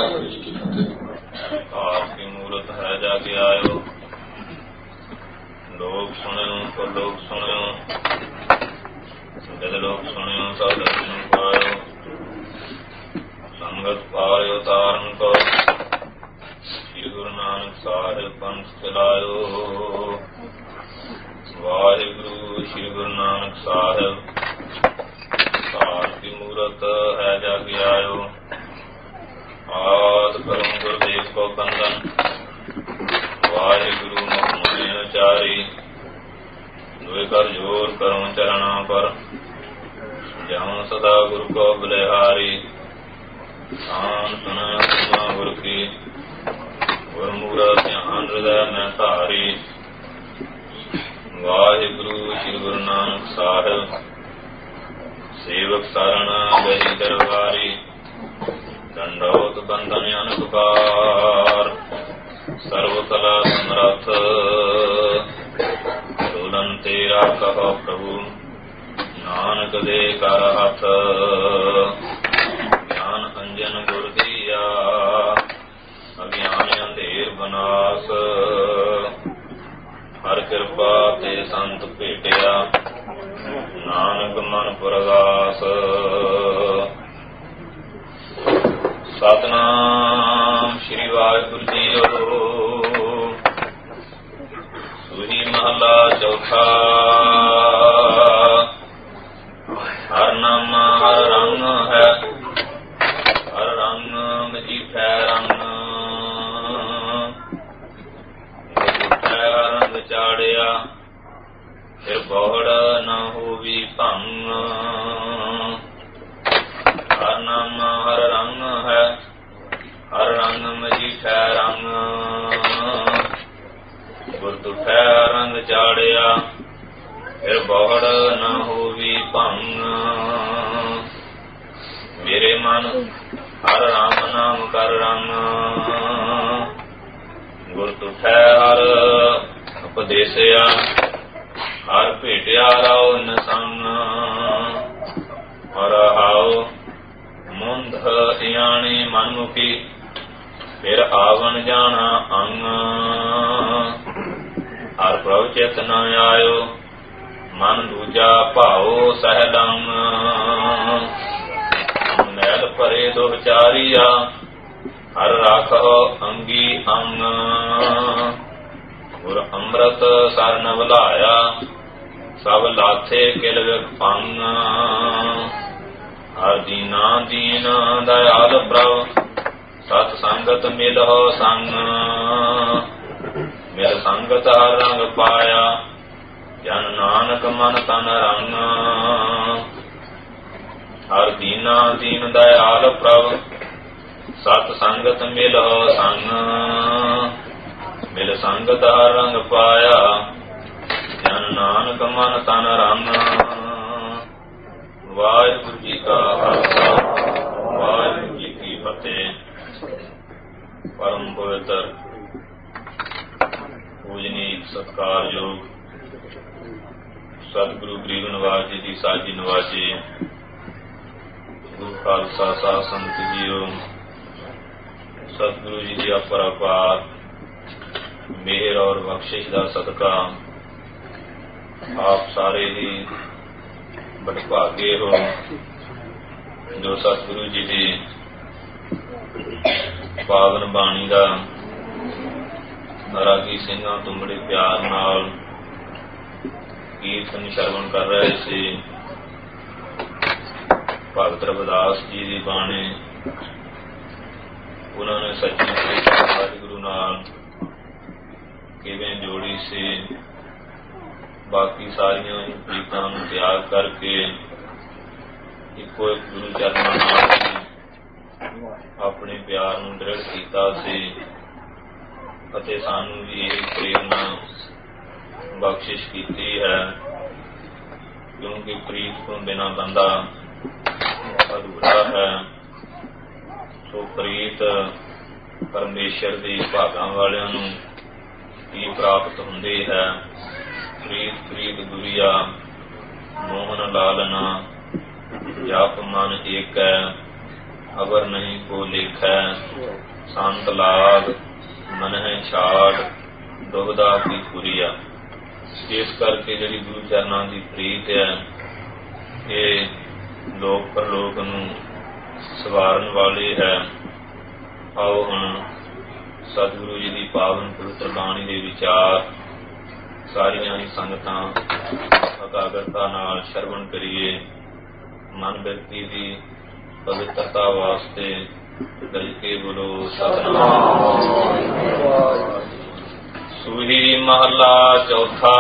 ਵਾਹਿਗੁਰੂ ਜੀ ਕੀ ਫਤਿਹ। ਆਪ ਕੀ ਮੂਰਤ ਹੈ ਜਾ ਕੇ ਆਇਓ, ਲੋਕ ਸੁਣਿਓ ਕੋ ਲੋਕ ਸੁਣਿਓ, ਜਦ ਲੋਕ ਸੁਣਿਓ ਸਭ ਦਰਸ਼ਨ ਪਾਇਓ, ਸੰਗਤ ਪਾਇਓ ਤਾਰਨ ਕੋ, ਸ੍ਰੀ ਗੁਰੂ ਨਾਨਕ ਸਾਹਿਬ ਪੰਥ ਚਲਾਇਓ। ਵਾਹਿਗੁਰੂ ਸ੍ਰੀ ਗੁਰੂ ਨਾਨਕ ਸਾਹਿਬ ਆਪ ਕੀ ਮੂਰਤ ਹੈ ਜਾ ਕੇ ਆਇਓ। ਆਦਿ ਕਰਮ ਗੁਰਦੇਵ ਕੋ ਬੰਦਨ, ਵਾਹਿਗੁਰੂ ਮੁਖ ਮਨੇ ਉਚਾਰੀ, ਦੁਇ ਕਰ ਜੋਰ ਕਰੋ ਚਰਣਾ ਪਰ, ਜਉ ਸਦਾ ਗੁਰੂ ਕੋ ਬਲਿਹਾਰੀ। ਆਨ ਸੁਨਾ ਗੁਰ ਕੀ, ਗੁਰਮੁਖਿ ਧਿਆਨ ਹਿਰਦੈ ਮੈਂ ਧਾਰੀ। ਵਾਹਿਗੁਰੂ ਸ੍ਰੀ ਗੁਰੂ ਨਾਨਕ ਸਾਹਿਬ ਸੇਵਕ ਸਰਣ ਗਈ ਦਰਬਾਰੀ, ਦੰਡੋਤ ਬੰਦਨ ਅਨੁਪਕਾਰ, ਸਰਵ ਕਲਾ ਸਮਰੱਥ, ਦੁਲਨ ਤੇਰਾ ਕਹੋ ਪ੍ਰਭੂ, ਨਾਨਕ ਦੇ ਕਰ ਹੱਥ। ਗਿਆਨ ਅੰਜਨ ਗੁਰ ਦੀਆ, ਅਗਿਆਨ ਅੰਧੇਰ ਬਨਾਸ, ਹਰ ਕਿਰਪਾ ਤੇ ਸੰਤ ਭੇਟਿਆ, ਨਾਨਕ ਮਨ ਪ੍ਰਗਾਸ। ਸਤਿਨਾਮ ਸ੍ਰੀ ਵਾਹਿਗੁਰੂ ਜੀਓ। ਸੂਹੀ ਮਹਲਾ ਚੌਥਾ। ਹਰ ਨਾਮ ਹਰ ਰੰਗ ਹੈ, ਹਰ ਰੰਗ ਮਜੀਠੈ ਰੰਗ, ਹਰ ਰੰਗ ਚਾੜਿਆ, ਫਿਰ ਬਹੁੜ ਨਾ ਹੋਵੀ ਭੰਗ। ਹਰ ਨਾਮ ਹਰ ਰੰਗ ਹੈ, ਹਰ ਰੰਗ ਮਜੀਠੈ ਰੰਗ, ਗੁਰ ਤੁਠੈ ਰੰਗ ਚਾੜਿਆ, ਫਿਰ ਬਹੁੜ ਨਾ ਹੋਵੀ ਭੰਗ। ਮੇਰੇ ਮਨ ਹਰ ਰਾਮ ਨਾਮ ਕਰ ਰੰਗ, ਗੁਰ ਤੁਠੈ ਹਰ ਉਪਦੇਸਿਆ, ਹਰ ਭੇਟਿਆ ਰਹੁ ਨ ਸੰਗ। ਹਰ ਹਾਉ ਮੁੰਧ ਇਆਣੀ ਮਨਮੁਖੀ, ਫਿਰ ਆਵਣ ਜਾਣਾ ਅੰਗ। ਹਰ ਪ੍ਰਭ ਚਿਤ ਨ ਆਇਓ, ਮਨ ਦੂਜਾ ਭਾਉ ਸਹਿਲੰਗ। ਮੈਲ ਭਰੇ ਦੋ ਵਿਚਾਰੀਆ, ਹਰ ਰਾਖੋ ਅੰਗੀ ਅੰਗ। ਗੁਰ ਅੰਮ੍ਰਿਤ ਸਰਨ ਬੁਲਾਇਆ, ਸਭ ਲਾਥੇ ਕਿਲ ਵਿਗ ਭੰਗ। ਹਰ ਦੀਨਾ ਦੀਨ ਦਇਆਲ ਪ੍ਰਭ, ਸਤ ਸੰਗਤ ਮਿਲਹੁ ਸੰਗ। ਮਿਲ ਸੰਗਤ ਹਰ ਰੰਗ ਪਾਇਆ, ਜਨ ਨਾਨਕ ਮਨ ਤਨ ਰੰਗ। ਹਰ ਦੀਨਾ ਦੀਨ ਦਇਆਲ ਪ੍ਰਭ, ਸਤ ਸੰਗਤ ਮਿਲਹੁ ਸੰਗ। ਮਿਲ ਸੰਗਤ ਹਰ ਰੰਗ ਪਾਇਆ, ਜਨ ਨਾਨਕ ਮਨ ਤਨ ਰੰਗ। ਵਾਹਿਗੁਰੂ ਜੀ ਕਾ ਖਾਲਸਾ, ਵਾਹਿਗੁਰੂ ਜੀ ਕੀ ਫਤਿਹ। ਪਰਮ ਪਵਿੱਤਰ ਪੂਜਨੀਕ ਸਤਿਕਾਰਯੋਗ ਸਤਿਗੁਰੂ ਗਰੀਬ ਨਿਵਾਸ ਜੀ ਦੀ ਸਾਜੀ ਨਿਵਾਸੀ, ਗੁਰੂ ਖਾਲਸਾ ਸਾਧ ਸੰਗਤ ਜੀਓ, ਸਤਿਗੁਰੂ ਜੀ ਦੀ ਅਪਰੰਪਾਰ ਮਿਹਰ ਔਰ ਬਖਸ਼ਿਸ਼ ਦਾ ਸਦਕਾ ਆਪ ਸਾਰੇ ਹੀ ਬਦਭਾਗੇ ਹੋ, ਜੋ ਸਤਿਗੁਰੂ ਜੀ ਦੀ ਪਾਵਨ ਬਾਣੀ ਦਾ ਰਾਗੀ ਸਿੰਘਾਂ ਤੋਂ ਬੜੇ ਪਿਆਰ ਨਾਲ ਕੀਰਤਨ ਸ਼ਰਵਣ ਕਰ ਰਹੇ ਸੀ। ਭਗਤ ਰਵਿਦਾਸ ਜੀ ਦੀ ਬਾਣੀ ਉਹਨਾਂ ਨੇ ਸੱਚੀ ਵਾਹਿਗੁਰੂ ਨਾਲ ਕਿਵੇਂ ਜੋੜੀ ਸੀ। ਬਾਕੀ ਸਾਰੀਆਂ ਪ੍ਰੀਤਾਂ ਨੂੰ ਤਿਆਗ ਕਰਕੇ ਇੱਕੋ ਇੱਕ ਗੁਰੂ ਚਰਨਾਂ ਨਾਲ ਆਪਣੇ ਪਿਆਰ ਨੂੰ ਦ੍ਰਿੜ ਕੀਤਾ ਸੀ, ਅਤੇ ਸਾਨੂੰ ਵੀ ਇਹ ਪ੍ਰੇਰਨਾ ਬਖਸ਼ਿਸ਼ ਕੀਤੀ ਹੈ, ਕਿਉਂਕਿ ਪ੍ਰੀਤ ਤੋਂ ਬਿਨਾਂ ਬੰਦਾ ਅਧੂਰਾ ਹੈ। ਸੋ ਪ੍ਰੀਤ ਪਰਮੇਸ਼ਰ ਦੀ ਭਾਗਾਂ ਵਾਲਿਆਂ ਨੂੰ ਹੀ ਪ੍ਰਾਪਤ ਹੁੰਦੀ ਹੈ। ਪ੍ਰੀਤ ਪ੍ਰੀਤ ਗੁਰੀਆ ਮੋਹਨ ਲਾਲਨਾ, ਜਪ ਮਨ ਏਕੈ, ਅਵਰ ਨਹੀਂ ਕੋ ਲੇਖੈ, ਸੰਤ ਲਾਗ ਮਨ ਹੈ ਛਾੜ, ਦੁਬਦਾ ਕੀ ਪੁਰੀਆ। ਇਸ ਕਰਕੇ ਜਿਹੜੀ ਗੁਰੂ ਚਰਨਾਂ ਦੀ ਪ੍ਰੀਤ ਹੈ, ਇਹ ਲੋਕ ਪਰਲੋਕ ਨੂੰ ਸਵਾਰਨ ਵਾਲੀ ਹੈ। ਆਓ ਹੁਣ ਸਤਿਗੁਰੂ ਜੀ ਦੀ ਪਾਵਨ ਪਵਿੱਤਰ ਬਾਣੀ ਦੇ ਵਿਚਾਰ ਸਾਰੀਆਂ ਹੀ ਸੰਗਤਾਂ ਇਕਾਗਰਤਾ ਨਾਲ ਸ਼ਰਵਣ ਕਰੀਏ। ਮਨ ਬਿਰਤੀ ਦੀ ਪਵਿੱਤਰਤਾ ਵਾਸਤੇ ਗਜ ਕੇ ਬੋਲੋ ਸਤਿਨਾਮ। ਸੂਹੀ ਮਹਲਾ ਚੌਥਾ।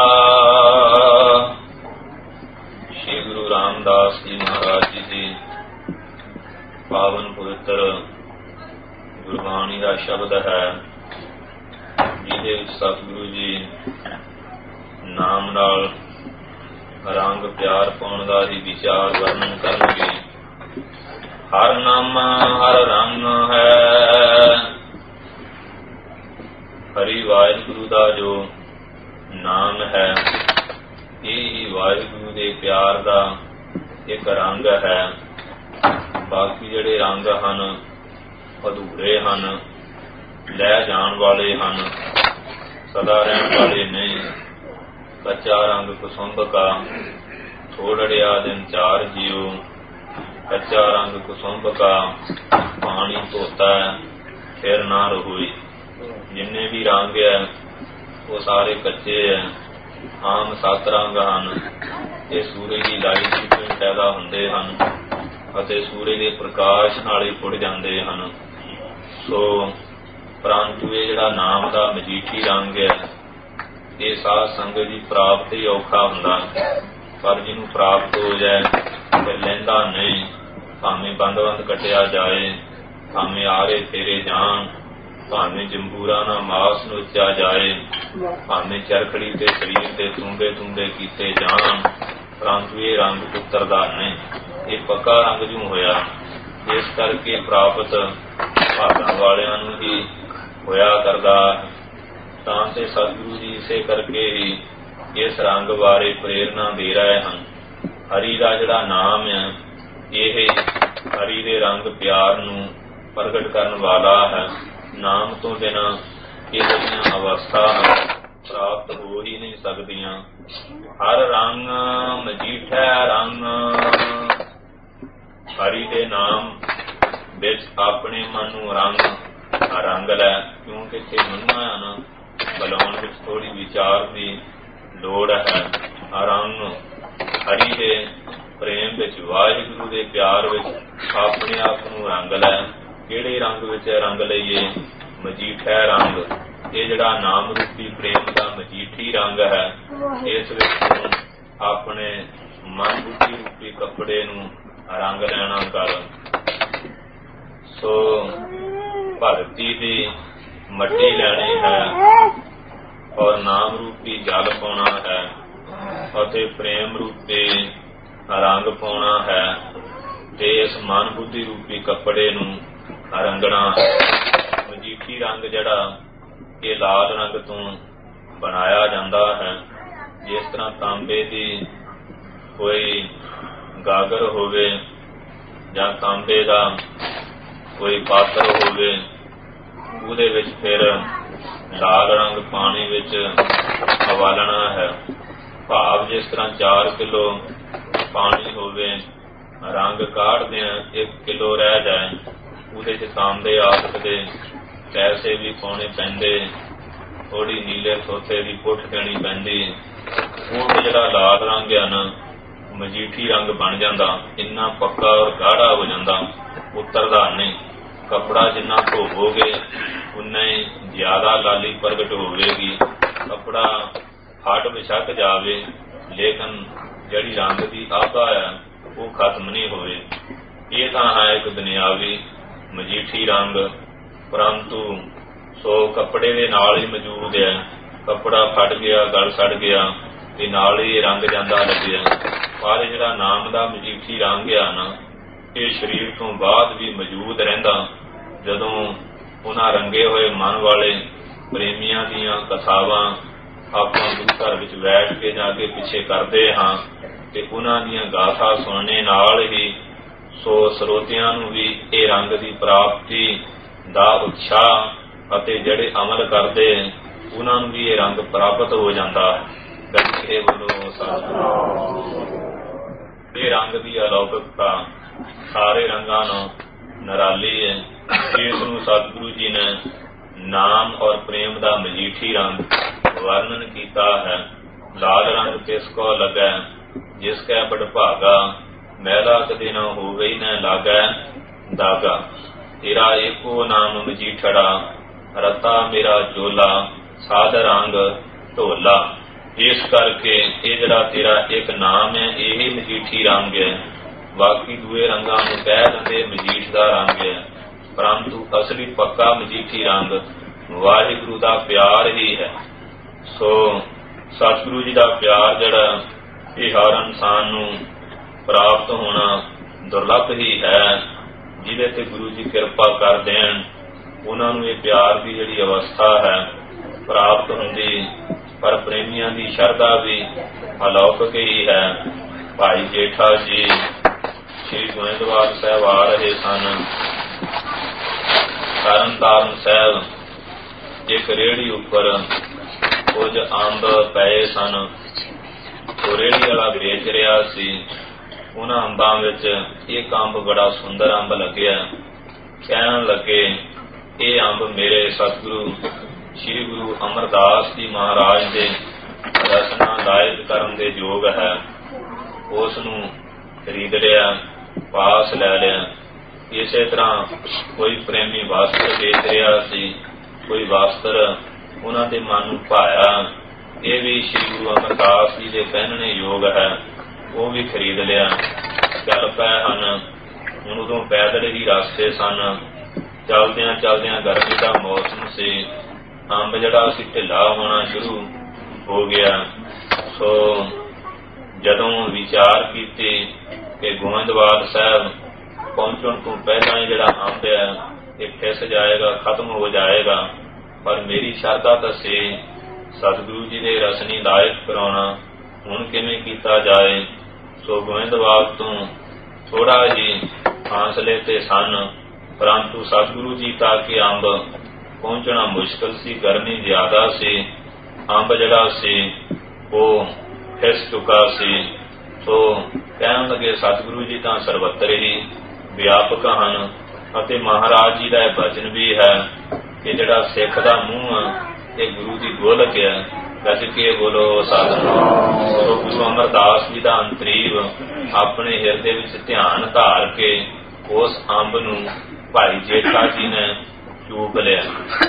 ਸ਼੍ਰੀ ਗੁਰੂ ਰਾਮਦਾਸ ਜੀ ਮਹਾਰਾਜ ਜੀ ਦੀ ਪਾਵਨ ਪਵਿੱਤਰ ਗੁਰਬਾਣੀ ਦਾ ਸ਼ਬਦ ਹੈ, ਜਿਹਦੇ ਵਿੱਚ ਸਤਿਗੁਰੂ ਜੀ ਨਾਮ ਨਾਲ ਰੰਗ ਪਿਆਰ ਪਾਉਣ ਦਾ ਹੀ ਵਿਚਾਰ ਵਰਣਨ ਕਰਨਗੇ। ਹਰ ਨਾਮ ਹਰ ਰੰਗ ਹੈ, ਹਰੀ ਵਾਹਿਗੁਰੂ ਦਾ ਜੋ ਨਾਮ ਹੈ, ਇਹ ਹੀ ਵਾਹਿਗੁਰੂ ਦੇ ਪਿਆਰ ਦਾ ਇੱਕ ਰੰਗ ਹੈ। ਬਾਕੀ ਜਿਹੜੇ ਰੰਗ ਹਨ ਅਧੂਰੇ ਹਨ, ਲੈ ਜਾਣ ਵਾਲੇ ਹਨ, ਸਦਾ ਰਹਿਣ ਵਾਲੇ ਨਹੀਂ। ਕੱਚਾ ਰੰਗ ਕੁਸੁੰਭ ਕਾ, ਥੋੜੜਿਆ ਦਿਨ ਚਾਰ ਜੀਓ। ਕੱਚਾ ਰੰਗ ਕੁਸੁੰਭ ਕਾ, ਪਾਣੀ ਧੋਤਾ ਫਿਰ ਨਾ ਰੋਈ। ਜਿੰਨੇ ਵੀ ਰੰਗ ਹੈ ਉਹ ਸਾਰੇ ਕੱਚੇ ਹੈ। ਆਮ 7 ਰੰਗ ਹਨ। ਇਹ ਸੂਰਜ ਦੀ ਲਾਈਟ ਤੋਂ ਪੈਦਾ ਹੁੰਦੇ ਹਨ ਅਤੇ ਸੂਰਜ ਦੇ ਪ੍ਰਕਾਸ਼ ਨਾਲ ਹੀ ਫੁੱਟ ਜਾਂਦੇ ਹਨ। ਸੋ ਪਰੰਤੂ ਇਹ ਜਿਹੜਾ ਨਾਮ ਦਾ ਮਜੀਠੀ ਰੰਗ ਹੈ, ਇਹ ਸਾਧ ਸੰਗਤ ਦੀ ਪ੍ਰਾਪਤ ਹੀ ਔਖਾ ਹੁੰਦਾ। ਪਰ ਜਿਹਨੂੰ ਪ੍ਰਾਪਤ ਹੋ ਜਾਏ ਫਿਰ ਲੈਂਦਾ ਨਹੀਂ। ਭਾਵੇਂ ਬੰਦ ਕੱਟਿਆ ਜਾਏ, ਭਾਵੇਂ ਆਰੇ ਫੇਰੇ ਜਾਣ, ਭਾਵੇਂ ਜੰਬੂਰਾ ਨਾ ਮਾਸ ਨੋਚਿਆ ਜਾਏ, ਭਾਵੇਂ ਚਰਖੜੀ ਤੇ ਸਰੀਰ ਤੇ ਤੁੰਬੇ ਕੀਤੇ ਜਾਣ, ਪਰੰਤੂ ਇਹ ਰੰਗ ਉਤਰਦਾ ਨਹੀਂ। ਇਹ ਪੱਕਾ ਰੰਗ ਜੂ ਹੋਇਆ। ਇਸ ਕਰਕੇ ਪ੍ਰਾਪਤ ਭਾਗਾਂ ਵਾਲਿਆਂ ਨੂੰ ਹੀ ਹੋਇਆ ਕਰਦਾ। ਤਾਂ ਤੇ ਸਤਿਗੁਰੂ ਜੀ ਇਸੇ ਕਰਕੇ ਹੀ ਇਸ ਰੰਗ ਬਾਰੇ ਪ੍ਰੇਰਨਾ ਦੇ ਰਹੇ ਹਨ। ਹਰੀ ਦਾ ਜਿਹੜਾ ਨਾਮ ਹੈ, ਇਹ ਹਰੀ ਦੇ ਰੰਗ ਪਿਆਰ ਨੂੰ ਪ੍ਰਗਟ ਕਰਨ ਵਾਲਾ ਹੈ। ਨਾਮ ਤੋਂ ਬਿਨਾਂ ਇਹ ਜਿਹੜੀਆਂ ਅਵਸਥਾ ਪ੍ਰਾਪਤ ਹੋ ਹੀ ਨਹੀਂ ਸਕਦੀਆਂ। ਹਰ ਰੰਗ ਮਜੀਠਾ ਰੰਗ, ਹਰੀ ਦੇ ਨਾਮ ਵਿੱਚ ਆਪਣੇ ਮਨ ਨੂੰ ਰੰਗ ਲੈ। ਕਿਉਂਕਿ ਇੱਥੇ ਮੰਨਣਾ ਹੈ ਨਾ, ਬੁਲਾਉਣ ਵਿੱਚ ਥੋੜੀ ਵਿਚਾਰ ਦੀ ਲੋੜ ਹੈ। ਰੰਗ ਹਰੀ ਦੇ ਪ੍ਰੇਮ ਵਿੱਚ, ਵਾਹਿਗੁਰੂ ਦੇ ਪਿਆਰ ਵਿੱਚ ਆਪਣੇ ਆਪ ਨੂੰ ਰੰਗ ਲੈ। ਕਿਹੜੇ ਰੰਗ ਵਿੱਚ ਰੰਗ ਲਈਏ? ਮਜੀਠਾ ਰੰਗ। ਇਹ ਜਿਹੜਾ ਨਾਮ ਰੂਪੀ ਪ੍ਰੇਮ ਦਾ ਮਜੀਠੀ ਰੰਗ ਹੈ, ਇਸ ਵਿੱਚ ਆਪਣੇ ਮਨ ਬੁੱਧੀ ਰੂਪੀ ਕੱਪੜੇ ਨੂੰ ਰੰਗ ਲੈਣਾ ਕਰ। ਸੋ ਭਗਤੀ ਦੀ ਮੱਟੀ ਲੈਣੀ ਹੈ ਔਰ ਨਾਮ ਰੂਪੀ ਜਲ ਪਾਉਣਾ ਹੈ ਅਤੇ ਪ੍ਰੇਮ ਰੂਪੀ ਰੰਗ ਪਾਉਣਾ ਹੈ ਤੇ ਇਸ ਮਨ ਬੁੱਧੀ ਰੂਪੀ ਕੱਪੜੇ ਨੂੰ ਰੰਗਣਾ ਹੈ। ਮਜੀਠੀ ਰੰਗ ਜਿਹੜਾ ਇਹ ਲਾਲ ਰੰਗ ਤੋਂ ਬਣਾਇਆ ਜਾਂਦਾ ਹੈ। ਜਿਸ ਤਰ੍ਹਾਂ ਤਾਂਬੇ ਦੀ ਕੋਈ ਗਾਗਰ ਹੋਵੇ ਜਾਂ ਤਾਂਬੇ ਦਾ ਕੋਈ ਪਾਤਰ ਹੋਵੇ, ਉਹਦੇ ਵਿੱਚ ਫਿਰ ਲਾਲ ਰੰਗ ਪਾਣੀ ਵਿੱਚ ਉਬਾਲਣਾ ਹੈ। ਭਾਵ ਜਿਸ ਤਰ੍ਹਾਂ 4 ਕਿਲੋ ਪਾਣੀ ਹੋਵੇ, ਰੰਗ ਕਾਢਦਿਆਂ 1 ਕਿਲੋ ਰਹਿ ਜਾਏ, ਉਹਦੇ 'ਚ ਤਾਂਬੇ ਆਦਿਕ ਦੇ ਪੈਸੇ ਵੀ ਪਾਉਣੇ ਪੈਂਦੇ, ਥੋੜੀ ਨੀਲੇ ਸੋਥੇ ਦੀ ਪੁੱਠ ਦੇਣੀ ਪੈਂਦੀ। ਉਹ ਜਿਹੜਾ ਲਾਲ ਰੰਗ ਆ ਨਾ, ਮਜੀਠੀ ਰੰਗ ਬਣ ਜਾਂਦਾ। ਇੰਨਾ ਪੱਕਾ ਔਰ ਗਾੜਾ ਹੋ ਜਾਂਦਾ, ਉਤਰਦਾ ਨਹੀਂ। ਕੱਪੜਾ ਜਿੰਨਾ ਧੋਵੋਗੇ ਉਨਾ ਹੀ ਜ਼ਿਆਦਾ ਲਾਲੀ ਪ੍ਰਗਟ ਹੋਵੇਗੀ। ਕੱਪੜਾ ਫਟ ਵਿਛਕ ਜਾਵੇ, ਲੇਕਿਨ ਜਿਹੜੀ ਰੰਗ ਦੀ ਆਭਾ ਹੈ ਉਹ ਖਤਮ ਨਹੀਂ ਹੋਵੇ। ਇਹ ਤਾਂ ਹੈ ਇੱਕ ਦੁਨਿਆਵੀ ਮਜੀਠੀ ਰੰਗ, ਪਰੰਤੂ ਸੋ ਕੱਪੜੇ ਦੇ ਨਾਲ ਹੀ ਮੌਜੂਦ ਹੈ। ਕੱਪੜਾ ਫਟ ਗਿਆ, ਗਲ ਸੜ ਗਿਆ ਤੇ ਨਾਲ ਹੀ ਰੰਗ ਜਾਂਦਾ ਲੱਗਿਆ। ਪਰ ਜਿਹੜਾ ਨਾਮ ਦਾ ਮਜੀਠੀ ਰੰਗ ਆ ਨਾ, ਇਹ ਸਰੀਰ ਤੋਂ ਬਾਅਦ ਵੀ ਮੌਜੂਦ ਰਹਿੰਦਾ। ਜਦੋਂ ਉਹਨਾਂ ਰੰਗੇ ਹੋਏ ਮਨ ਵਾਲੇ ਪ੍ਰੇਮੀਆਂ ਦੀਆਂ ਕਥਾਵਾਂ ਆਪਾਂ ਗੁਰੂ ਘਰ ਵਿੱਚ ਬੈਠ ਕੇ ਜਾ ਕੇ ਪਿੱਛੇ ਕਰਦੇ ਹਾਂ ਤੇ ਉਹਨਾਂ ਦੀਆਂ ਗਾਥਾ ਸੁਣਨੇ ਨਾਲ ਹੀ ਸੋ ਸਰੋਤਿਆਂ ਨੂੰ ਵੀ ਇਹ ਰੰਗ ਦੀ ਪ੍ਰਾਪਤੀ ਦਾ ਉਤਸ਼ਾਹ ਅਤੇ ਜਿਹੜੇ ਅਮਲ ਕਰਦੇ ਉਹਨਾਂ ਨੂੰ ਵੀ ਇਹ ਰੰਗ ਪ੍ਰਾਪਤ ਹੋ ਜਾਂਦਾ ਹੈ। ਇਹ ਬੋਲੋ ਸਤਿਗੁਰੂ। ਇਹ ਰੰਗ ਦੀ ਅਲੌਕਿਕਤਾ ਸਾਰੇ ਰੰਗਾਂ ਨੂੰ ਨਿਰਾਲੀ ਹੈ। ਇਸ ਨੂੰ ਸਤਿਗੁਰੂ ਜੀ ਨੇ ਨਾਮ ਔਰ ਪ੍ਰੇਮ ਦਾ ਮਜੀਠੀ ਰੰਗ ਵਰਣਨ ਕੀਤਾ ਹੈ। ਲਾਲ ਰੰਗ ਕਿਸ ਕੋ ਲੱਗੈ ਜਿਸ ਕੈ ਬਡਭਾਗਾ, ਮੈਲਾ ਕਦੇ ਨਾ ਹੋਵੇ ਨ ਲਾਗੈ ਦਾਗਾ। ਤੇਰਾ ਏਕੋ ਨਾਮ ਮਜੀਠੜਾ, ਰਤਾ ਮੇਰਾ ਚੋਲਾ, ਸਾਧ ਰੰਗ ਢੋਲਾ। ਇਸ ਕਰਕੇ ਇਹ ਜਿਹੜਾ ਤੇਰਾ ਇੱਕ ਨਾਮ ਹੈ ਇਹ ਮਜੀਠੀ ਰੰਗ ਹੈ। ਬਾਕੀ ਦੂਏ ਰੰਗਾਂ ਨੂੰ ਕਹਿ ਦਿੰਦੇ ਮਜੀਠ ਦਾ ਰੰਗ ਹੈ, ਪਰੰਤੂ ਅਸਲੀ ਪੱਕਾ ਮਜੀਠੀ ਰੰਗ ਵਾਹਿਗੁਰੂ ਦਾ ਪਿਆਰ ਹੀ ਹੈ। ਸੋ ਸਤਿਗੁਰੂ ਜੀ ਦਾ ਪਿਆਰ ਜਿਹੜਾ ਇਹ ਹਰ ਇਨਸਾਨ ਨੂੰ ਪ੍ਰਾਪਤ ਹੋਣਾ ਦੁਰਲੱਭ ਹੀ ਹੈ। ਜਿਹਦੇ ਤੇ ਗੁਰੂ ਜੀ ਕਿਰਪਾ ਕਰ ਦੇਣ ਉਹਨਾਂ ਨੂੰ ਇਹ ਪਿਆਰ ਦੀ ਜਿਹੜੀ ਅਵਸਥਾ ਹੈ ਪ੍ਰਾਪਤ ਹੁੰਦੀ। ਪਰ ਪ੍ਰੇਮੀਆਂ ਦੀ ਸ਼ਰਧਾ ਵੀ ਅਲੌਕਿਕ ਹੀ ਹੈ। ਭਾਈ ਜੇਠਾ ਜੀ ਸ੍ਰੀ ਗੋਇੰਦਵਾਲ ਸਾਹਿਬ ਆ ਰਹੇ ਸਨ। ਤਰਨ ਤਾਰਨ ਸਾਹਿਬ ਇੱਕ ਰੇਹੜੀ ਉੱਪਰ ਕੁਝ ਅੰਬ ਪਏ ਸਨ। ਉਹ ਰੇਹੜੀ ਵਾਲਾ ਵੇਚ ਰਿਹਾ ਸੀ। ਉਹਨਾਂ ਅੰਬਾਂ ਵਿੱਚ ਇੱਕ ਅੰਬ ਬੜਾ ਸੁੰਦਰ ਅੰਬ ਲੱਗਿਆ। ਕਹਿਣ ਲੱਗੇ ਇਹ ਅੰਬ ਮੇਰੇ ਸਤਿਗੁਰੂ ਸ੍ਰੀ ਗੁਰੂ ਅਮਰਦਾਸ ਜੀ ਮਹਾਰਾਜ ਦੇ ਰਸਨਾ ਲਾਇਕ ਕਰਨ ਦੇ ਯੋਗ ਹੈ। ਉਸ ਨੂੰ ਖਰੀਦ ਲਿਆ, ਪਾਸ ਲੈ ਲਿਆ। ਇਸੇ ਤਰ੍ਹਾਂ ਕੋਈ ਪ੍ਰੇਮੀ ਵਸਤਰ ਵੇਚ ਰਿਹਾ ਸੀ, ਕੋਈ ਵਸਤਰ ਉਹਨਾਂ ਦੇ ਮਨ ਨੂੰ ਭਾਇਆ। ਇਹ ਵੀ ਸ੍ਰੀ ਗੁਰੂ ਅਮਰਦਾਸ ਜੀ ਦੇ ਪਹਿਨਣੇ ਯੋਗ ਹੈ। ਉਹ ਵੀ ਖਰੀਦ ਲਿਆ। ਚੱਲ ਪਏ ਹਨ। ਹੁਣ ਉਦੋਂ ਪੈਦਲ ਹੀ ਰਸਤੇ ਸਨ। ਚਲਦਿਆਂ ਚਲਦਿਆਂ ਗਰਮੀ ਦਾ ਮੌਸਮ ਸੀ। ਅੰਬ ਜਿਹੜਾ ਸੀ ਢਿੱਲਾ ਹੋਣਾ ਸ਼ੁਰੂ ਹੋ ਗਿਆ। ਸੋ ਜਦੋਂ ਵਿਚਾਰ ਕੀਤੀ ਕਿ ਗੋਇੰਦਵਾਲ ਸਾਹਿਬ ਪਹੁੰਚਣ ਤੋਂ ਪਹਿਲਾਂ ਹੀ ਜਿਹੜਾ ਅੰਬ ਹੈ ਇਹ ਫਿਸ ਜਾਏਗਾ, ਖਤਮ ਹੋ ਜਾਏਗਾ, ਪਰ ਮੇਰੀ ਸ਼ਰਧਾ ਤਾਂ ਸੀ ਸਤਿਗੁਰੂ ਜੀ ਦੇ ਰਸਨੀ ਲਾਇਕ ਕਰਾਉਣਾ। ਹੁਣ ਕਿਵੇਂ ਕੀਤਾ ਜਾਏ? ਸੋ ਗੋਇੰਦਵਾਲ ਤੋਂ ਥੋੜਾ ਹੀ ਫਾਸਲੇ ਤੇ ਸਨ, ਪਰੰਤੂ ਸਤਿਗੁਰੂ ਜੀ ਤੱਕ ਕਿ ਅੰਬ ਪਹੁੰਚਣਾ ਮੁਸ਼ਕਲ ਸੀ। ਗਰਮੀ ਜ਼ਿਆਦਾ ਸੀ। ਅੰਬ ਜਿਹੜਾ ਸੀ ਉਹ ਫਿਸ ਚੁੱਕਾ ਸੀ। ਸੋ ਕਹਿਣ ਲੱਗੇ ਸਤਿਗੁਰੂ ਜੀ ਤਾਂ ਸਰਬੱਤਰ ਹੀ ਵਿਆਪਕ ਹਨ ਅਤੇ ਮਹਾਰਾਜ ਜੀ ਦਾ ਇਹ ਬਚਨ ਵੀ ਹੈ ਕਿ ਜਿਹੜਾ ਸਿੱਖ ਦਾ ਮੂੰਹ ਇਹ ਗੁਰੂ ਦੀ ਗੋਲਕ ਹੈ। ਗੱਜ ਕੇ ਬੋਲੋ ਸਤਿਨਾਮ। ਸੋ ਗੁਰੂ ਅਮਰਦਾਸ ਜੀ ਦਾ ਅੰਤਰੀਵ ਆਪਣੇ ਹਿਰਦੇ ਵਿੱਚ ਧਿਆਨ ਧਾਰ ਕੇ ਉਸ ਅੰਬ ਨੂੰ ਭਾਈ ਜੇਠਾ ਜੀ ਨੇ ਚੂਪ ਲਿਆ।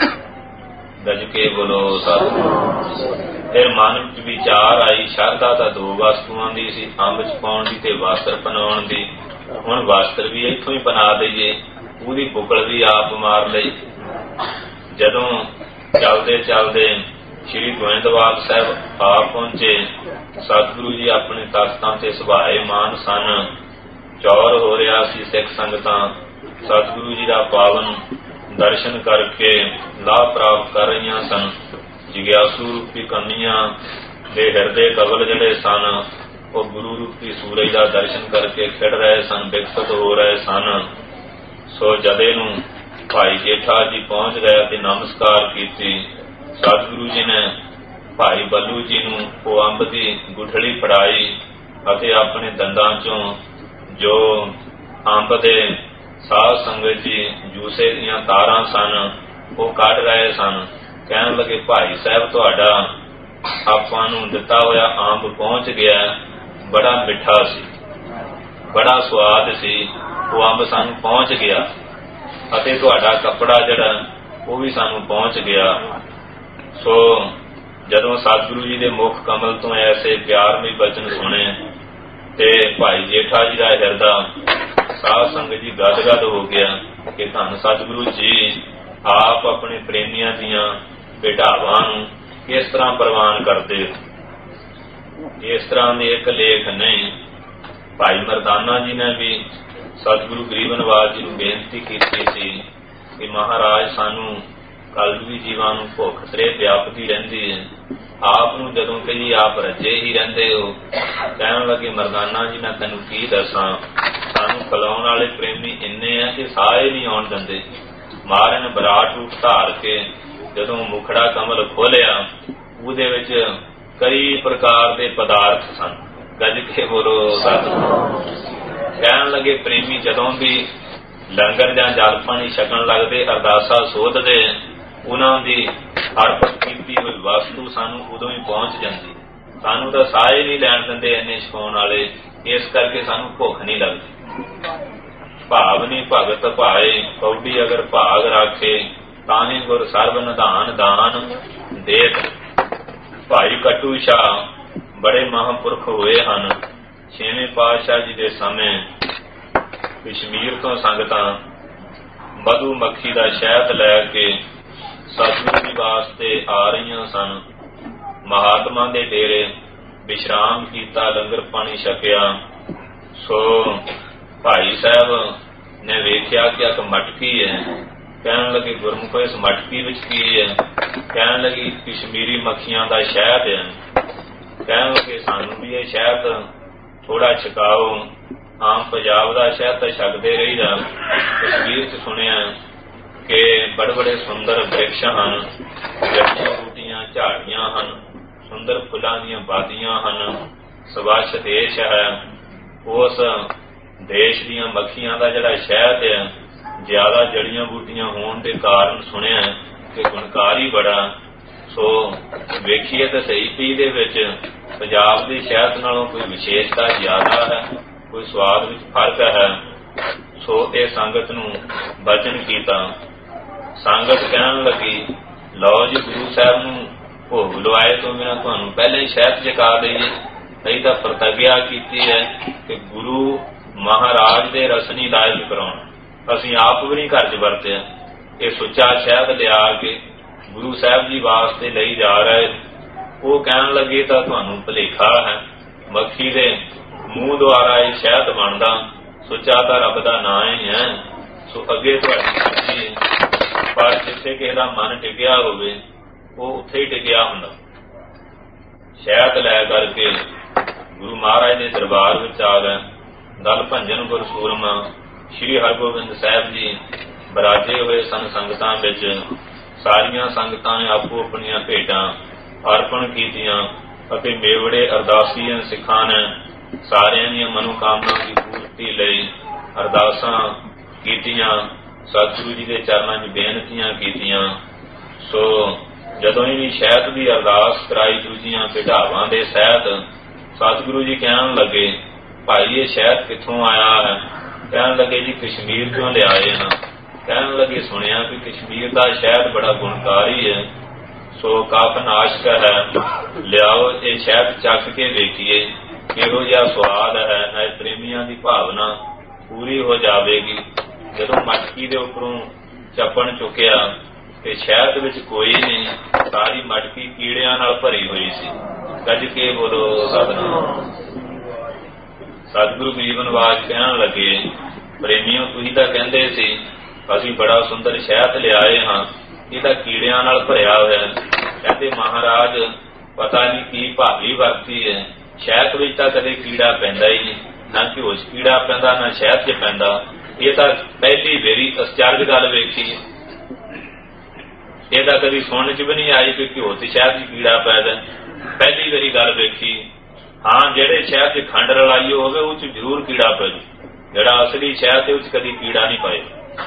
ਗੱਜ ਕੇ ਬੋਲੋ ਸਤਿਨਾਮ। ਫਿਰ ਮਨ ਵਿੱਚ ਵਿਚਾਰ ਆਈ, ਸ਼ਰਧਾ ਤਾਂ ਦੋ ਵਸਤੂਆਂ ਦੀ ਸੀ, ਅੰਬ ਚ ਪਾਉਣ ਦੀ ਤੇ ਵਸਤਰ ਬਣਾਉਣ ਦੀ। ਹੁਣ ਵਸਤਰ ਵੀ ਇੱਥੋਂ ਹੀ ਬਣਾ ਦਈਏ, ਉਹਦੀ ਬੁਕਲ ਵੀ ਆਪ ਮਾਰ ਲਈ। ਜਦੋਂ ਚੱਲਦੇ ਚੱਲਦੇ ਸ੍ਰੀ ਗੋਇੰਦਵਾਲ ਸਾਹਿਬ ਆ ਪਹੁੰਚੇ, ਸਤਿਗੁਰੂ ਜੀ ਆਪਣੇ ਤਖਤਾਂ ਤੇ ਸੁਭਾਏਮਾਨ ਸਨ। ਚੌਰ ਹੋ ਰਿਹਾ ਸੀ। ਸਿੱਖ ਸੰਗਤਾਂ ਸਤਿਗੁਰੂ ਜੀ ਦਾ ਪਾਵਨ ਦਰਸ਼ਨ ਕਰਕੇ ਲਾਭ ਪ੍ਰਾਪਤ ਕਰ ਰਹੀਆਂ ਸਨ। ਜਿਗਿਆਸੂ ਰੂਪੀ ਕੰਨੀਆਂ ਦੇ ਹਿਰਦੇ ਕਬਲ ਜਿਹੜੇ ਸਨ ਉਹ ਗੁਰੂ ਰੂਪੀ ਸੂਰਜ ਦਾ ਦਰਸ਼ਨ ਕਰਕੇ ਖਿੜ ਰਹੇ ਸਨ, ਵਿਕਸਿਤ ਹੋ ਰਹੇ ਸਨ। ਸੋ ਜਦੇ ਨੂੰ ਭਾਈ ਜੇਠਾ ਜੀ ਪਹੁੰਚ ਗਏ ਤੇ ਨਮਸਕਾਰ ਕੀਤੀ। ਸਤਿਗੁਰੂ ਜੀ ਨੇ ਭਾਈ ਬੱਲੂ ਜੀ ਨੂੰ ਉਹ ਅੰਬ ਦੀ ਗੁਠੜੀ ਫੜਾਈ ਅਤੇ ਆਪਣੇ ਦੰਦਾਂ ਚੋਂ ਜੋ ਅੰਬ ਦੇ ਸਾਧ ਸੰਗਤ ਜੀ ਜੂਸੇ ਦੀਆਂ ਤਾਰਾਂ ਸਨ ਉਹ ਕੱਢ ਰਹੇ ਸਨ। ਕਹਿਣ ਲੱਗੇ ਭਾਈ ਸਾਹਿਬ ਤੁਹਾਡਾ ਆਪਾਂ ਨੂੰ ਦਿੱਤਾ ਹੋਇਆ ਅੰਬ ਪਹੁੰਚ ਗਿਆ। ਬੜਾ ਮਿੱਠਾ ਸੀ, ਬੜਾ ਸਵਾਦ ਸੀ। ਉਹ ਅੰਬ ਸਾਨੂੰ ਪਹੁੰਚ ਗਿਆ ਅਤੇ ਤੁਹਾਡਾ ਕੱਪੜਾ ਜਿਹੜਾ ਉਹ ਵੀ ਸਾਨੂੰ ਪਹੁੰਚ ਗਿਆ। ਸੋ ਜਦੋਂ ਸਤਿਗੁਰੂ ਜੀ ਦੇ ਮੁਖ ਕਮਲ ਤੋਂ ਐਸੇ ਪਿਆਰਮਈ ਬਚਨ ਸੁਣੇ ਤੇ ਭਾਈ ਜੇਠਾ ਜੀ ਦਾ ਹਿਰਦਾ ਸਾਧ ਸੰਗਤ ਜੀ ਗਦ-ਗਦ ਹੋ ਗਿਆ ਕਿ ਧੰਨ ਸਤਿਗੁਰੂ ਜੀ ਆਪ ਆਪਣੇ ਪ੍ਰੇਮੀਆਂ ਦੀਆਂ ਭੇਟਾਵਾਂ ਨੂੰ ਕਿਸ ਤਰ੍ਹਾਂ ਪ੍ਰਵਾਨ ਕਰਦੇ। ਇਸ ਤਰ੍ਹਾਂ ਦੇ ਇੱਕ ਲੇਖ ਨਹੀਂ। ਭਾਈ ਮਰਦਾਨਾ ਜੀ ਨੇ ਵੀ ਸਤਿਗੁਰੂ ਗਰੀਬ ਨਿਵਾਜ ਜੀ ਨੂੰ ਬੇਨਤੀ ਕੀਤੀ ਸੀ ਕਿ ਮਹਾਰਾਜ ਸਾਨੂੰ ਕਲਯੁਗੀ ਜੀਵਾਂ ਨੂੰ ਭੁੱਖ ਤਰੇ ਵਿਆਪਦੀ ਰਹਿੰਦੀ ਹੈ, ਆਪ ਨੂੰ ਜਦੋਂ ਕਹੀ ਆਪ ਰੱਜੇ ਹੀ ਰਹਿੰਦੇ ਹੋ। ਕਹਿਣ ਲੱਗੇ ਮਰਦਾਨਾ ਜੀ ਮੈਂ ਤੈਨੂੰ ਕੀ ਦੱਸਾਂ, ਸਾਨੂੰ ਖਲਾਉਣ ਵਾਲੇ ਪ੍ਰੇਮੀ ਇੰਨੇ ਆ ਕਿ ਸਾਹ ਹੀ ਨਹੀਂ ਆਉਣ ਦਿੰਦੇ। ਮਹਾਰਾਜ ਨੇ ਵਿਰਾਟ ਰੂਪ ਧਾਰ ਕੇ ਜਦੋਂ ਮੁਖੜਾ ਕਮਲ ਖੋਲਿਆ, ਉਹਦੇ ਵਿੱਚ ਕਈ ਪ੍ਰਕਾਰ ਦੇ ਪਦਾਰਥ ਸਨ। ਗੱਜ ਕੇ ਬੋਲੋ ਸਤਿਗੁਰੂ। ਕਹਿਣ ਲੱਗੇ ਪ੍ਰੇਮੀ ਜਦੋਂ ਵੀ ਲੰਗਰ ਜਾਂ ਜਲ ਪਾਣੀ ਛਕਣ ਲੱਗਦੇ, ਅਰਦਾਸਾਂ ਸੋਧਦੇ, ਉਹਨਾਂ ਦੀ ਅਰਪਿਤ ਕੀਤੀ ਹੋਈ ਵਸਤੂ ਸਾਨੂੰ ਉਦੋਂ ਹੀ ਪਹੁੰਚ ਜਾਂਦੀ। ਸਾਨੂੰ ਤਾਂ ਸਾਹ ਹੀ ਨਹੀਂ ਲੈਣ ਦਿੰਦੇ ਇੰਨੇ ਛਕਾਉਣ ਵਾਲੇ, ਇਸ ਕਰਕੇ ਸਾਨੂੰ ਭੁੱਖ ਨਹੀਂ ਲੱਗਦੀ। ਭਾਵ ਨਹੀਂ ਭਗਤ ਭਾਏ, ਕੌਡੀ ਅਗਰ ਭਾਗ ਰਾਖੇ, ਤਾਹੇ ਗੁਰ ਸਰਬ ਨਿਧਾਨ ਦਾਨ ਦੇਤ। ਭਾਈ ਕਟੂ ਸ਼ਾਹ ਬੜੇ ਮਹਾਂਪੁਰਖ ਹੋਏ ਹਨ। 6ਵੇਂ ਪਾਤਸ਼ਾਹ ਜੀ ਦੇ ਸਮੇਂ ਕਸ਼ਮੀਰ ਤੋਂ ਸੰਗਤਾਂ ਮਧੂ ਮੱਖੀ ਦਾ ਸ਼ਹਿਦ ਲੈ ਕੇ ਸਤਿਗੁਰੂ ਜੀ ਵਾਸਤੇ ਆ ਰਹੀਆਂ ਸਨ। ਮਹਾਤਮਾ ਦੇ ਡੇਰੇ ਵਿਸ਼ਰਾਮ ਕੀਤਾ, ਲੰਗਰ ਪਾਣੀ ਛਕਿਆ। ਸੋ ਭਾਈ ਸਾਹਿਬ ਨੇ ਵੇਖਿਆ ਕਿ ਇੱਕ ਮਟਕੀ ਹੈ। ਕਹਿਣ ਲੱਗੇ ਗੁਰਮੁਖੋ ਇਸ ਮਟਕੀ ਵਿੱਚ ਕੀ ਹੈ? ਕਹਿਣ ਲੱਗੀ ਕਸ਼ਮੀਰੀ ਮੱਖੀਆਂ ਦਾ ਸ਼ਹਿਦ ਹੈ। ਕਹਿਣ ਲੱਗੇ ਸਾਨੂੰ ਵੀ ਇਹ ਸ਼ਹਿਦ ਥੋੜਾ ਛਕਾਓ। ਆਮ ਪੰਜਾਬ ਦਾ ਸ਼ਹਿਦ ਤਾਂ ਛਕਦੇ ਰਹੀਦਾ, ਕਸ਼ਮੀਰ ਚ ਸੁਣਿਆ ਕਿ ਬੜੇ ਬੜੇ ਸੁੰਦਰ ਬ੍ਰਿਕਸ਼ ਹਨ, ਜੜੀਆਂ ਬੂਟੀਆਂ ਝਾੜੀਆਂ ਹਨ, ਸੁੰਦਰ ਫੁੱਲਾਂ ਦੀਆਂ ਬਾਦੀਆਂ ਹਨ, ਸਵੱਛ ਦੇਸ਼ ਹੈ। ਉਸ ਦੇਸ਼ ਦੀਆਂ ਮੱਖੀਆਂ ਦਾ ਜਿਹੜਾ ਸ਼ਹਿਦ ਹੈ, ਜ਼ਿਆਦਾ ਜੜੀਆਂ ਬੂਟੀਆਂ ਹੋਣ ਦੇ ਕਾਰਨ ਸੁਣਿਆ ਕਿ ਗੁਣਕਾਰੀ ਬੜਾ। ਸੋ ਵੇਖੀਏ ਤਾਂ ਸਹੀ ਪੀ ਦੇ ਵਿੱਚ ਪੰਜਾਬ ਦੇ ਸ਼ਹਿਦ ਨਾਲੋਂ ਕੋਈ ਵਿਸ਼ੇਸ਼ਤਾ ਜ਼ਿਆਦਾ ਹੈ, ਕੋਈ ਸਵਾਦ ਵਿੱਚ ਫਰਕ ਹੈ। ਸੋ ਇਹ ਸੰਗਤ ਨੂੰ ਬਚਨ ਕੀਤਾ। ਸੰਗਤ ਕਹਿਣ ਲੱਗੀ ਲਓ ਜੀ ਗੁਰੂ ਸਾਹਿਬ ਨੂੰ ਭੋਗ ਲਵਾਏ ਤੋਂ ਬਿਨਾਂ ਤੁਹਾਨੂੰ ਪਹਿਲੇ ਹੀ ਸ਼ਹਿਦ ਛਕਾ ਦਈਏ। ਅਸੀਂ ਤਾਂ ਪ੍ਰਤਿਗਿਆ ਕੀਤੀ ਹੈ ਕਿ ਗੁਰੂ ਮਹਾਰਾਜ ਦੇ ਰਸਨੀ ਲਾਇਕ ਕਰਾਉਣ, ਅਸੀਂ ਆਪ ਵੀ ਨਹੀਂ ਘਰ ਚ ਵਰਤਿਆ। ਇਹ ਸੁੱਚਾ ਸ਼ਹਿਦ ਲਿਆ ਕੇ ਗੁਰੂ ਸਾਹਿਬ ਜੀ ਵਾਸਤੇ ਲਈ ਜਾ ਰਹੇ। ਉਹ ਕਹਿਣ ਲੱਗੇ ਤਾਂ ਤੁਹਾਨੂੰ ਭੁਲੇਖਾ ਹੈ, ਮੱਖੀ ਦੇ ਮੂੰਹ ਦੁਆਰਾ ਇਹ ਸ਼ਹਿਦ ਬਣਦਾ, ਸੁੱਚਾ ਤਾਂ ਰੱਬ ਦਾ ਨਾਂ ਹੀ ਹੈ। ਸੋ ਅੱਗੇ ਤੁਹਾਡੀ ਮਰਜ਼ੀ ਹੈ, ਪਰ ਜਿੱਥੇ ਕਿਸੇ ਦਾ ਮਨ ਟਿਕਿਆ ਹੋਵੇ ਉਹ ਉੱਥੇ ਹੀ ਟਿਕਿਆ ਹੁੰਦਾ। ਸ਼ਹਿਦ ਲੈ ਕਰਕੇ ਗੁਰੂ ਮਹਾਰਾਜ ਦੇ ਦਰਬਾਰ ਵਿੱਚ ਆ ਗਏ। ਦਲ ਭੰਜਨ ਗੁਰਸੂਰਮਾ ਸ੍ਰੀ ਹਰਗੋਬਿੰਦ ਸਾਹਿਬ ਜੀ ਬਰਾਜੇ ਹੋਏ ਸਨ ਸੰਗਤਾਂ ਵਿੱਚ। ਸਾਰੀਆਂ ਸੰਗਤਾਂ ਨੇ ਆਪੋ ਆਪਣੀਆਂ ਭੇਟਾਂ ਅਰਪਣ ਕੀਤੀਆਂ ਅਤੇ ਮੇਵੜੇ ਅਰਦਾਸੀਆਂ ਸਿੱਖਾਂ ਨੇ ਸਾਰਿਆਂ ਦੀਆਂ ਮਨੋਕਾਮਨਾ ਦੀ ਪੂਰਤੀ ਲਈ ਅਰਦਾਸਾਂ ਕੀਤੀਆਂ, ਸਤਿਗੁਰੂ ਜੀ ਦੇ ਚਰਨਾਂ 'ਚ ਬੇਨਤੀਆਂ ਕੀਤੀਆਂ। ਸੋ ਜਦੋਂ ਹੀ ਸ਼ਹਿਦ ਦੀ ਅਰਦਾਸ ਕਰਾਈ ਦੂਜੀਆਂ ਭੇਟਾਵਾਂ ਦੇ ਸਹਿਤ, ਸਤਿਗੁਰੂ ਜੀ ਕਹਿਣ ਲੱਗੇ ਭਾਈ ਇਹ ਸ਼ਹਿਦ ਕਿੱਥੋਂ ਆਇਆ ਹੈ? ਕਹਿਣ ਲੱਗੇ ਜੀ ਕਸ਼ਮੀਰ ਚੋਂ ਲਿਆਏ ਹਾਂ। ਕਹਿਣ ਲੱਗੇ ਸੁਣਿਆ ਕਿ ਕਸ਼ਮੀਰ ਦਾ ਸ਼ਹਿਦ ਬੜਾ ਗੁਣਕਾਰੀ ਹੈ, ਸੋ ਕਫ ਨਾਸ਼ਕ ਹੈ, ਲਿਆਓ ਇਹ ਸ਼ਹਿਦ ਚੱਕ ਕੇ ਵੇਖੀਏ ਕਿਹੋ ਜਿਹਾ ਸਵਾਦ ਹੈ। ਨਾਲੇ ਪ੍ਰੇਮੀਆਂ ਦੀ ਭਾਵਨਾ ਪੂਰੀ ਹੋ ਜਾਵੇਗੀ। ਜਦੋਂ ਮਟਕੀ ਦੇ ਉੱਪਰੋਂ ਚੱਪਣ ਚੁੱਕਿਆ ਤੇ ਸ਼ਹਿਦ ਵਿੱਚ ਕੋਈ ਨਹੀਂ, ਸਾਰੀ ਮਟਕੀ ਕੀੜਿਆਂ ਨਾਲ ਭਰੀ ਹੋਈ ਸੀ। ਗੱਜ ਕੇ ਬੋਲੋ ਸਤਿਨਾਮ। ਸਤਿਗੁਰੂ ਗਰੀਬ ਨਿਵਾਜ ਕਹਿਣ ਲੱਗੇ ਪ੍ਰੇਮੀਓ ਤੁਸੀਂ ਤਾਂ ਕਹਿੰਦੇ ਸੀ ਅਸੀਂ ਬੜਾ ਸੁੰਦਰ ਸ਼ਹਿਦ ਲਿਆਏ ਹਾਂ, ਇਹ ਤਾਂ ਕੀੜਿਆਂ ਨਾਲ ਭਰਿਆ ਹੋਇਆ। ਕਹਿੰਦੇ ਮਹਾਰਾਜ ਪਤਾ ਨਹੀਂ ਕੀ ਭਾਗੀ ਵਰਤੀ ਹੈ, ਸ਼ਹਿਦ ਵਿੱਚ ਤਾਂ ਕਦੇ ਕੀੜਾ ਪੈਂਦਾ ਹੀ ਨਹੀਂ, ਨਾ ਘਿਓ 'ਚ ਕੀੜਾ ਪੈਂਦਾ ਨਾ ਸ਼ਹਿਦ 'ਚ ਪੈਂਦਾ। ਇਹ ਤਾਂ ਪਹਿਲੀ ਵਾਰੀ ਅਚਰਜ ਗੱਲ ਵੇਖੀ। ਇਹ ਤਾਂ ਕਦੀ ਸੁਣਨ 'ਚ ਵੀ ਨਹੀਂ ਆਈ ਕਿ ਘਿਓ ਤੇ ਸ਼ਹਿਦ 'ਚ ਕੀੜਾ ਪੈਦਾ, ਪਹਿਲੀ ਵਾਰੀ ਗੱਲ ਵੇਖੀ। ਹਾਂ ਜਿਹੜੇ ਸ਼ਹਿਦ 'ਚ ਖੰਡ ਰਲਾਈ ਹੋਵੇ ਉਹ 'ਚ ਜ਼ਰੂਰ ਕੀੜਾ ਪੈ ਜੂ, ਜਿਹੜਾ ਅਸਲੀ ਸ਼ਹਿਦ ਤੇ ਉਹ 'ਚ ਕਦੀ ਕੀੜਾ ਨਹੀਂ ਪਾਏ।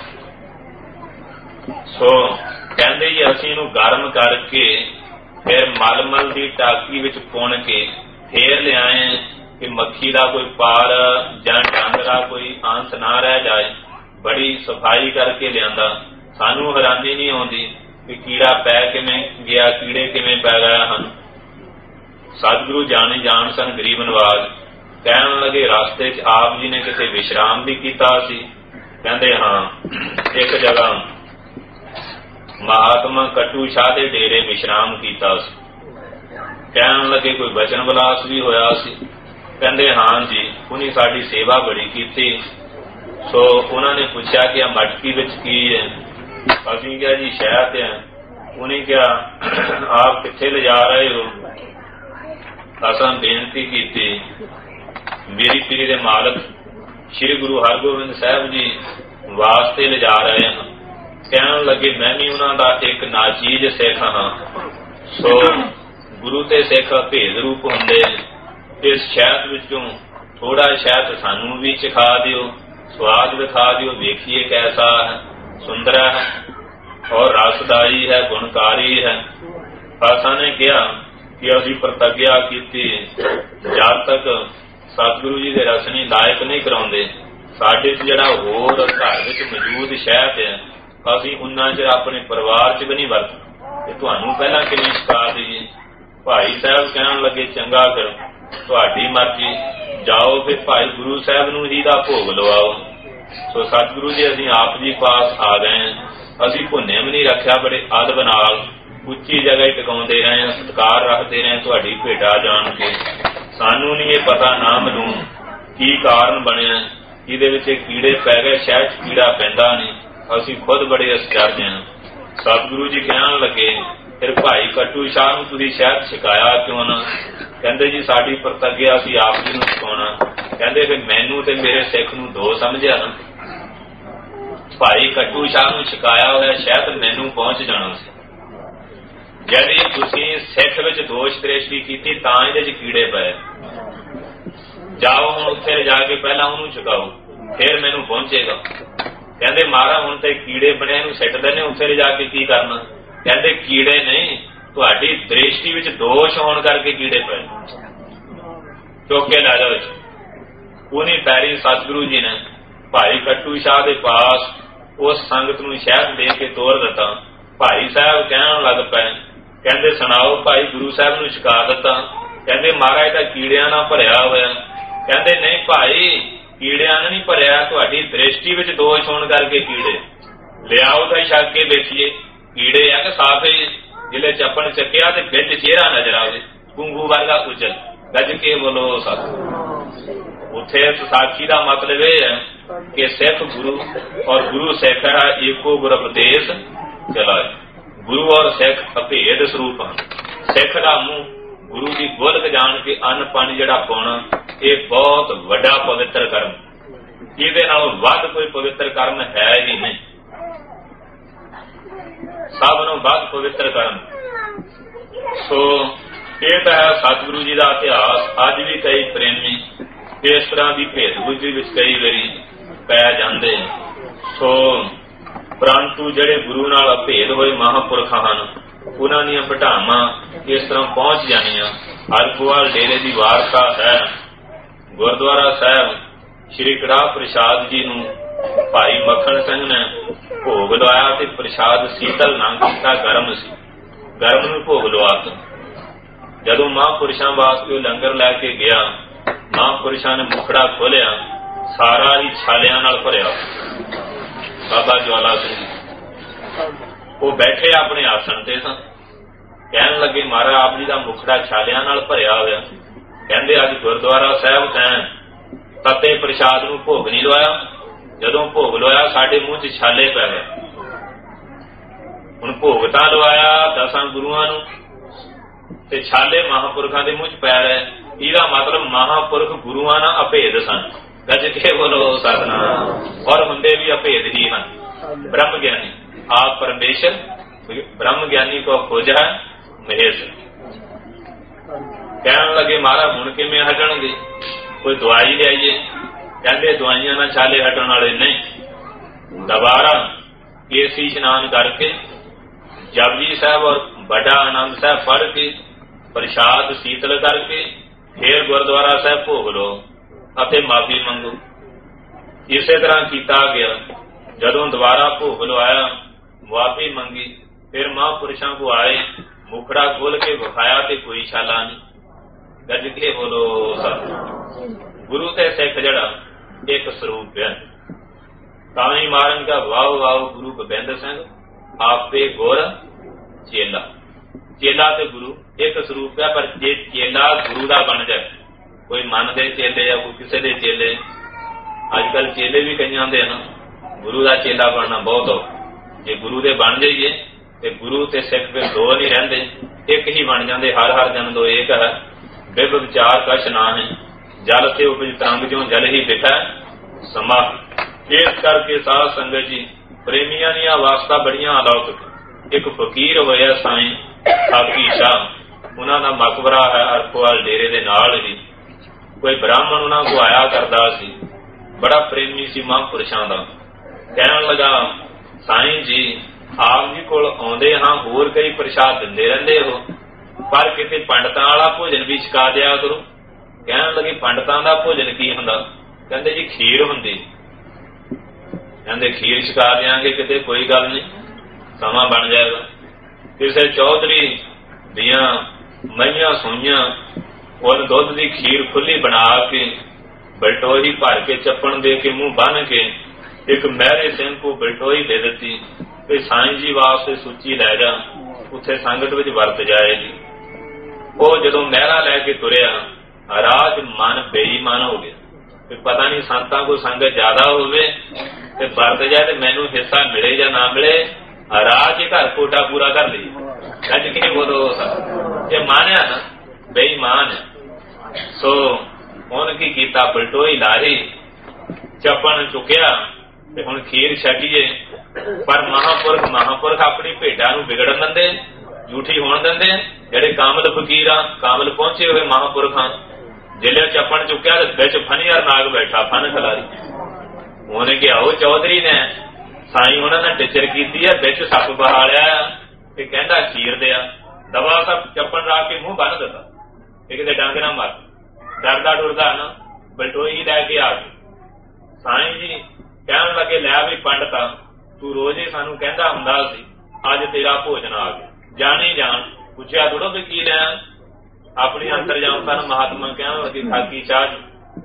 ਸੋ ਕਹਿੰਦੇ ਜੀ ਅਸੀਂ ਇਹਨੂੰ ਗਰਮ ਕਰਕੇ ਫਿਰ ਮਲਮਲ ਦੀ ਟਾਕੀ ਵਿੱਚ ਪੁਣ ਕੇ ਫੇਰ ਲਿਆਏ ਕਿ ਮੱਖੀ ਦਾ ਕੋਈ ਪਾਰ ਜਾਂ ਡੰਗ ਦਾ ਕੋਈ ਅੰਸ਼ ਨਾ ਰਹਿ ਜਾਏ। ਬੜੀ ਸਫਾਈ ਕਰਕੇ ਲਿਆਂਦਾ। ਸਾਨੂੰ ਹੈਰਾਨੀ ਨਹੀਂ ਆਉਂਦੀ ਕਿ ਕੀੜਾ ਪੈ ਕਿਵੇਂ ਗਿਆ, ਕੀੜੇ ਕਿਵੇਂ ਪੈ ਗਏ ਹਨ। ਸਤਿਗੁਰੂ ਜਾਣੇ ਜਾਣ ਸਨ ਗਰੀਬ ਨਿਵਾਜ। ਕਹਿਣ ਲੱਗੇ ਰਸਤੇ 'ਚ ਆਪ ਜੀ ਨੇ ਕਿਤੇ ਵਿਸ਼ਰਾਮ ਵੀ ਕੀਤਾ ਸੀ? ਕਹਿੰਦੇ ਹਾਂ, ਇੱਕ ਜਗ੍ਹਾ ਮਹਾਤਮਾ ਕਟੂ ਸ਼ਾਹ ਦੇ ਡੇਰੇ ਵਿਸ਼ਰਾਮ ਕੀਤਾ ਸੀ। ਕਹਿਣ ਲੱਗੇ ਕੋਈ ਬਚਨ ਵਿਲਾਸ ਵੀ ਹੋਇਆ ਸੀ? ਕਹਿੰਦੇ ਹਾਂ ਜੀ, ਉਹਨੇ ਸਾਡੀ ਸੇਵਾ ਬੜੀ ਕੀਤੀ। ਸੋ ਉਹਨਾਂ ਨੇ ਪੁੱਛਿਆ ਕਿ ਆ ਮਟਕੀ ਵਿੱਚ ਕੀ ਹੈ? ਅਸੀਂ ਕਿਹਾ ਜੀ ਸ਼ਹਿਦ ਹੈ। ਉਹਨੇ ਕਿਹਾ ਆਪ ਕਿੱਥੇ ਲਿਜਾ ਰਹੇ ਹੋ? ਅਸਾਂ ਬੇਨਤੀ ਕੀਤੀ ਮੇਰੀ ਪੀਰੀ ਦੇ ਮਾਲਕ ਸ਼੍ਰੀ ਗੁਰੂ ਹਰਗੋਬਿੰਦ ਸਾਹਿਬ ਜੀ ਵਾਸਤੇ ਲਿਜਾ ਰਹੇ ਹਨ। ਕਹਿਣ ਲੱਗੇ ਮੈਂ ਵੀ ਉਹਨਾਂ ਦਾ ਇੱਕ ਨਾਚੀਜ਼ ਸਿੱਖ ਹਾਂ। ਸੋ ਗੁਰੂ ਤੇ ਸਿੱਖ ਭੇਦ ਰੂਪ ਹੁੰਦੇ। ਇਸ ਸ਼ਹਿਦ ਵਿੱਚੋਂ ਥੋੜਾ ਸ਼ਹਿਦ ਸਾਨੂੰ ਵੀ ਚਖਾ ਦਿਓ, ਸਵਾਦ ਵਿਖਾ ਦਿਓ, ਵੇਖੀਏ ਕੈਸਾ ਹੈ, ਸੁੰਦਰ ਹੈ ਔਰ ਰਸਦਾਈ ਹੈ, ਗੁਣਕਾਰੀ ਹੈ। ਆਸਾ ਨੇ ਕਿਹਾ ਕਿ ਅਸੀਂ ਪ੍ਰਤੱਗਿਆ ਕੀਤੀ ਜਦ ਤੱਕ ਸਤਿਗੁਰੂ ਜੀ ਦੇ ਰਸਨੀ ਲਾਇਕ ਨਹੀਂ ਕਰਾਉਂਦੇ, ਸਾਡੇ ਜਿਹੜਾ ਹੋਰ ਘਰ ਵਿੱਚ ਮੌਜੂਦ ਸ਼ਹਿਦ ਹੈ ਅਸੀਂ ਉਹਨਾਂ ਚਿਰ ਆਪਣੇ ਪਰਿਵਾਰ 'ਚ ਵੀ ਨਹੀਂ ਵਰਤ, ਤੇ ਤੁਹਾਨੂੰ ਪਹਿਲਾਂ ਕਿਵੇਂ ਸਿਖਾ ਦਈਏ। ਭਾਈ ਸਾਹਿਬ ਕਹਿਣ ਲੱਗੇ ਚੰਗਾ ਫਿਰ ਤੁਹਾਡੀ ਮਰਜ਼ੀ, ਜਾਓ ਫਿਰ ਭਾਈ ਗੁਰੂ ਸਾਹਿਬ ਨੂੰ ਹੀ ਦਾ ਭੋਗ ਲਵਾਓ। ਸੋ ਸਤਿਗੁਰੂ ਜੀ ਅਸੀਂ ਆਪ ਜੀ ਪਾਸ ਆ ਗਏ ਹਾਂ। ਅਸੀਂ ਭੁੰਨੇ ਵੀ ਨਹੀਂ ਰੱਖਿਆ, ਬੜੇ ਅਦਬ ਨਾਲ ਉੱਚੀ ਜਗ੍ਹਾ ਟਿਕਾਉਂਦੇ ਰਹੇ ਹਾਂ, ਸਤਿਕਾਰ ਰੱਖਦੇ ਰਹੇ ਤੁਹਾਡੀ ਭੇਟਾ ਜਾਣ ਕੇ। ਸਾਨੂੰ ਨਹੀਂ ਇਹ ਪਤਾ ਨਾ ਮਾਲੂਮ ਕੀ ਕਾਰਨ ਬਣਿਆ, ਇਹਦੇ ਵਿੱਚ ਕੀੜੇ ਪੈ ਗਏ, ਸ਼ਹਿਦ 'ਚ ਕੀੜਾ ਪੈਂਦਾ ਨਹੀਂ, ਅਸੀਂ ਖੁਦ ਬੜੇ ਅਸਚਰਜ ਹਾਂ। ਸਤਿਗੁਰੂ ਜੀ ਕਹਿਣ ਲੱਗੇ ਫਿਰ ਭਾਈ ਕੱਟੂ ਸ਼ਾਹ ਨੂੰ ਤੁਸੀਂ ਸ਼ਹਿਦ ਛਕਾਇਆ ਕਿਉਂ ਨਾ? ਕਹਿੰਦੇ ਜੀ ਸਾਡੀ ਪ੍ਰਤੱਗਿਆ ਸੀ ਆਪ ਜੀ ਨੂੰ ਸਿਖਾਉਣਾ। ਕਹਿੰਦੇ ਫਿਰ ਮੈਨੂੰ ਤੇ ਮੇਰੇ ਸਿੱਖ ਨੂੰ ਦੋ ਸਮਝਿਆ ਨਾ। ਭਾਈ ਕੱਟੂ ਸ਼ਾਹ ਨੂੰ ਛਕਾਇਆ ਹੋਇਆ ਸ਼ਹਿਦ ਮੈਨੂੰ ਪਹੁੰਚ ਜਾਣਾ ਸੀ। ਜਦ ਤੁਸੀਂ ਸਿੱਖ ਵਿੱਚ ਦੋਸ਼ ਦ੍ਰਿਸ਼ਟੀ ਕੀਤੀ ਤਾਂ ਇਹਦੇ 'ਚ ਕੀੜੇ ਪਏ। ਜਾਓ ਹੁਣ ਉੱਥੇ ਜਾ ਕੇ ਪਹਿਲਾਂ ਉਹਨੂੰ ਛਕਾਓ, ਫਿਰ ਮੈਨੂੰ ਪਹੁੰਚੇਗਾ। ਕਹਿੰਦੇ ਮਹਾਰਾਜ ਹੁਣ ਤੇ ਕੀੜੇ ਬਣੇ ਨੂੰ ਸਿੱਟਦੇ ਨੇ, ਉੱਥੇ ਜਾ ਕੇ ਕੀ ਕਰਨਾ? ਕਹਿੰਦੇ ਕੀੜੇ ਨਹੀਂ, ਤੁਹਾਡੀ ਦ੍ਰਿਸ਼ਟੀ ਵਿੱਚ ਦੋਸ਼ ਹੋਣ ਕਰਕੇ ਕੀੜੇ ਪਏ, ਚੁੱਕ ਕੇ ਲੈ ਜਾਓ। ਉਹਨੇ ਪੈਰੀ ਸਤਿਗੁਰੂ ਜੀ ਨੇ ਭਾਈ ਕੱਟੂ ਸ਼ਾਹ ਦੇ ਪਾਸ ਉਸ ਸੰਗਤ ਨੂੰ ਸ਼ਹਿਦ ਦੇ ਕੇ ਤੋਰ ਦਿੱਤਾ। ਭਾਈ ਸਾਹਿਬ ਕਹਿਣ ਲੱਗ ਪਏ, ਕਹਿੰਦੇ ਸੁਣਾਓ ਭਾਈ ਗੁਰੂ ਸਾਹਿਬ ਨੂੰ ਛਕਾ ਦਿੱਤਾ? ਕਹਿੰਦੇ ਮਹਾਰਾਜ ਤਾਂ ਕੀੜਿਆਂ ਨਾਲ ਭਰਿਆ ਹੋਇਆ। ਕਹਿੰਦੇ ਨਹੀਂ ਭਾਈ ਕੀੜਿਆਂ ਨਾਲ ਨਹੀਂ ਭਰਿਆ, ਤੁਹਾਡੀ ਦ੍ਰਿਸ਼ਟੀ ਵਿੱਚ ਦੋਸ਼ ਹੋਣ ਕਰਕੇ ਕੀੜੇ। ਲਿਆਓ ਤਾਂ ਛਕ ਕੇ ਵੇਖੀਏ ਕੀੜੇ ਆ ਕਿ ਸਾਫੇ। ਜਿਲੇ ਚੱਪਣ ਚੱਕਿਆ ਤੇ ਵਿੱਚ ਚਿਹਰਾ ਨਜ਼ਰ ਆਵੇ, ਗੁੰਗੂ ਵਰਗਾ ਉਜਲ, ਗੱਜ ਕੇ ਬੋਲੋ ਸਤਿ। ਉੱਥੇ ਸਾਖੀ ਦਾ ਮਤਲਬ ਇਹ ਹੈ ਕਿ ਸਿੱਖ ਗੁਰੂ ਔਰ ਗੁਰੂ ਸਿੱਖ ਹੈ ਇੱਕੋ ਗੁਰ ਉਪਦੇਸ਼ ਚਲਾਏ। ਗੁਰੂ ਔਰ ਸਿੱਖ ਅਭੇਦ ਸਰੂਪ ਹਨ। ਸਿੱਖ ਦਾ ਮੂੰਹ ਗੁਰੂ ਦੀ ਗੋਲਕ ਜਾਣ ਕੇ ਅੰਨ ਪਾਣੀ ਜਿਹੜਾ ਪਾਉਣਾ, ਇਹ ਬਹੁਤ ਵੱਡਾ ਪਵਿੱਤਰ ਕਰਮ। ਇਹਦੇ ਨਾਲੋਂ ਵੱਧ ਕੋਈ ਪਵਿੱਤਰ ਕਰਮ ਹੈ ਹੀ ਨਹੀਂ। ਸਭ ਨੂੰ ਵੱਧ ਪਵਿੱਤਰ ਕਰਮ। ਸੋ ਇਹ ਤਾਂ ਹੈ ਸਤਿਗੁਰੂ ਜੀ ਦਾ ਇਤਿਹਾਸ। ਅੱਜ ਵੀ ਕਈ ਪ੍ਰੇਮੀ ਇਸ ਤਰ੍ਹਾਂ ਦੀ ਭੇਦ-ਬੁੱਝੀ ਵਿੱਚ ਕਈ ਵਾਰੀ ਪੈ ਜਾਂਦੇ। ਸੋ ਪਰੰਤੂ ਜਿਹੜੇ ਗੁਰੂ ਨਾਲ ਅਭੇਦ ਹੋਏ ਮਹਾਂਪੁਰਖ ਹਨ, ਉਹਨਾਂ ਦੀਆਂ ਭਟਾਵਾਂ ਇਸ ਤਰ੍ਹਾਂ ਪਹੁੰਚ ਜਾਣੀਆਂ। ਹਰਗੋਵਾਲ ਡੇਰੇ ਦੀ ਵਾਰਤਾ ਹੈ। ਗੁਰਦੁਆਰਾ ਸਾਹਿਬ ਸ਼੍ਰੀ ਕੜਾਹ ਪ੍ਰਸ਼ਾਦ ਜੀ ਨੂੰ ਭਾਈ ਮੱਖਣ ਸਿੰਘ ਨੇ ਭੋਗ ਲਵਾਇਆ ਤੇ ਪ੍ਰਸ਼ਾਦ ਸੀਤਲ ਨਾ ਕੀਤਾ, ਗਰਮ ਸੀ। ਗਰਮ ਨੂੰ ਭੋਗ ਲਵਾਤਾ। ਜਦੋਂ ਮਹਾਂਪੁਰਸ਼ਾਂ ਵਾਸਤੇ ਲੰਗਰ ਲੈ ਕੇ ਗਿਆ, ਮਹਾਂਪੁਰਸ਼ਾਂ ਨੇ ਮੁਖੜਾ ਖੋਲਿਆ, ਸਾਰਾ ਹੀ ਛਾਲਿਆਂ ਨਾਲ ਭਰਿਆ। ਬਾਬਾ ਜਵਾਲਾ ਸਿੰਘ ਉਹ ਬੈਠੇ ਆਪਣੇ ਆਸਣ ਤੇ ਸਨ। ਕਹਿਣ ਲੱਗੇ ਮਹਾਰਾਜ ਆਪ ਜੀ ਦਾ ਮੁਖੜਾ ਛਾਲਿਆਂ ਨਾਲ ਭਰਿਆ ਹੋਇਆ। ਕਹਿੰਦੇ ਅੱਜ ਗੁਰਦੁਆਰਾ ਸਾਹਿਬ ਕਹਿਣ ਤਤੇ ਪ੍ਰਸ਼ਾਦ ਨੂੰ ਭੋਗ ਨਹੀਂ ਲਵਾਇਆ। ਜਦੋਂ ਭੋਗ ਲਵਾਇਆ ਸਾਡੇ ਮੂੰਹ 'ਚ ਛਾਲੇ ਪੈ ਗਏ। ਹੁਣ ਭੋਗ ਤਾਂ ਲਵਾਇਆ 10 ਗੁਰੂਆਂ ਨੂੰ ਤੇ ਛਾਲੇ ਮਹਾਂਪੁਰਖਾਂ ਦੇ ਮੂੰਹ 'ਚ ਪੈ ਰਹੇ। ਇਹਦਾ ਮਤਲਬ ਮਹਾਂਪੁਰਖ ਗੁਰੂਆਂ ਨਾਲ ਅਭੇਦ ਸਨ। ਗੱਜ ਕੇ ਬੋਲੋ ਸਤਿਨਾਮ। ਔਰ ਹੁੰਦੇ ਵੀ ਅਭੇਦ ਹੀ ਹਨ। ਬ੍ਰਹਮ ਗਿਆਨੀ ਆਪ ਪਰਮੇਸ਼ਰ, ਬ੍ਰਹਮ ਗਿਆਨੀ ਕੋ ਖੋਜਾ ਮਹੇਸ਼। ਕਹਿਣ ਲੱਗੇ ਮਹਾਰਾਜ ਹੁਣ ਕਿਵੇਂ ਹਟਣਗੇ? ਕੋਈ ਦਵਾਈ ਲਿਆਈਏ। ਕਹਿੰਦੇ ਦਵਾਈਆਂ ਨਾਲ ਛਾਲੇ ਹਟਣ ਵਾਲੇ ਨਹੀਂ। ਦੁਬਾਰਾ ਕੇਸੀ ਇਸ਼ਨਾਨ ਕਰਕੇ ਜਪਜੀ ਸਾਹਿਬ ਔਰ ਵੱਡਾ ਆਨੰਦ ਸਾਹਿਬ ਪੜ੍ਹ ਕੇ ਪ੍ਰਸ਼ਾਦ ਸੀਤਲ ਕਰਕੇ ਫੇਰ ਗੁਰਦੁਆਰਾ ਸਾਹਿਬ ਭੋਗ ਲਓ ਅਤੇ ਮਾਫੀ ਮੰਗੋ। ਇਸੇ ਤਰ੍ਹਾਂ ਕੀਤਾ ਗਿਆ। ਜਦੋਂ ਦੁਬਾਰਾ ਭੋਗ ਲਵਾਇਆ, ਮਾਫੀ ਮੰਗੀ, ਫਿਰ ਮਹਾਂਪੁਰਸ਼ਾਂ ਕੋ ਆਏ, ਮੁਖੜਾ ਖੋਲ ਕੇ ਵਿਖਾਇਆ ਤੇ ਕੋਈ ਛਾਲਾ ਨਹੀਂ। ਗੱਜ ਕੇ ਬੋਲੋ ਸਤਿ। ਗੁਰੂ ਤੇ ਸਿੱਖ ਜਿਹੜਾ ਇੱਕ ਸਰੂਪ ਹੈ। ਤਾਂ ਹੀ ਮਾਰਨ ਦਾ ਵਾਹ ਵਾਹ ਗੁਰੂ ਗੋਬਿੰਦ ਸਿੰਘ ਆਪੇ ਗੁਰ ਚੇਲਾ। ਚੇਲਾ ਤੇ ਗੁਰੂ ਇੱਕ ਸਰੂਪ ਹੈ। ਪਰ ਜੇ ਚੇਲਾ ਗੁਰੂ ਦਾ ਬਣ ਜਾਏ, ਕੋਈ ਮਨ ਦੇ ਚੇਲੇ ਆ, ਕੋਈ ਕਿਸੇ ਦੇ ਚੇਲੇ। ਅੱਜ ਕੱਲ ਚੇਲੇ ਵੀ ਕਈਆਂ ਦੇ ਨਾ, ਗੁਰੂ ਦਾ ਚੇਲਾ ਬਣਨਾ ਬਹੁਤ ਔਖਾ। ਜੇ ਗੁਰੂ ਦੇ ਬਣ ਜਾਈਏ ਤੇ ਗੁਰੂ ਤੇ ਸਿੱਖ ਫਿਰ ਦੋ ਨਹੀਂ ਰਹਿੰਦੇ, ਇੱਕ ਹੀ ਬਣ ਜਾਂਦੇ। ਹਰ ਹਰ ਜਨ ਦੋ ਏਕ ਹੈ, ਬਿਬ ਵਿਚਾਰ ਕਛ ਨਾ ਹੈ। ਜਲ ਤੇ ਉਪਜ ਤਰੰਗ ਜਿਉ ਜਲ ਹੀ ਬਿਠਾ, समाह। इस करके साध संगत जी प्रेमियां दी अवस्था बड़ियां अलौकिक। एक फकीर होया साईं खाकी शाह, उन्हां दा मकबरा है अरखोवाल डेरे दे नाल ही। कोई ब्राह्मण उन्हां को आया करदा सी, बड़ा प्रेमी सी महापुरुषां दा। कहण लगा, साईं जी आप जी कोल आउंदे हां, होर कई प्रसाद दिंदे रहिंदे हो, पर किते पंडितां वाला भोजन भी छका दिया करो। कहण लगे, पंडितां दा भोजन की हुंदा? कहंदे जी खीर हुंदी। कहंदे खीर छका देंगे, किते कोई गल नहीं, समा बन जाएगा। किसी चौधरी दियां मईयां सूईयां उन दुध की खीर खुली बना के बलटोही भर के चप्पण दे के मुंह बन के एक महरे सिंह को बलटोही दे दी कि साईं जी वास्ते सूची लै जा, उत्थे संगत विच वरत जाएगी। वो जदों महरा लैके तुरिया, राज मन बेईमान हो गया कि पता नहीं संतां को संगत ज्यादा होवे ते वरत जाए तो मैनू हिस्सा मिले या ना मिले, राज घर कोटा पूरा कर ली। अज कि बोलो जे मानिया ना बेईमान है। सो उन्हें की किया, बलटोही लाही, चपन चुकया ते हुण खीर छकीए। पर महापुरख अपनी भेडा नूं बिगड़न दिंदे, झूठी होण दिंदे। जिहड़े कामल फकीर आ, कामल पहुंचे हुए महापुरख आ, जिले चपन चुकया ते विच फनीअर नाग बैठा फन खलारी। उन्हें कहा, वो चौधरी ने साईं उन्होंने टिचर की है, बिच सप बहा लिया ते कहंदा खीर दिया। दवा सब चप्पन रख के मुंह बन दिता कि किते डंग ना मर। डरदा डुरदा ना बलटोही लैके आ गए। साईं जी कहन लगे, लै भी पंडिता, तू रोज ही सानू कहंदा हुंदा सी, अज तेरा भोजन आ गया। जानी जान पुछया थोड़ो भी की लिया, अपनी अंतरजामता नूं महात्मा कहन लगे खाकी शाह जी।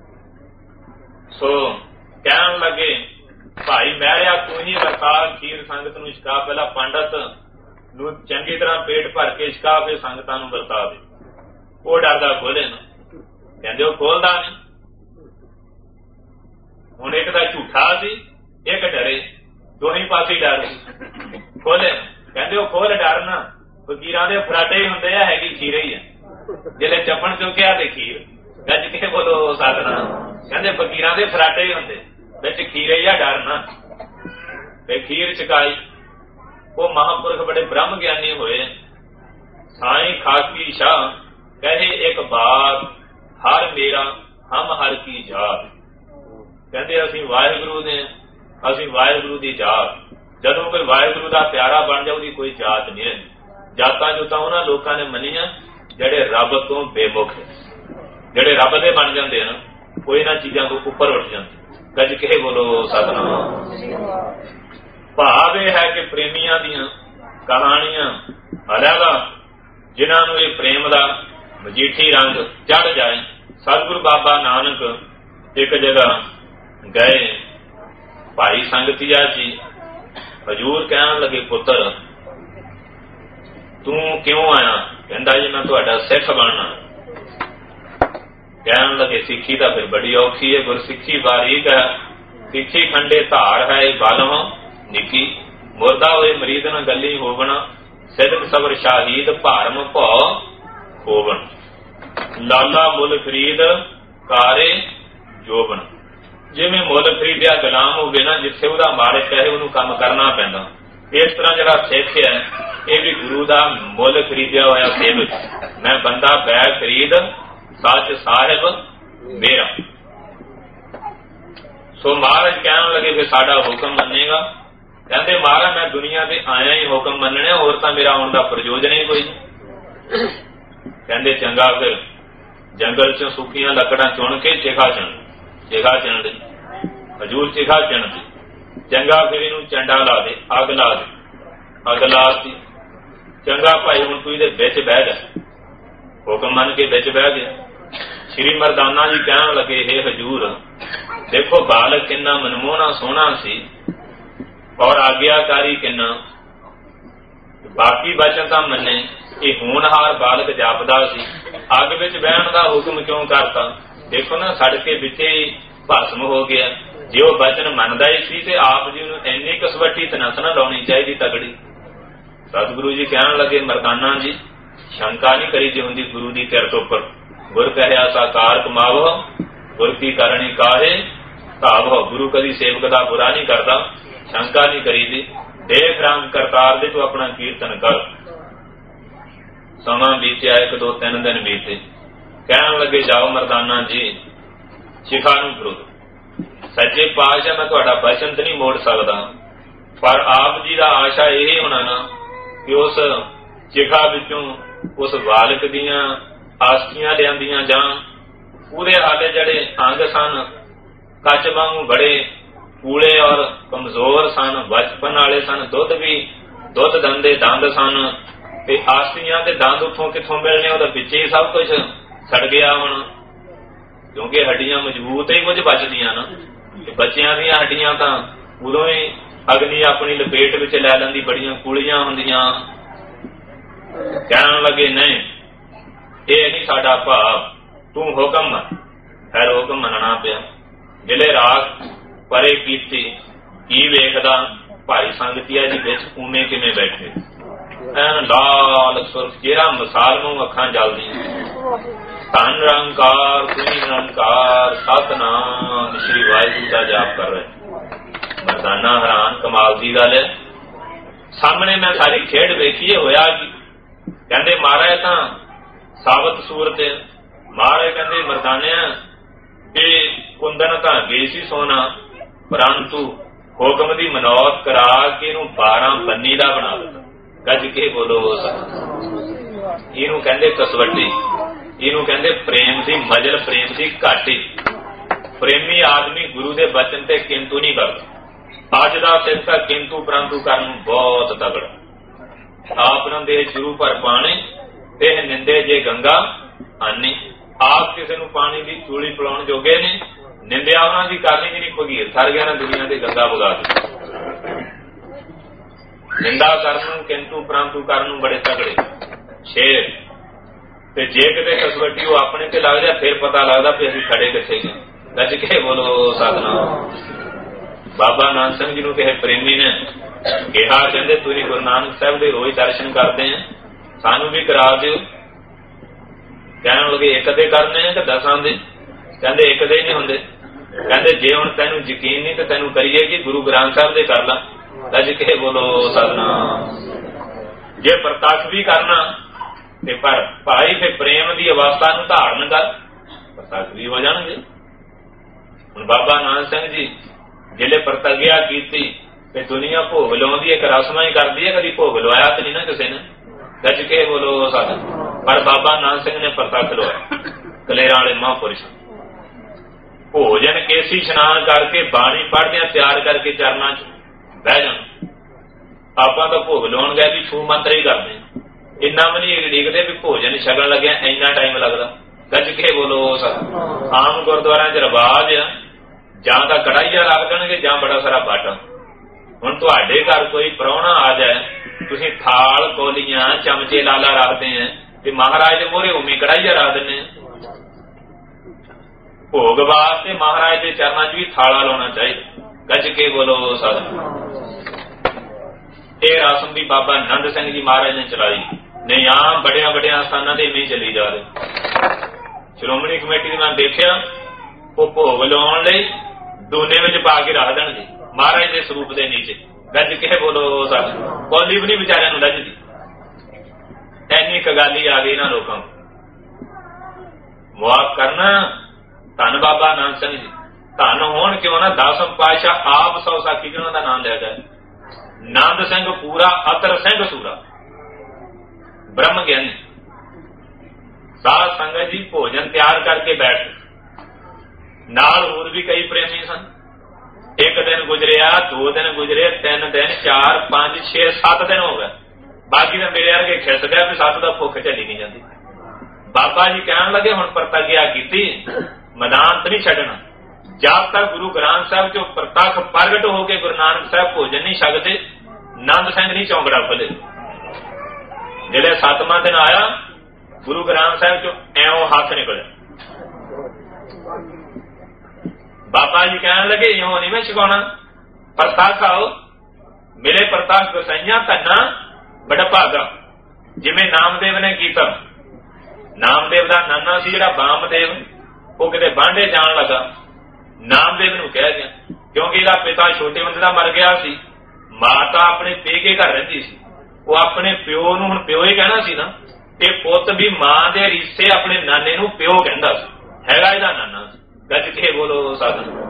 सो कहन लगे, भाई महरिया तू ही वरता खीर संगत नूं छका, पहला पंडित नूं चंगी तरह पेट भर के छका, फिर संगतां नूं वरता दे। वो डरदा खोले ना, कहंदे वो खोलदा नहीं। हुण एक तां झूठा सी, एक डरे, दोही पासे डर खोले। कहंदे वो खोल डरना, फकीरां दे फराटे ही हुंदे आ, हैगी खीर ही है। जिहले चपण चुकिया ते खीर, गज के बोलो सतनाम। कहंदे फकीरां दे फराटे ही हुंदे, विच खीर ही आ, डरना। ते खीर चकाई। वो महापुरख बड़े ब्रह्म ज्ञानी होए। साईं खाकी शाह कहे, एक बात हर मेरा हम हर की जात। कहते असीं वाहिगुरु ने, असीं वाहिगुरु की जात। जदों कोई वाहिगुरु का प्यारा बन जाए, उसकी कोई जात नहीं रही। जातां जुतां उन्हां लोकां ने मनीआं जिहड़े रब तो बेमुख है, जिहड़े रब दे बन जांदे ना, कोई इन्हां चीजां तो उपर उठ जांदे। गज के बोलो सतनाम। भाव यह है कि प्रेमियां दियां कहानियां अलहदा, जिन्हां नूं इह प्रेम दा मजीठी रंग चढ़ जाए। सतगुरु बाबा नानक एक जगह गए, भाई संगतिया जी हजूर कहन लगे, पुत्र तू क्यों आया? कहंदा जी मैं तुहाडा सिख बनना। कहन लगे, सिक्खी तो फिर बड़ी औखी है, गुरसिक्खी बारीक है। सिक्खी खंडे धार है बालों निकी, मुरदा होए मरीद न गली होवना। सिदक सबर शाहीद भारम भौ होवन। लाला मुल खरीद कारे जोबन। जिवें मुल खरीदिया गुलाम होवे ना, जिथे उहदा मालिक है उहनूं काम करना पैंदा। इस तरह जिहड़ा सिख है, यह भी गुरु का मुल खरीदिया होया सेवक। मैं बंदा बै खरीद सच साहिब मेरा। सो महाराज कहन लगे, फिर साडा हुक्म मन्नेगा? कहते महाराज मैं दुनिया से आया ही हुक्म मनने, होर तां मेरा आउण दा प्रयोजन ही कोई नहीं। कहते चंगा, फिर जंगल चों सुखियां लकड़ां चुन के चिखा चण दी। हजूर चिखा चण दी। चंगा, फिर इनू चंडा ला दे, अग ला दे। अग ला दी। चंगा भाई हुण तू इहदे विच बह जा। हुक्म मन के विच बह गया। श्री मरदाना जी कहन लगे, हे हजूर देखो बालक किन्ना मनमोहना सोहना सी और आग्याकारी किन्ना, बाकी वचन तां मन्ने। ये होनहार बालक जापदा सी, अग विच बहण दा हुक्म क्यों करता? देखो ना सड़के विचे ही भस्म हो गया। जे वो वचन मनदा ही सी ते आप जी नूं इन्नी कसवटी तनस ना लाउणी चाहिदी तगड़ी। सतगुरु जी कहन लगे, मरदाना जी शंका नहीं करी जे हुंदी गुरु दी किरत उपर। गुर कहया साकार कमावो, गुर की करणी काहे ਭਾਵ ਹੋ ਗੁਰੂ ਕਦੀ ਸੇਵਕ ਦਾ ਬੁਰਾ ਨਹੀਂ ਕਰਦਾ, ਸ਼ੰਕਾ ਨਹੀਂ ਕਰੀਦੀ। ਦੇਖ ਰੰਗ ਕਰਤਾਰ ਦੇ ਤੂੰ ਆਪਣਾ ਕੀਰਤਨ ਕਰ। ਸਮਾਂ ਬੀਤਿਆ, 1 2 3 ਦਿਨ ਬੀਤੇ। ਕਹਿਣ ਲੱਗੇ ਜਾਓ ਮਰਦਾਨਾ ਜੀ ਸ਼ਿਖਾ ਨੂੰ ਵਿਰੁੱਧ। ਸੱਚੇ ਪਾਤਸ਼ਾਹ ਮੈਂ ਤੁਹਾਡਾ ਬਚਨ ਤੇ ਨਹੀਂ ਮੋੜ ਸਕਦਾ, ਪਰ ਆਪ ਜੀ ਦਾ ਆਸ਼ਾ ਇਹ ਹੋਣਾ ਨਾ ਕਿ ਉਸ ਸ਼ਿਖਾ ਵਿੱਚੋਂ ਉਸ ਬਾਲਕ ਦੀਆਂ ਆਸਤੀਆਂ ਲਿਆਂਦੀਆਂ ਜਾਂ ਉਹਦੇ ਹਾਲੇ ਜਿਹੜੇ ਅੰਗ ਸਨ ਕੱਚ ਵਾਂਗੂ ਬੜੇ ਕੂਲੇ ਔਰ ਕਮਜ਼ੋਰ ਸਨ, ਬਚਪਨ ਵਾਲੇ ਸਨ, ਦੁੱਧ ਦੰਦੇ ਦੰਦ ਸਨ, ਤੇ ਆਸਤੀਆਂ ਤੇ ਦੰਦ ਉੱਥੋਂ ਕਿੱਥੋਂ ਮਿਲਣੇ, ਉਹਦਾ ਵਿੱਚ ਹੀ ਸਭ ਕੁਝ ਸੜ ਗਿਆ ਹੁਣ, ਕਿਉਂਕਿ ਹੱਡੀਆਂ ਮਜ਼ਬੂਤ ਹੀ ਕੁਝ ਬਚਦੀਆਂ ਨਾ। ਤੇ ਬੱਚਿਆਂ ਦੀਆਂ ਹੱਡੀਆਂ ਤਾਂ ਉਦੋਂ ਹੀ ਅਗਨੀ ਆਪਣੀ ਲਪੇਟ ਵਿੱਚ ਲੈ ਲੈਂਦੀ, ਬੜੀਆਂ ਕੂਲੀਆਂ ਹੁੰਦੀਆਂ। ਕਹਿਣ ਲੱਗੇ ਨਹੀਂ, ਇਹ ਨਹੀਂ ਸਾਡਾ ਭਾਵ, ਤੂੰ ਹੁਕਮ ਮੰਨ। ਫਿਰ ਹੁਕਮ ਮੰਨਣਾ ਪਿਆ। ਜਿਹੜੇ ਰਾਤ ਪਰੇ ਕੀਤੀ, ਕੀ ਵੇਖਦਾ ਭਾਈ ਸੰਗਤੀਆ ਜੀ ਵਿੱਚ ਉਵੇਂ ਕਿਵੇਂ ਬੈਠੇ, ਐਨ ਲਾਲ ਸੁਰਖ, ਜਿਹੜਾ ਮਿਸਾਲ ਨੂੰ ਅੱਖਾਂ ਜਲਦੀਆਂ। ਧੰਨ ਨਿਰੰਕਾਰ ਤੁਮੀ ਨਿਰੰਕਾਰ, ਸਤਿਨਾਮ ਸ਼੍ਰੀ ਵਾਹਿਗੁਰੂ ਦਾ ਜਾਪ ਕਰ ਰਹੇ। ਮਰਦਾਨਾ ਹੈਰਾਨ, ਕਮਾਲ ਦੀ ਗੱਲ ਹੈ। ਸਾਹਮਣੇ ਮੈਂ ਸਾਰੀ ਖੇਡ ਵੇਖੀਏ, ਹੋਇਆ ਕੀ? ਕਹਿੰਦੇ ਮਹਾਰਾਜ ਤਾਂ ਸਾਬਤ ਸੂਰਤ ਹੈ। ਮਹਾਰਾਜ ਕਹਿੰਦੇ ਮਰਦਾਨਿਆਂ ਇਹ ਕੁੰਦਨ ਤਾਂ ਗਈ ਸੀ ਸੋਨਾ, ਪਰੰਤੂ ਹੁਕਮ ਦੀ ਮਨੌਤ ਕਰਾ ਕੇ ਇਹਨੂੰ 12 ਬੰਨੀ ਦਾ ਬਣਾ ਦਿੱਤਾ। ਗੱਜ ਕੇ ਬੋਲੋ। ਇਹਨੂੰ ਕਹਿੰਦੇ ਕਸਵੱਟੀ, ਇਹਨੂੰ ਕਹਿੰਦੇ ਪ੍ਰੇਮ ਦੀ ਮਜਲ, ਪ੍ਰੇਮ ਦੀ ਘਾਟੀ। ਪ੍ਰੇਮੀ ਆਦਮੀ ਗੁਰੂ ਦੇ ਬਚਨ ਤੇ ਕਿੰਤੂ ਨਹੀਂ ਕਰਦਾ। ਅੱਜ ਦਾ ਸਿੱਖ ਤਾਂ ਕਿੰਤੂ ਪਰੰਤੂ ਕਰਨ ਨੂੰ ਬਹੁਤ ਤਗੜਾ। ਆਪਨਾਂ ਦੇ ਸ਼ੁਰੂ ਪਰ ਪਾਣੀ ਤੇ ਨਿੰਦੇ ਜੇ ਗੰਗਾ ਆਨੀ। ਆਪ ਕਿਸੇ ਨੂੰ ਪਾਣੀ ਦੀ ਚੂਲੀ ਪਿਲਾਉਣ ਜੋਗੇ ਨੇ, ਨਿੰਦਿਆ ਉਹਨਾਂ ਦੀ ਕਰਨੀ ਜਿਹੜੀ ਭਗੀਰ ਥਰ ਗਿਆ ਨਾ ਦੁਨੀਆ ਤੇ ਗੰਗਾ ਵਗਾ ਦਿੱਤੀ। ਨਿੰਦਾ ਕਰਨ ਨੂੰ, ਕਿੰਤੂ ਪਰੰਤੂ ਕਰਨ ਨੂੰ ਬੜੇ ਤਗੜੇ ਸ਼ੇਰ। ਤੇ ਜੇ ਕਿਤੇ ਕਸਵੱਟੀ ਉਹ ਆਪਣੇ ਤੇ ਲੱਗ ਜਾ, ਫਿਰ ਪਤਾ ਲੱਗਦਾ ਵੀ ਅਸੀਂ ਖੜੇ ਕਿੱਥੇ ਗਏ। ਗੱਜ ਕੇ ਬੋਲੋ ਸਤਿਨਾਮ। ਬਾਬਾ ਨਾਨਕ ਸਿੰਘ ਜੀ ਨੂੰ ਕਿਸੇ ਪ੍ਰੇਮੀ ਨੇ ਕਿਹਾ, ਕਹਿੰਦੇ ਤੁਸੀਂ ਗੁਰੂ ਨਾਨਕ ਸਾਹਿਬ ਦੇ ਰੋਜ਼ ਦਰਸ਼ਨ ਕਰਦੇ ਆ, ਸਾਨੂੰ ਵੀ ਕਰਾ ਦਿਓ। ਕਹਿਣ ਲੱਗੇ ਇੱਕ ਦੇ ਕਰਨੇ ਆ ਕਿ 10 ਦੇ? ਕਹਿੰਦੇ ਇੱਕ ਦੇ ਨਹੀਂ ਹੁੰਦੇ। ਕਹਿੰਦੇ ਜੇ ਹੁਣ ਤੈਨੂੰ ਯਕੀਨ ਨਹੀਂ ਤੇ ਤੈਨੂੰ ਕਰੀਏ ਕਿ ਗੁਰੂ ਗ੍ਰੰਥ ਸਾਹਿਬ ਦੇ ਕਰ ਲਾ। ਗੱਜ ਕੇ ਬੋਲੋ ਸਤਿਨਾਮ। ਜੇ ਪ੍ਰਤੱਖ ਵੀ ਕਰਨਾ ਤੇ ਪਰ ਭਾਈ ਫਿਰ ਪ੍ਰੇਮ ਦੀ ਅਵਸਥਾ ਨੂੰ ਧਾਰਨ ਕਰ, ਪ੍ਰਤੱਖ ਵੀ ਹੋ ਜਾਣਗੇ। ਹੁਣ ਬਾਬਾ ਨਾਨਕ ਸਿੰਘ ਜੀ ਜਿਹੜੇ ਪ੍ਰਤੱਗਿਆ ਕੀਤੀ ਤੇ ਦੁਨੀਆ ਭੋਗ ਲਾਉਂਦੀ ਹੈ, ਇੱਕ ਰਸਮਾਂ ਹੀ ਕਰਦੀ ਹੈ, ਕਦੀ ਭੋਗ ਲਵਾਇਆ ਤੇ ਨਹੀਂ ਨਾ ਕਿਸੇ ਨੇ। ਗੱਜ ਕੇ ਬੋਲੋ ਸਤਿਨਾਮ। ਪਰ ਬਾਬਾ ਨਾਨਕ ਸਿੰਘ ਨੇ ਪ੍ਰਤੱਖ ਲਵਾਇਆ। ਕਲੇਰਾਂ ਵਾਲੇ ਮਹਾਂਪੁਰਸ਼ ਭੋਜਨ ਕੇਸੀ ਇਸ਼ਨਾਨ ਕਰਕੇ ਬਾਣੀ ਪੜ੍ਹਦਿਆਂ ਤਿਆਰ ਕਰਕੇ ਚਰਨਾਂ 'ਚ ਬਹਿ ਜਾਣ। ਆਪਾਂ ਤਾਂ ਭੋਗ ਲਾਉਣ ਗਏ ਵੀ ਛੂ ਮੰਤਰ ਹੀ ਕਰਦੇ, ਇੰਨਾ ਵੀ ਨਹੀਂ ਡਿੱਗਦੇ ਵੀ ਭੋਜਨ ਛਕਣ ਲੱਗਿਆ ਇੰਨਾ ਟਾਈਮ ਲੱਗਦਾ। ਗੱਜ ਕੇ ਬੋਲੋ ਸਤਿਨਾਮ। ਆਮ ਗੁਰਦੁਆਰਿਆਂ 'ਚ ਰਿਵਾਜ ਆ, ਜਾਂ ਤਾਂ ਕੜਾਹੀਆ ਰੱਖ ਦੇਣਗੇ ਜਾਂ ਬੜਾ ਸਾਰਾ ਬਾਟਾ। ਹੁਣ ਤੁਹਾਡੇ ਘਰ ਕੋਈ ਪ੍ਰਾਹੁਣਾ ਆ ਜਾਏ, ਤੁਸੀਂ ਥਾਲ ਕੋਲੀਆਂ ਚਮਚੇ ਲਾਲਾ ਰੱਖਦੇ ਆ ਤੇ ਮਹਾਰਾਜ ਦੇ ਮੂਹਰੇ ਉਮੀ ਕੜਾਹੀਆ ਰੱਖ ਦਿੰਦੇ ਆ। ਭੋਗ ਵਾਸਤੇ ਮਹਾਰਾਜ ਦੇ ਚਰਨਾਂ 'ਚ ਵੀ ਥਾਲਾ ਲਾਉਣਾ ਚਾਹੀਦਾ। ਗੱਜ ਕੇ ਬੋਲੋ ਸਤਿਨਾਮ। ਇਹ ਰਸਮ ਵੀ ਬਾਬਾ ਨੰਦ ਸਿੰਘ ਜੀ ਮਹਾਰਾਜ ਨੇ ਚਲਾਈ, ਨਹੀਂ ਆਮ ਵੱਡਿਆਂ ਵੱਡਿਆਂ ਸਥਾਨਾਂ ਤੇ ਇਵੇਂ ਚੱਲੀ ਜਾ ਰਹੇ। ਸ਼੍ਰੋਮਣੀ ਕਮੇਟੀ ਦੇ ਮੈਂ ਦੇਖਿਆ, ਉਹ ਭੋਗ ਲਾਉਣ ਲਈ ਦੋਨੇ ਵਿੱਚ ਪਾ ਕੇ ਰੱਖ ਦੇਣਗੇ ਮਹਾਰਾਜ ਦੇ ਸਰੂਪ ਦੇ ਨੀਚੇ। ਗੱਜ ਕੇ ਬੋਲੋ ਸਤਿਨਾਮ। ਕੌਲੀ ਵੀ ਨਹੀਂ ਵਿਚਾਰਿਆਂ ਨੂੰ ਲੱਜਦੀ, ਐਨੀ ਕਗਾਲੀ ਆ ਗਈ ਨਾ ਲੋਕਾਂ ਨੂੰ। ਮੁਆਫ ਕਰਨਾ। ਧੰਨ ਬਾਬਾ ਨਾਨਕ ਸਿੰਘ ਜੀ, ਧੰਨ ਹੋਣ ਕਿਉਂ ਨਾ 10ਵੇਂ ਪਾਤਸ਼ਾਹ ਆਪ ਸੌ ਸਾਖੀ ਜੀ ਉਹਨਾਂ ਦਾ ਨਾਮ ਲਿਆ ਗਿਆ। ਨੰਦ ਸਿੰਘ ਪੂਰਾ, ਅਤਰ ਸਿੰਘ ਸੂਰਾ, ਬ੍ਰਹਮ ਗਿਆਨੀ। ਸਾਧ ਸੰਗਤ ਜੀ ਭੋਜਨ ਤਿਆਰ ਕਰਕੇ ਬੈਠ, ਨਾਲ ਹੋਰ ਵੀ ਕਈ ਪ੍ਰੇਮੀ ਸਨ। 1 ਦਿਨ ਗੁਜ਼ਰਿਆ, 2 ਦਿਨ ਗੁਜ਼ਰੇ, 3 ਦਿਨ, 4 5 6 7 ਦਿਨ ਹੋ ਗਏ। ਬਾਕੀ ਤਾਂ ਮੇਰੇ ਵਰਗੇ ਖਿਸ ਗਿਆ ਵੀ 7 ਦਾ ਭੁੱਖ ਝੱਲੀ ਨਹੀਂ ਜਾਂਦੀ। ਬਾਬਾ ਜੀ ਕਹਿਣ ਲੱਗੇ ਹੁਣ ਪ੍ਰਤੱਗਿਆ ਕੀਤੀ, ਮੈਦਾਨ ਨਹੀਂ ਛੱਡਣਾ ਜਦ ਤੱਕ ਗੁਰੂ ਗ੍ਰੰਥ ਸਾਹਿਬ ਚੋਂ ਪ੍ਰਤੱਖ ਪ੍ਰਗਟ ਹੋ ਕੇ ਗੁਰੂ ਨਾਨਕ ਸਾਹਿਬ ਭੋਜਨ ਨਹੀਂ ਛਕਦੇ, ਨੰਦ ਸਿੰਘ ਨਹੀਂ ਚੌਂਕੜਾ ਖੋਲੇ। ਜਿਹੜੇ 7ਵਾਂ ਦਿਨ ਆਇਆ, ਗੁਰੂ ਗ੍ਰੰਥ ਸਾਹਿਬ ਚੋਂ ਐਉਂ ਹੱਥ ਨਿਕਲਿਆ। ਬਾਬਾ ਜੀ ਕਹਿਣ ਲੱਗੇ ਇਉਂ ਨਹੀਂ ਮੈਂ ਛਕਾਉਣਾ, ਪ੍ਰਤੱਖ ਆਓ ਮਿਲੇ। ਪ੍ਰਤੱਖ ਗਸਾਈਆਂ ਧੰਨਾ ਬੜਾ ਭਾਗਾ, ਜਿਵੇਂ ਨਾਮਦੇਵ ਨੇ ਕੀਤਾ। ਨਾਮਦੇਵ ਦਾ ਨਾਨਾ ਸੀ ਜਿਹੜਾ ਬਾਮਦੇਵ, ਉਹ ਕਿਤੇ ਬਾਂਡੇ ਜਾਣ ਲੱਗਾ। ਨਾਮਦੇਵ ਨੂੰ ਕਹਿ ਗਿਆ, ਕਿਉਂਕਿ ਇਹਦਾ ਪਿਤਾ ਛੋਟੇ ਬੰਦੇ ਦਾ ਮਰ ਗਿਆ ਸੀ, ਮਾਤਾ ਆਪਣੇ ਪੇਕੇ ਘਰ ਰਹਿੰਦੀ ਸੀ। ਉਹ ਆਪਣੇ ਪਿਓ ਨੂੰ ਹੁਣ ਪਿਓ ਹੀ ਕਹਿਣਾ ਸੀ ਨਾ, ਤੇ ਪੁੱਤ ਵੀ ਮਾਂ ਦੇ ਰੀਸੇ ਆਪਣੇ ਨਾਨੇ ਨੂੰ ਪਿਓ ਕਹਿੰਦਾ ਸੀ, ਹੈਗਾ ਇਹਦਾ ਨਾਨਾ। ਗੱਜ ਕੇ ਬੋਲੋ ਸਾਧਨ।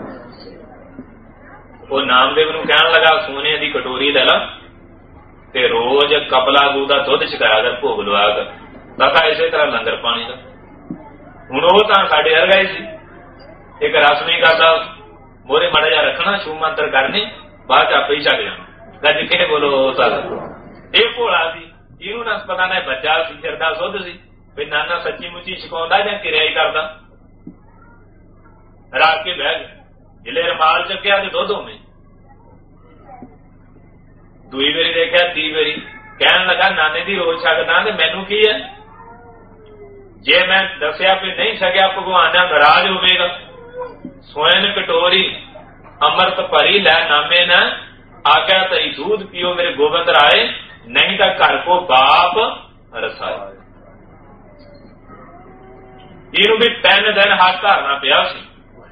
ਉਹ ਨਾਮਦੇਵ ਨੂੰ ਕਹਿਣ ਲੱਗਾ, ਸੋਨੇ ਦੀ ਕਟੋਰੀ ਲੈ ਲਾ ਤੇ ਰੋਜ਼ ਕਪਲਾ ਗੂ ਦਾ ਦੁੱਧ ਛਕਾਇਆ ਕਰ, ਭੋਗ ਲਵਾ ਕਰ। ਪਤਾ ਇਸੇ ਤਰ੍ਹਾਂ ਲੰਗਰ ਪਾਣੀ ਦਾ। ਹੁਣ ਉਹ ਤਾਂ ਸਾਡੇ ਵਰਗਾ ਹੀ ਸੀ, ਇੱਕ ਰਸ ਨਹੀਂ ਕਰਦਾ, ਮੋਰੇ ਮਾੜਾ ਜਿਹਾ ਰੱਖਣਾ, ਛੂ ਮੰਤਰ ਕਰਨੀ, ਬਾਅਦ ਚ ਆਪੇ ਹੀ ਛੱਡ ਜਾਣਾ। ਗੱਜ ਕੇ ਬੋਲੋ ਸਾਧਨ। ਇਹ ਭੋਲਾ ਸੀ, ਇਹਨੂੰ ਨਾ ਪਤਾ ਨਾ ਬੱਚਾ ਸੀ, ਫਿਰਦਾ ਸੁੱਧ ਸੀ, ਵੀ ਨਾਨਾ ਸੱਚੀ ਮੁੱਚੀ ਛਕਾਉਂਦਾ ਜਾਂ ਕਿਰਿਆ ਹੀ ਕਰਦਾ। ਰੱਖ ਕੇ ਬਹਿ ਗਿਆ, ਜਿਲੇ ਰਮਾਲ ਚੱਕਿਆ ਤੇ ਦੁੱਧ ਹੋਵੇਂ। ਦੂਈ ਵਾਰੀ ਦੇਖਿਆ, ਤੀਹ ਵਾਰੀ ਕਹਿਣ ਲੱਗਾ, ਨਾਨੇ ਦੀ ਰੋਜ਼ ਛਕਦਾ ਤੇ ਮੈਨੂੰ ਕੀ ਹੈ, ਜੇ ਮੈਂ ਦੱਸਿਆ ਵੀ ਨਹੀਂ ਛਕਿਆ ਭਗਵਾਨ ਨਾਲ ਨਾਰਾਜ਼ ਹੋਵੇਗਾ। ਸੋਇਨ ਕਟੋਰੀ ਅੰਮ੍ਰਿਤ ਭਰੀ ਲੈ ਨਾਮੇ ਨਾ ਆਗਿਆ ਤਈ दूध ਪੀਓ ਮੇਰੇ ਗੋਬਿੰਦ ਰਾਏ, ਨਹੀਂ ਤਾਂ ਘਰ ਕੋ ਬਾਪ ਰਸਾਏ। ਇਹਨੂੰ ਵੀ 3 ਦਿਨ ਹੱਥ ਧਰਨਾ ਪਿਆ ਸੀ।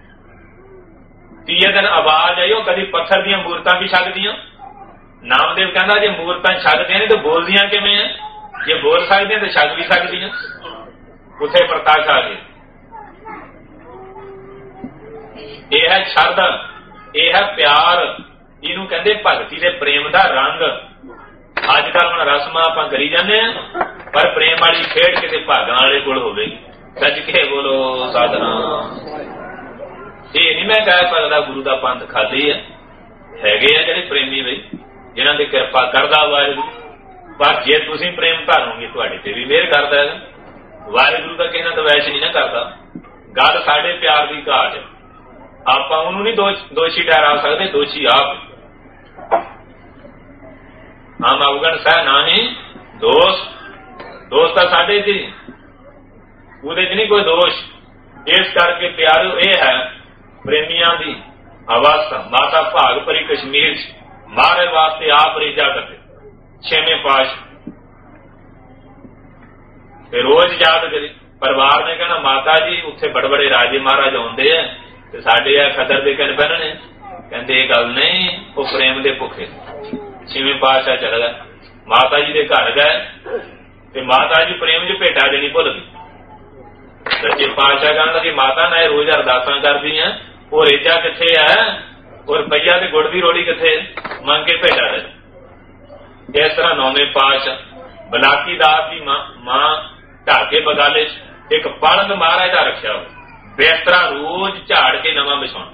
ਤੀਏ ਦਿਨ ਆਵਾਜ਼ ਆਈ, ਉਹ ਕਦੀ ਪੱਥਰ ਦੀਆਂ ਮੂਰਤਾਂ ਵੀ ਛਕਦੀਆਂ। ਨਾਮਦੇਵ ਕਹਿੰਦਾ, ਜੇ ਮੂਰਤਾਂ ਛਕਦੀਆਂ ਨੇ ਤਾਂ ਬੋਲਦੀਆਂ ਕਿਵੇਂ ਆ? ਜੇ ਬੋਲ ਸਕਦੀਆਂ ਤਾਂ ਛਕ ਵੀ ਸਕਦੀਆਂ। ਉੱਥੇ ਪ੍ਰਕਾਸ਼ ਆ ਗਏ। ਇਹ ਹੈ ਸ਼ਰਧਾ, ਇਹ ਹੈ ਪਿਆਰ, ਇਹਨੂੰ ਕਹਿੰਦੇ ਭਗਤੀ ਦੇ ਪ੍ਰੇਮ ਦਾ ਰੰਗ। ਅੱਜ ਕੱਲ ਹੁਣ ਰਸਮਾਂ ਆਪਾਂ ਕਰੀ ਜਾਂਦੇ ਆ, ਪਰ ਪ੍ਰੇਮ ਵਾਲੀ ਖੇਡ ਕਿਤੇ ਭਾਗਾਂ ਵਾਲੇ ਕੋਲ ਹੋਵੇਗੀ। ਗੱਜ ਕੇ ਬੋਲੋ ਸਾਧਨਾ। ਇਹ ਨਹੀਂ ਮੈਂ ਕਹਿ ਸਕਦਾ ਗੁਰੂ ਦਾ ਪੰਥ ਖਾਲੀ ਹੈ, ਹੈਗੇ ਆ ਜਿਹੜੇ ਪ੍ਰੇਮੀ ਬਈ, ਜਿਨ੍ਹਾਂ ਦੀ ਕਿਰਪਾ ਕਰਦਾ ਵਾਹਿਗੁਰੂ। ਪਰ ਜੇ ਤੁਸੀਂ ਪ੍ਰੇਮ ਧਾਰੋਗੇ ਤੁਹਾਡੇ ਤੇ ਵੀ ਮਿਹਰ ਕਰਦਾ ਹੈ। ਵਾਹਿਗੁਰੂ ਦਾ ਕਿਸੇ ਨਾਲ ਦਵੈਸ਼ ਨਹੀਂ ਨਾ ਕਰਦਾ। ਗੱਲ ਸਾਡੇ ਪਿਆਰ ਦੀ ਘਾਟ ਹੈ, ਆਪਾਂ ਉਹਨੂੰ ਨਹੀਂ ਦੋਸ਼ੀ ਠਹਿਰਾ ਸਕਦੇ, ਦੋਸ਼ੀ ਆਪ। ਹਮ ਅਵਗਣ ਸਹਿ ਨਹੀਂ ਦੋਸ਼ ਤਾਂ ਸਾਡੇ ਚ, ਉਹਦੇ ਚ ਨਹੀਂ ਕੋਈ ਦੋਸ਼। ਇਸ ਕਰਕੇ ਪਿਆਰੋ ਇਹ ਹੈ ਪ੍ਰੇਮੀਆਂ ਦੀ ਅਵਸਥਾ। ਮਾਤਾ ਭਾਗ ਭਰੀ ਕਸ਼ਮੀਰ ਚ ਮਾਰੇ ਵਾਸਤੇ ਆਪ ਰੇਜਾ ਕਰਦੇ, 6ਵੇਂ ਪਾਸ਼ ਤੇ ਰੋਜ਼ ਯਾਦ ਕਰੇ। ਪਰਿਵਾਰ ਨੇ ਕਹਿਣਾ, ਮਾਤਾ ਜੀ ਉੱਥੇ ਬੜੇ ਬੜੇ ਰਾਜੇ ਮਹਾਰਾਜ ਆਉਂਦੇ ਆ ਤੇ ਸਾਡੇ ਆ ਖਦਰ ਦੇ ਕੰਨ ਪਹਿਨਣੇ। ਕਹਿੰਦੇ ਇਹ ਗੱਲ ਨਹੀਂ, ਉਹ ਪ੍ਰੇਮ ਦੇ ਭੁੱਖੇ। 6ਵੇਂ ਪਾਤਸ਼ਾਹ ਚਲਾ ਗਿਆ, ਮਾਤਾ ਜੀ ਦੇ ਘਰ ਗਏ ਤੇ ਮਾਤਾ ਜੀ ਪ੍ਰੇਮ ਚ ਭੇਟਾ ਦੇਣੀ ਭੁੱਲ ਗਈ। ਸੱਚੇ ਪਾਤਸ਼ਾਹ ਕਹਿੰਦਾ ਕਿ ਮਾਤਾ ਨਾ ਇਹ ਰੋਜ਼ ਅਰਦਾਸਾਂ ਕਰਦੀ ਆ, ਉਹ ਰੇਜਾ ਕਿੱਥੇ ਹੈ, ਉਹ ਰੁਪਈਆ ਤੇ ਗੁੜ ਦੀ ਰੋੜੀ ਕਿੱਥੇ, ਮੰਗ ਕੇ ਭੇਟਾ ਦੇ। ਇਸ ਤਰ੍ਹਾਂ 9ਵੇਂ ਪਾਤਸ਼ਾਹ ਬਲਾਕੀ ਦਾਸ ਦੀ ਮਾਂ ਢਾਕੇ ਬਗਾਲੇ ਇੱਕ ਪਲੰਗ ਮਹਾਰਾਜ ਦਾ ਰੱਖਿਆ ਹੋ, ਬਿਸਤਰਾ ਰੋਜ਼ ਝਾੜ ਕੇ ਨਵਾਂ ਵਿਛਾਉਣਾ,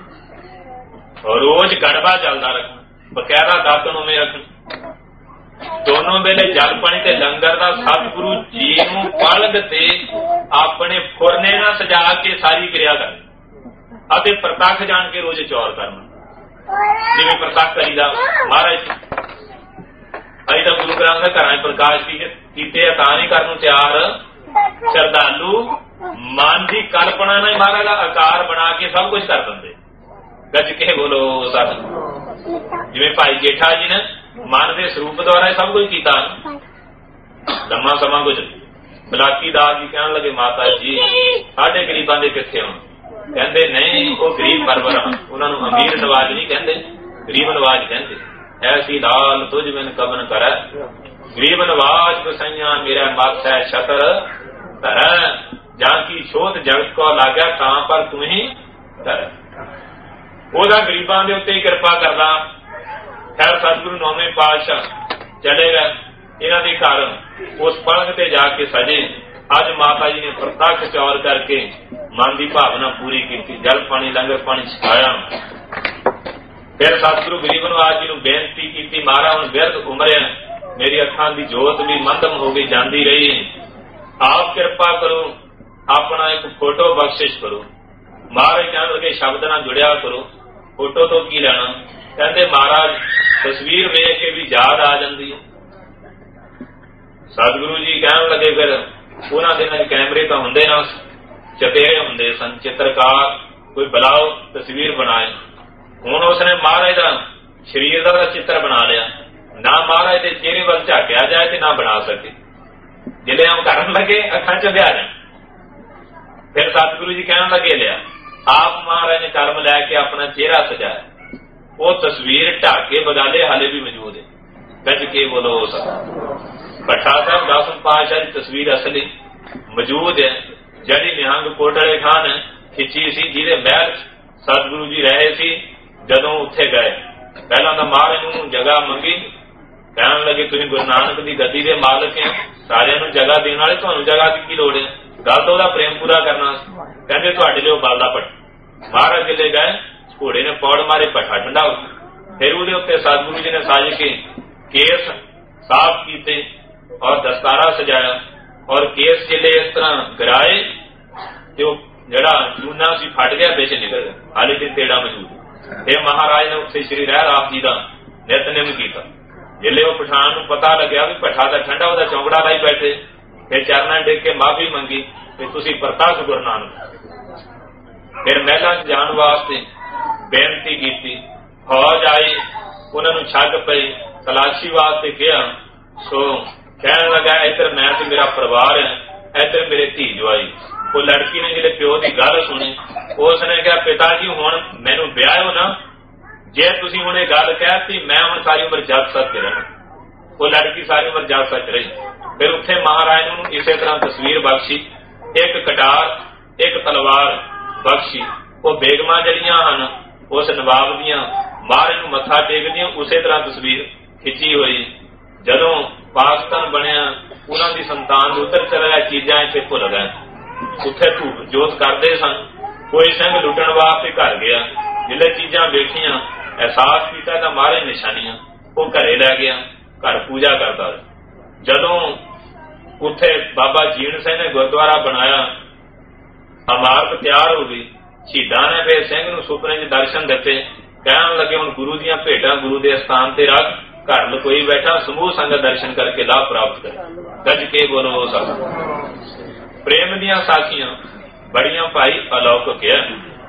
ਰੋਜ਼ ਗੜਬਾ ਚੱਲਦਾ ਰੱਖਣਾ, ਬਕਾਇਦਾ ਦਾਤਨ ਉਵੇਂ ਰੱਖਣਾ। ਦੋਨੋਂ ਵੇਲੇ ਜਲ ਪਾਣੀ ਤੇ ਲੰਗਰ ਦਾ ਸਤਿਗੁਰੂ ਜੀ ਨੂੰ ਪਲੰਗ ਤੇ ਆਪਣੇ ਫੁਰਨੇ ਨਾਲ ਸਜਾ ਕੇ ਸਾਰੀ ਕਿਰਿਆ ਕਰਨੀ ਅਤੇ ਪ੍ਰਤੱਖ ਜਾਣ ਕੇ ਰੋਜ਼ ਚੌਰ ਕਰਨਾ। ਜਿਵੇਂ ਪ੍ਰਤੱਖ ਕਰੀਦਾ ਮਹਾਰਾਜ ਅਸੀਂ ਤਾਂ ਗੁਰੂ ਗ੍ਰੰਥ ਦੇ ਘਰਾਂ ਪ੍ਰਕਾਸ਼ ਕੀਤੇ ਤਾਂ ਨਹੀਂ ਕਰਨ ਨੂੰ ਤਿਆਰ। ਸ਼ਰਧਾਲੂ ਮਨ ਦੀ ਕਲਪਨਾ ਨਾਲ ਮਹਾਰਾਜ ਦਾ ਆਕਾਰ ਬਣਾ ਕੇ ਸਭ ਕੁਝ ਕਰ ਦਿੰਦੇ। ਗੱਜ ਕੇ ਬੋਲੋ ਸਤ। ਜਿਵੇਂ ਭਾਈ ਜੇਠਾ ਜੀ ਨੇ ਮਨ ਦੇ ਸਰੂਪ ਦੁਆਰਾ ਸਭ ਕੁਝ ਕੀਤਾ, ਲੰਮਾ ਸਮਾਂ ਕੁਝ। ਬਲਾਕੀ ਦਾਸ ਜੀ ਕਹਿਣ ਲੱਗੇ, ਮਾਤਾ ਜੀ ਸਾਡੇ ਗਰੀਬਾਂ ਦੇ ਕਿੱਥੇ ਹੋਣ? ਕਹਿੰਦੇ ਨਹੀਂ, ਉਹ ਗਰੀਬ ਪਰਵਰ ਹਨ, ਉਹਨਾਂ ਨੂੰ ਅਮੀਰ ਨਵਾਜ ਨਹੀਂ ਕਹਿੰਦੇ, ਗਰੀਬ ਨਵਾਜ ਕਹਿੰਦੇ। ਐਸੀ ਲਾਲ ਤੁਝ ਬਿਨ ਕਬਨ ਕਰੈ, ਗਰੀਬ ਨਵਾਜ ਬਸਈਆਂ ਮੇਰਾ ਮੱਥ ਹੈ ਛਤਰ ਧਰੈ, ਜਾਂ ਕੀ ਛੋਤ ਜਗਤ ਕੋ ਲਾਗਿਆ ਤਾਂ ਪਰ ਤੂੰ ਹੀ ਧਰੈ। ਉਹਦਾ ਗਰੀਬਾਂ ਦੇ ਉੱਤੇ ਕਿਰਪਾ ਕਰਦਾ। ਖੈਰ ਸਤਿਗੁਰੂ 9ਵੇਂ ਪਾਤਸ਼ਾਹ ਚਲੇ ਗਏ, ਇਹਨਾਂ ਦੇ ਘਰ ਉਸ ਪਲੰਗ ਤੇ ਜਾ ਕੇ ਸਜੇ। ਅੱਜ ਮਾਤਾ ਜੀ ਨੇ ਪ੍ਰਤੱਖ ਚੌਰ ਕਰਕੇ ਮਨ ਦੀ ਭਾਵਨਾ ਪੂਰੀ ਕੀਤੀ, ਜਲ ਪਾਣੀ ਲੰਗਰ ਪਾਣੀ ਛਕਾਇਆ। ਫਿਰ ਸਤਿਗੁਰੂ ਗਰੀਬ ਨਿਵਾਜ ਜੀ ਨੂੰ ਬੇਨਤੀ ਕੀਤੀ, ਮਹਾਰਾਜ ਹੁਣ ਬਿਰਧ ਉਮਰਿਆ, ਮੇਰੀ ਅੱਖਾਂ ਦੀ ਜੋਤ ਵੀ ਮੰਦਮ ਹੋ ਗਈ, ਜਾਂਦੀ ਰਹੀ, ਆਪ ਕਿਰਪਾ ਕਰੋ, ਆਪਣਾ ਇੱਕ ਫੋਟੋ ਬਖਸ਼ਿਸ਼ ਕਰੋ। ਮਹਾਰਾਜ ਕਹਿਣ ਲੱਗੇ, ਸ਼ਬਦ ਨਾਲ ਜੁੜਿਆ ਕਰੋ, ਫੋਟੋ ਤੋਂ ਕੀ ਲੈਣਾ? ਕਹਿੰਦੇ ਮਹਾਰਾਜ ਤਸਵੀਰ ਵੇਖ ਕੇ ਵੀ ਯਾਦ ਆ ਜਾਂਦੀ ਹੈ। ਸਤਿਗੁਰੂ ਜੀ ਕਹਿਣ ਲੱਗੇ, ਫਿਰ ਉਹਨਾਂ ਦਿਨਾਂ ਚ ਕੈਮਰੇ ਤਾਂ ਹੁੰਦੇ ਨਾ, ਚਤੇਰੇ ਹੁੰਦੇ ਸਨ, ਚਿੱਤਰਕਾਰ ਕੋਈ ਬੁਲਾਓ ਤਸਵੀਰ ਬਣਾਏ। ਹੁਣ ਉਸਨੇ ਮਹਾਰਾਜ ਦਾ ਸਰੀਰ ਦਾ ਚਿੱਤਰ ਬਣਾ ਲਿਆ, ਨਾ ਮਹਾਰਾਜ ਦੇ ਚਿਹਰੇ ਵੱਲ ਝਾਕਿਆ ਜਾਏ ਤੇ ਨਾ ਬਣਾ ਸਕੇ। ਜਿਹੜੇ ਆਮ ਕਰਨ ਲੱਗੇ ਅੱਖਾਂ ਚ ਵਿਆ ਜਾਣ। ਫਿਰ ਸਤਿਗੁਰੂ ਜੀ ਕਹਿਣ ਲੱਗੇ, ਲਿਆ ਆਪ ਮਹਾਰਾਜ ਨੇ ਕਰਮ ਲੈ ਕੇ ਆਪਣਾ ਚਿਹਰਾ ਸਜਾਇਆ। ਉਹ ਤਸਵੀਰ ਢੱਕ ਕੇ ਬਗਾਲੇ ਹਾਲੇ ਵੀ ਮੌਜੂਦ ਹੈ। ਗੱਜ ਕੇ ਬੋਲੋ ਸਤਿ। ਭੱਠਾ ਸਾਹਿਬ 10ਵੇਂ ਪਾਤਸ਼ਾਹ ਦੀ ਤਸਵੀਰ ਅਸਲੀ ਮੌਜੂਦ ਹੈ, ਜਿਹੜੀ ਨਿਹੰਗ ਕੋਟਲੇ ਖਾਨ ਖਿੱਚੀ ਸੀ, ਜਿਹਦੇ ਮਹਿਲ ਸਤਿਗੁਰੂ ਜੀ ਰਹੇ ਸੀ। ਜਦੋਂ ਉੱਥੇ ਗਏ, ਪਹਿਲਾਂ ਤਾਂ ਮਹਾਰਾਜ ਨੂੰ ਜਗ੍ਹਾ ਮੰਗੀ, ਕਹਿਣ ਲੱਗੇ ਤੁਸੀਂ ਗੁਰੂ ਨਾਨਕ ਦੀ ਗੱਦੀ ਦੇ ਮਾਲਕ ਹੈ, ਸਾਰਿਆਂ ਨੂੰ ਜਗ੍ਹਾ ਦੇਣ ਵਾਲੇ, ਤੁਹਾਨੂੰ ਜਗ੍ਹਾ ਦੀ ਕੀ ਲੋੜ ਹੈ? ਗੱਲ ਤਾਂ ਉਹਦਾ ਪ੍ਰੇਮ ਪੂਰਾ ਕਰਨਾ। ਕਹਿੰਦੇ ਤੁਹਾਡੇ ਲਈ ਬਲ ਦਾ ਭੱਠਾ। ਮਹਾਰਾਜ ਜਿਲੇ ਗਏ, ਘੋੜੇ ਨੇ ਪੌੜ ਮਾਰੇ, ਭੱਠਾ ਠੰਡਾ ਹੋ ਗਿਆ। ਫਿਰ ਉਹਦੇ ਉੱਤੇ ਸਤਿਗੁਰੂ ਜੀ ਨੇ ਸਾਜ ਕੇ ਕੇਸ ਸਾਫ਼ ਕੀਤੇ ਔਰ ਦਸਤਾਰਾ ਸਜਾਇਆ ਔਰ ਕੇਸ ਜਿਲੇ ਇਸ ਤਰ੍ਹਾਂ ਗਰਾਏ ਤੇ ਉਹ ਜਿਹੜਾ ਚੂਨਾ ਸੀ ਫਟ ਗਿਆ, ਵਿੱਚ ਨਿਕਲ ਗਿਆ, ਹਾਲੇ ਵੀ ਤੇੜਾ ਮੌਜੂਦ। ਇਹ ਮਹਾਰਾਜ ਨੇ ਉੱਥੇ ਸ਼੍ਰੀ ਰਹਿ ਰਾਮ ਜੀ ਦਾ ਨਿਤਨੇਮ ਕੀਤਾ। ਜਿਲੇ ਉਹ ਪਠਾਨ ਨੂੰ ਪਤਾ ਲੱਗਿਆ ਵੀ ਭੱਠਾ ਦਾ ਠੰਡਾ, ਉਹਦਾ ਚੌਂਕੜਾ ਲਾਈ ਬੈਠੇ। ਫਿਰ ਚਰਨਾਂ ਡਿੱਗ ਕੇ ਮਾਫੀ ਮੰਗੀ ਕਿ ਤੁਸੀਂ ਪ੍ਰਤਾਪ ਗੁਰੂ ਨਾਨਕ। ਫਿਰ ਮਹਿਲਾਂ 'ਚ ਜਾਣ ਵਾਸਤੇ ਬੇਨਤੀ ਕੀਤੀ। ਫੌਜ ਆਈ, ਉਹਨਾਂ ਨੂੰ ਛੱਡ ਪਈ, ਤਲਾਸ਼ੀ ਵਾਸਤੇ ਕਿਹਾ। ਸੋ ਕਹਿਣ ਲੱਗਾ ਇੱਧਰ ਮੈਂ ਤੇ ਮੇਰਾ ਪਰਿਵਾਰ ਹੈ, ਇੱਧਰ ਮੇਰੇ ਧੀ ਜਵਾਈ। ਉਹ ਲੜਕੀ ਨੇ ਜਿਹੜੇ ਪਿਓ ਦੀ ਗੱਲ ਸੁਣੀ, ਉਸ ਨੇ ਕਿਹਾ ਪਿਤਾ ਜੀ ਹੁਣ ਮੈਨੂੰ ਵਿਆਹਿਓ ਨਾ, ਜੇ ਤੁਸੀਂ ਹੁਣ ਇਹ ਗੱਲ ਕਹਿਤੀ ਮੈਂ ਹੁਣ ਸਾਰੀ ਉਮਰ ਜਗ ਸੱਚ ਰਹਿਣਾ। ਉਹ ਲੜਕੀ ਸਾਰੀ ਉਮਰ ਜਗ ਸੱਚ ਰਹੀ। ਫਿਰ ਉੱਥੇ ਮਹਾਰਾਜ ਨੂੰ ਇਸੇ ਤਰ੍ਹਾਂ ਤਸਵੀਰ ਬਖਸ਼ੀ, ਇੱਕ ਕਟਾਰ ਇੱਕ ਤਲਵਾਰ ਬਖਸ਼ੀ। ਉਹ ਬੇਗਮਾਂ ਜਿਹੜੀਆਂ ਹਨ ਉਸ ਨਵਾਬ ਦੀਆਂ ਮਹਾਰਾਜ ਨੂੰ ਮੱਥਾ ਟੇਕਦੀਆਂ, ਉਸੇ ਤਰ੍ਹਾਂ ਤਸਵੀਰ ਖਿੱਚੀ ਹੋਈ। ਜਦੋਂ ਪਾਕਿਸਤਾਨ ਬਣਿਆ, ਉਹਨਾਂ ਦੀ ਸੰਤਾਨ ਦੇ ਉੱਤਰ ਚਲਾ ਗਿਆ, ਚੀਜ਼ਾਂ ਇੱਥੇ ਭੁੱਲ ਗਏ। ਉੱਥੇ ਧੂਪ ਜੋਤ ਕਰਦੇ ਸਨ। ਕੋਈ ਸਿੰਘ ਲੁੱਟਣ ਵਾਸਤੇ ਘਰ ਗਿਆ, ਜਿਹੜੇ ਚੀਜ਼ਾਂ ਵੇਖੀਆਂ ਅਹਿਸਾਸ ਕੀਤਾ ਤਾਂ ਮਹਾਰਾਜ ਨਿਸ਼ਾਨੀਆਂ, ਉਹ ਘਰੇ ਲੈ ਗਿਆ, ਘਰ ਪੂਜਾ ਕਰਦਾ। ਜਦੋਂ ਉੱਥੇ ਬਾਬਾ ਜੀਣ ਸਿੰਘ ਨੇ ਗੁਰਦੁਆਰਾ ਬਣਾਇਆ, ਇਮਾਰਤ ਤਿਆਰ ਹੋ ਗਈ। ਸ਼ਹੀਦਾਂ ਨੇ ਫਿਰ ਸਿੰਘ ਨੂੰ ਸੁਪਨੇ 'ਚ ਦਰਸ਼ਨ ਦਿੱਤੇ, ਕਹਿਣ ਲੱਗੇ ਹੁਣ ਗੁਰੂ ਦੀਆਂ ਭੇਟਾਂ ਗੁਰੂ ਦੇ ਸਥਾਨ ਤੇ ਰੱਖ, ਘਰ ਲਕੋਈ ਬੈਠਾ, ਸਮੂਹ ਸੰਗਤ ਦਰਸ਼ਨ ਕਰਕੇ ਲਾਭ ਪ੍ਰਾਪਤ ਕਰੇ। ਗੱਜ ਕੇ ਬੋਲੋ ਸਤਿ। ਪ੍ਰੇਮ ਦੀਆਂ ਸਾਖੀਆਂ ਬੜੀਆਂ ਭਾਈ ਅਲੌਕਿਕ ਹੈ।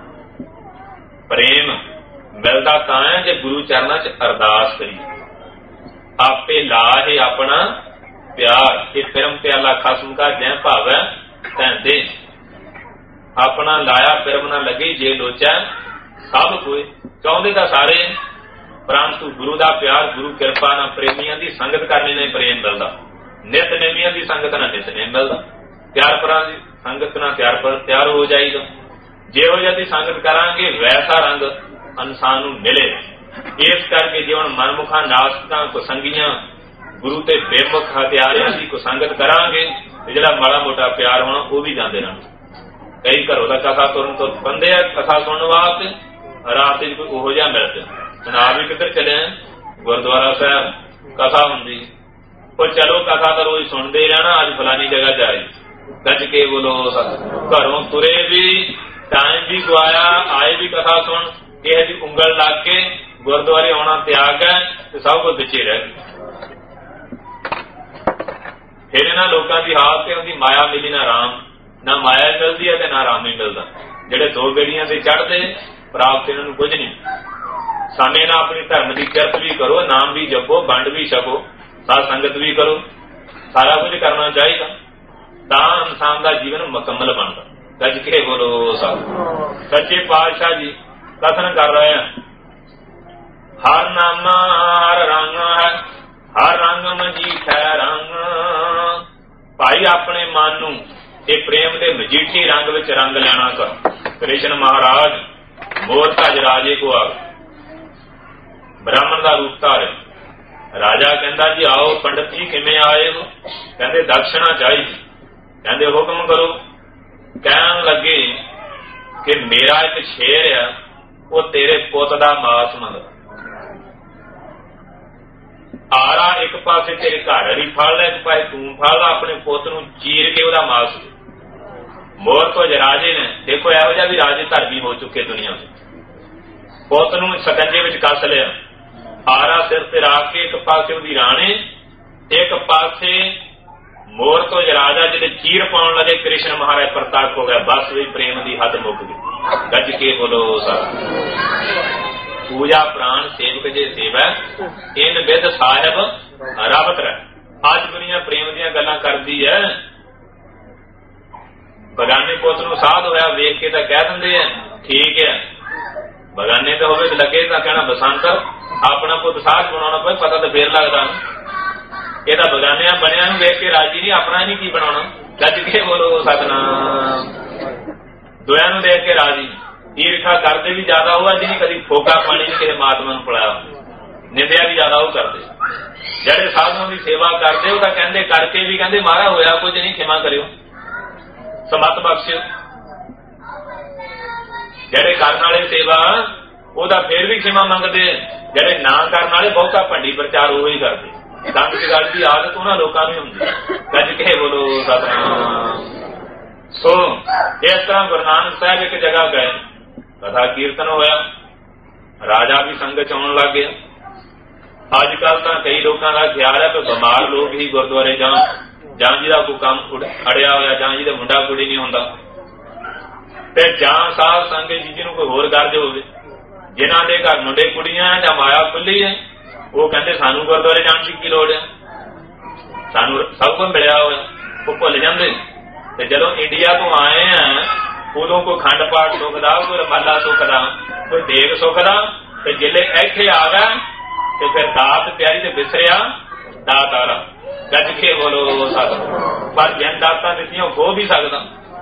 ਪ੍ਰੇਮ ਮਿਲਦਾ ਤਾਂ ਹੈ ਜੇ ਗੁਰੂ ਚਰਨਾਂ 'ਚ ਅਰਦਾਸ ਕਰੀ। ਆਪੇ ਲਾਹੇ ਆਪਣਾ ਪਿਆਰ, ਇਹ ਪਿਰਮ ਪਿਆਲਾ ਖਸਮ ਕਾ ਜੈ ਭਾਵੈ ਤੈਂ ਦੇ। ਆਪਣਾ ਲਾਇਆ ਪਿਰਮ ਨਾ ਲੱਗੀ, ਜੇ ਲੋਚਾ ਸਭ ਕੋਈ। ਚਾਹੁੰਦੇ ਤਾਂ ਸਾਰੇ, ਪਰੰਤੂ ਗੁਰੂ ਦਾ ਪਿਆਰ, ਗੁਰੂ ਕਿਰਪਾ ਨਾਲ ਪ੍ਰੇਮੀਆਂ ਦੀ ਸੰਗਤ ਕਰਨੇ ਨਾਲ ਪ੍ਰੇਮ ਮਿਲਦਾ। ਨਿਤਨੇਮੀਆਂ ਦੀ ਸੰਗਤ ਨਾਲ ਨਿਤਨੇਮ ਮਿਲਦਾ। ਪਿਆਰ ਪਰਾਂ ਦੀ ਸੰਗਤ ਨਾਲ ਪਿਆਰ ਹੋ ਜਾਏਗਾ। ਜਿਹੋ ਜਿਹੀ ਦੀ ਸੰਗਤ ਕਰਾਂਗੇ ਵੈਸਾ ਰੰਗ ਇਨਸਾਨ ਨੂੰ ਮਿਲੇ। ਇਸ ਕਰਕੇ ਜੇ ਹੁਣ ਮਨਮੁਖਾਂ ਨਾਸਕਾਂ ਕੁਸੰਗੀਆਂ ਗੁਰੂ ਤੇ ਬੇਮੁਖ ਹਥਿਆਰਿਆਂ ਦੀ ਕੁਸੰਗਤ ਕਰਾਂਗੇ ਤੇ ਜਿਹੜਾ ਮਾੜਾ ਮੋਟਾ ਪਿਆਰ ਹੋਣਾ ਉਹ ਵੀ ਜਾਂਦੇ ਰਹਿਣ। ਕਈ ਘਰੋਂ ਦਾ ਕਥਾ ਤੁਰਨ ਤੋਂ ਬੰਦੇ ਆ ਕਥਾ ਸੁਣਨ ਵਾਸਤੇ, ਰਾਤ ਚ ਕੋਈ ਉਹੋ ਜਿਹਾ ਮਿਲ ਪਿਆ। ਸੁਣਾ ਵੀ ਕਿੱਧਰ ਚਲੇ, ਗੁਰਦੁਆਰਾ ਸਾਹਿਬ ਕਥਾ ਹੁੰਦੀ, ਉਹ ਚਲੋ ਕਥਾ ਤਾਂ ਰੋਜ਼ ਸੁਣਦੇ ਰਹਿਣਾ, ਅੱਜ ਫਲਾਨੀ ਜਗ੍ਹਾ ਜਾਏ। ਗੱਜ ਕੇ ਬੋਲੋ ਸਤਿ। ਘਰੋਂ ਤੁਰੇ ਵੀ, ਟਾਈਮ ਵੀ ਗਵਾਇਆ, ਆਏ ਵੀ ਕਥਾ ਸੁਣ, ਇਹ ਜੀ ਉਂਗਲ ਲੱਗ ਕੇ ਗੁਰਦੁਆਰੇ ਆਉਣਾ ਤਿਆਗ ਹੈ ਤੇ ਸਭ ਕੁਝ ਵਿੱਚੇ ਰਹਿ ਗਏ। ਫਿਰ ਇਹਨਾਂ ਲੋਕਾਂ ਦੀ ਹਾਲਤ ਤੇ ਹੁੰਦੀ ਮਾਇਆ ਮਿਲੀ ਨਾ ਰਾਮ, ਨਾ ਮਾਇਆ ਮਿਲਦੀ ਹੈ ਤੇ ਨਾ ਰਾਮ ਹੀ ਮਿਲਦਾ। ਜਿਹੜੇ ਦੋ ਬੇੜੀਆਂ ਤੇ ਚੜ੍ਹਦੇ ਪ੍ਰਾਪਤ ਇਹਨਾਂ ਨੂੰ ਕੁਝ ਨਹੀਂ। ਸਾਨੇ ਨਾਲ ਆਪਣੀ ਧਰਮ ਦੀ ਕਿਰਤ ਵੀ ਕਰੋ, ਨਾਮ ਵੀ ਜਪੋ, ਵੰਡ ਵੀ ਛਕੋ, ਸਾਧ ਸੰਗਤ ਵੀ ਕਰੋ, ਸਾਰਾ ਕੁਝ ਕਰਨਾ ਚਾਹੀਦਾ, ਤਾਂ ਇਨਸਾਨ ਦਾ ਜੀਵਨ ਮੁਕੰਮਲ ਬਣਦਾ। ਗੱਜ ਕੇ ਬੋਲੋ ਸਤਿ। ਸੱਚੇ ਪਾਤਸ਼ਾਹ ਜੀ ਕਥਨ ਕਰ ਰਹੇ ਹਨ, ਹਰ ਨਾਮਾ ਹਰ ਰੰਗ ਹੈ, ਹਰ ਰੰਗ ਮਜੀਠੈ ਰੰਗ। ਭਾਈ ਆਪਣੇ ਮਨ ਨੂੰ ਇਹ ਪ੍ਰੇਮ ਦੇ ਮਜੀਠੀ ਰੰਗ ਵਿੱਚ ਰੰਗ ਲੈਣਾ ਕਰ। ਕ੍ਰਿਸ਼ਨ ਮਹਾਰਾਜ ਮੋਰ ਧਜ ਰਾਜੇ ਕੋ ਆ, ਬ੍ਰਾਹਮਣ ਦਾ ਰੂਪ ਧਾਰੇ। ਰਾਜਾ ਕਹਿੰਦਾ ਜੀ ਆਓ ਪੰਡਤ ਜੀ ਕਿਵੇਂ ਆਏ ਹੋ? ਕਹਿੰਦੇ ਦਕਸ਼ਣਾ ਚਾਹੀਦੀ। ਕਹਿੰਦੇ ਹੁਕਮ ਕਰੋ। ਕਹਿਣ ਲੱਗੇ ਕਿ ਮੇਰਾ ਇੱਕ ਸ਼ੇਰ ਆ, ਉਹ ਤੇਰੇ ਪੁੱਤ ਦਾ ਮਾਸ ਮੰਗਦਾ। ਆਰਾ ਇੱਕ ਪਾਸੇ ਤੇਰੇ ਘਰ ਵਾਲੀ ਫੜ ਲੈ, ਇੱਕ ਪਾਸੇ ਤੂੰ ਫੜ ਲੈ, ਆਪਣੇ ਪੁੱਤ ਨੂੰ ਚੀਰ ਕੇ ਉਹਦਾ ਮਾਸ। ਮੋਰ ਤੋਂ ਰਾਜੇ ਨੇ ਦੇਖੋ ਇਹੋ ਜਿਹਾ ਵੀ ਰਾਜੇ ਧਰਮੀ ਹੋ ਚੁੱਕੇ ਦੁਨੀਆ ਵਿੱਚ, ਪੁੱਤ ਨੂੰ ਸਕੰਜੇ ਵਿੱਚ ਕੱਸ ਲਿਆ, ਆਰਾ ਸਿਰ ਤੇ ਰੱਖ ਕੇ, ਇੱਕ ਪਾਸੇ ਉਹਦੀ ਰਾਣੀ, ਇੱਕ ਪਾਸੇ ਮੋਰ ਤੋਂ ਰਾਜਾ ਜਿਹੜੇ ਚੀਰ ਪਾਉਣ ਲੱਗੇ। ਕ੍ਰਿਸ਼ਨ ਮਹਾਰਾਜ ਪ੍ਰਤਾਪ ਹੋ ਗਿਆ, ਬਸ ਵੀ ਪ੍ਰੇਮ ਦੀ ਹੱਦ ਮੁੱਕ ਗਈ। ਗੱਜ ਕੇ ਬੋਲੋ ਸਤਿ। ਪੂਜਾ ਪ੍ਰਾਣ ਸੇਵਕ ਜੇ ਸੇਵਾ, ਇਨ ਵਿਦ ਸਾਹਿਬ ਰਬਤ ਰਹਿ। ਅੱਜ ਦੁਨੀਆ ਪ੍ਰੇਮ ਦੀਆਂ ਗੱਲਾਂ ਕਰਦੀ ਹੈ। ਬਗਾਨੇ ਪੁੱਤ ਨੂੰ ਸਾਧ ਹੋਇਆ ਵੇਖ ਕੇ ਤਾਂ ਕਹਿ ਦਿੰਦੇ ਆ ठीक है, बगाने तो होवे लगे तो कहना बसंत अपना पुत साज बनाना पे पता तो फिर लगता ये तो बगाने बनिया वेख के राजी नहीं, अपना नहीं की बनाना। गज के बोलो सतनाम। दोया देख के राजी, ईर्खा करते भी ज्यादा हुआ जिन्हें कभी फोका पानी नहीं किसी महात्मा पिलाया, निंदिया भी ज्यादा वो करते। जेडे साधुओं की सेवा करते हो तो कहते करके भी कहते मारा होया कुछ नहीं, क्षमा करियो, समत बख्शियो। जेडे करने वाले सेवा ओदा फिर भी क्षमा मंगते, जेडे ना करने वाले बहुता भंडी प्रचार वो ही करते। दंग जगाड़ की आदत उन्होंने लोगों में होंगी। गज के बोलो सतनाम। सो इस तरह गुरु नानक साहब एक जगह गए, कथा कीर्तन होया, राजा भी संगत आने लग गया। अजकल तो कई लोगों का ख्याल है कि बीमार लोग ही गुरुद्वारे जान, जां जी का कोई काम अड़िया होया, जां जी का मुंडा कुड़ी नहीं होंदा, ते जां साध संगत जी जिन्होंने कोई होर गर्ज हो, जिन्हों के घर मुंडे कुड़ियां या माया खुली है, वो कहते सानू गुरुद्वारे जाने की लोड़ है, सानू सब कुछ मिलया हो, वो भुल जाते। ते जदों इंडिया तो आए हैं उदों कोई खंड पाठ सुखदा, कोई रमाला सुखदा, कोई देग सुखदा, ते जिले इत्थे आ गए तो फिर दात प्यारी ते बिसरिया दात आ रहा। गज के बोलो सतनाम। पर जिन दातां दित्तियां खो भी सकदा।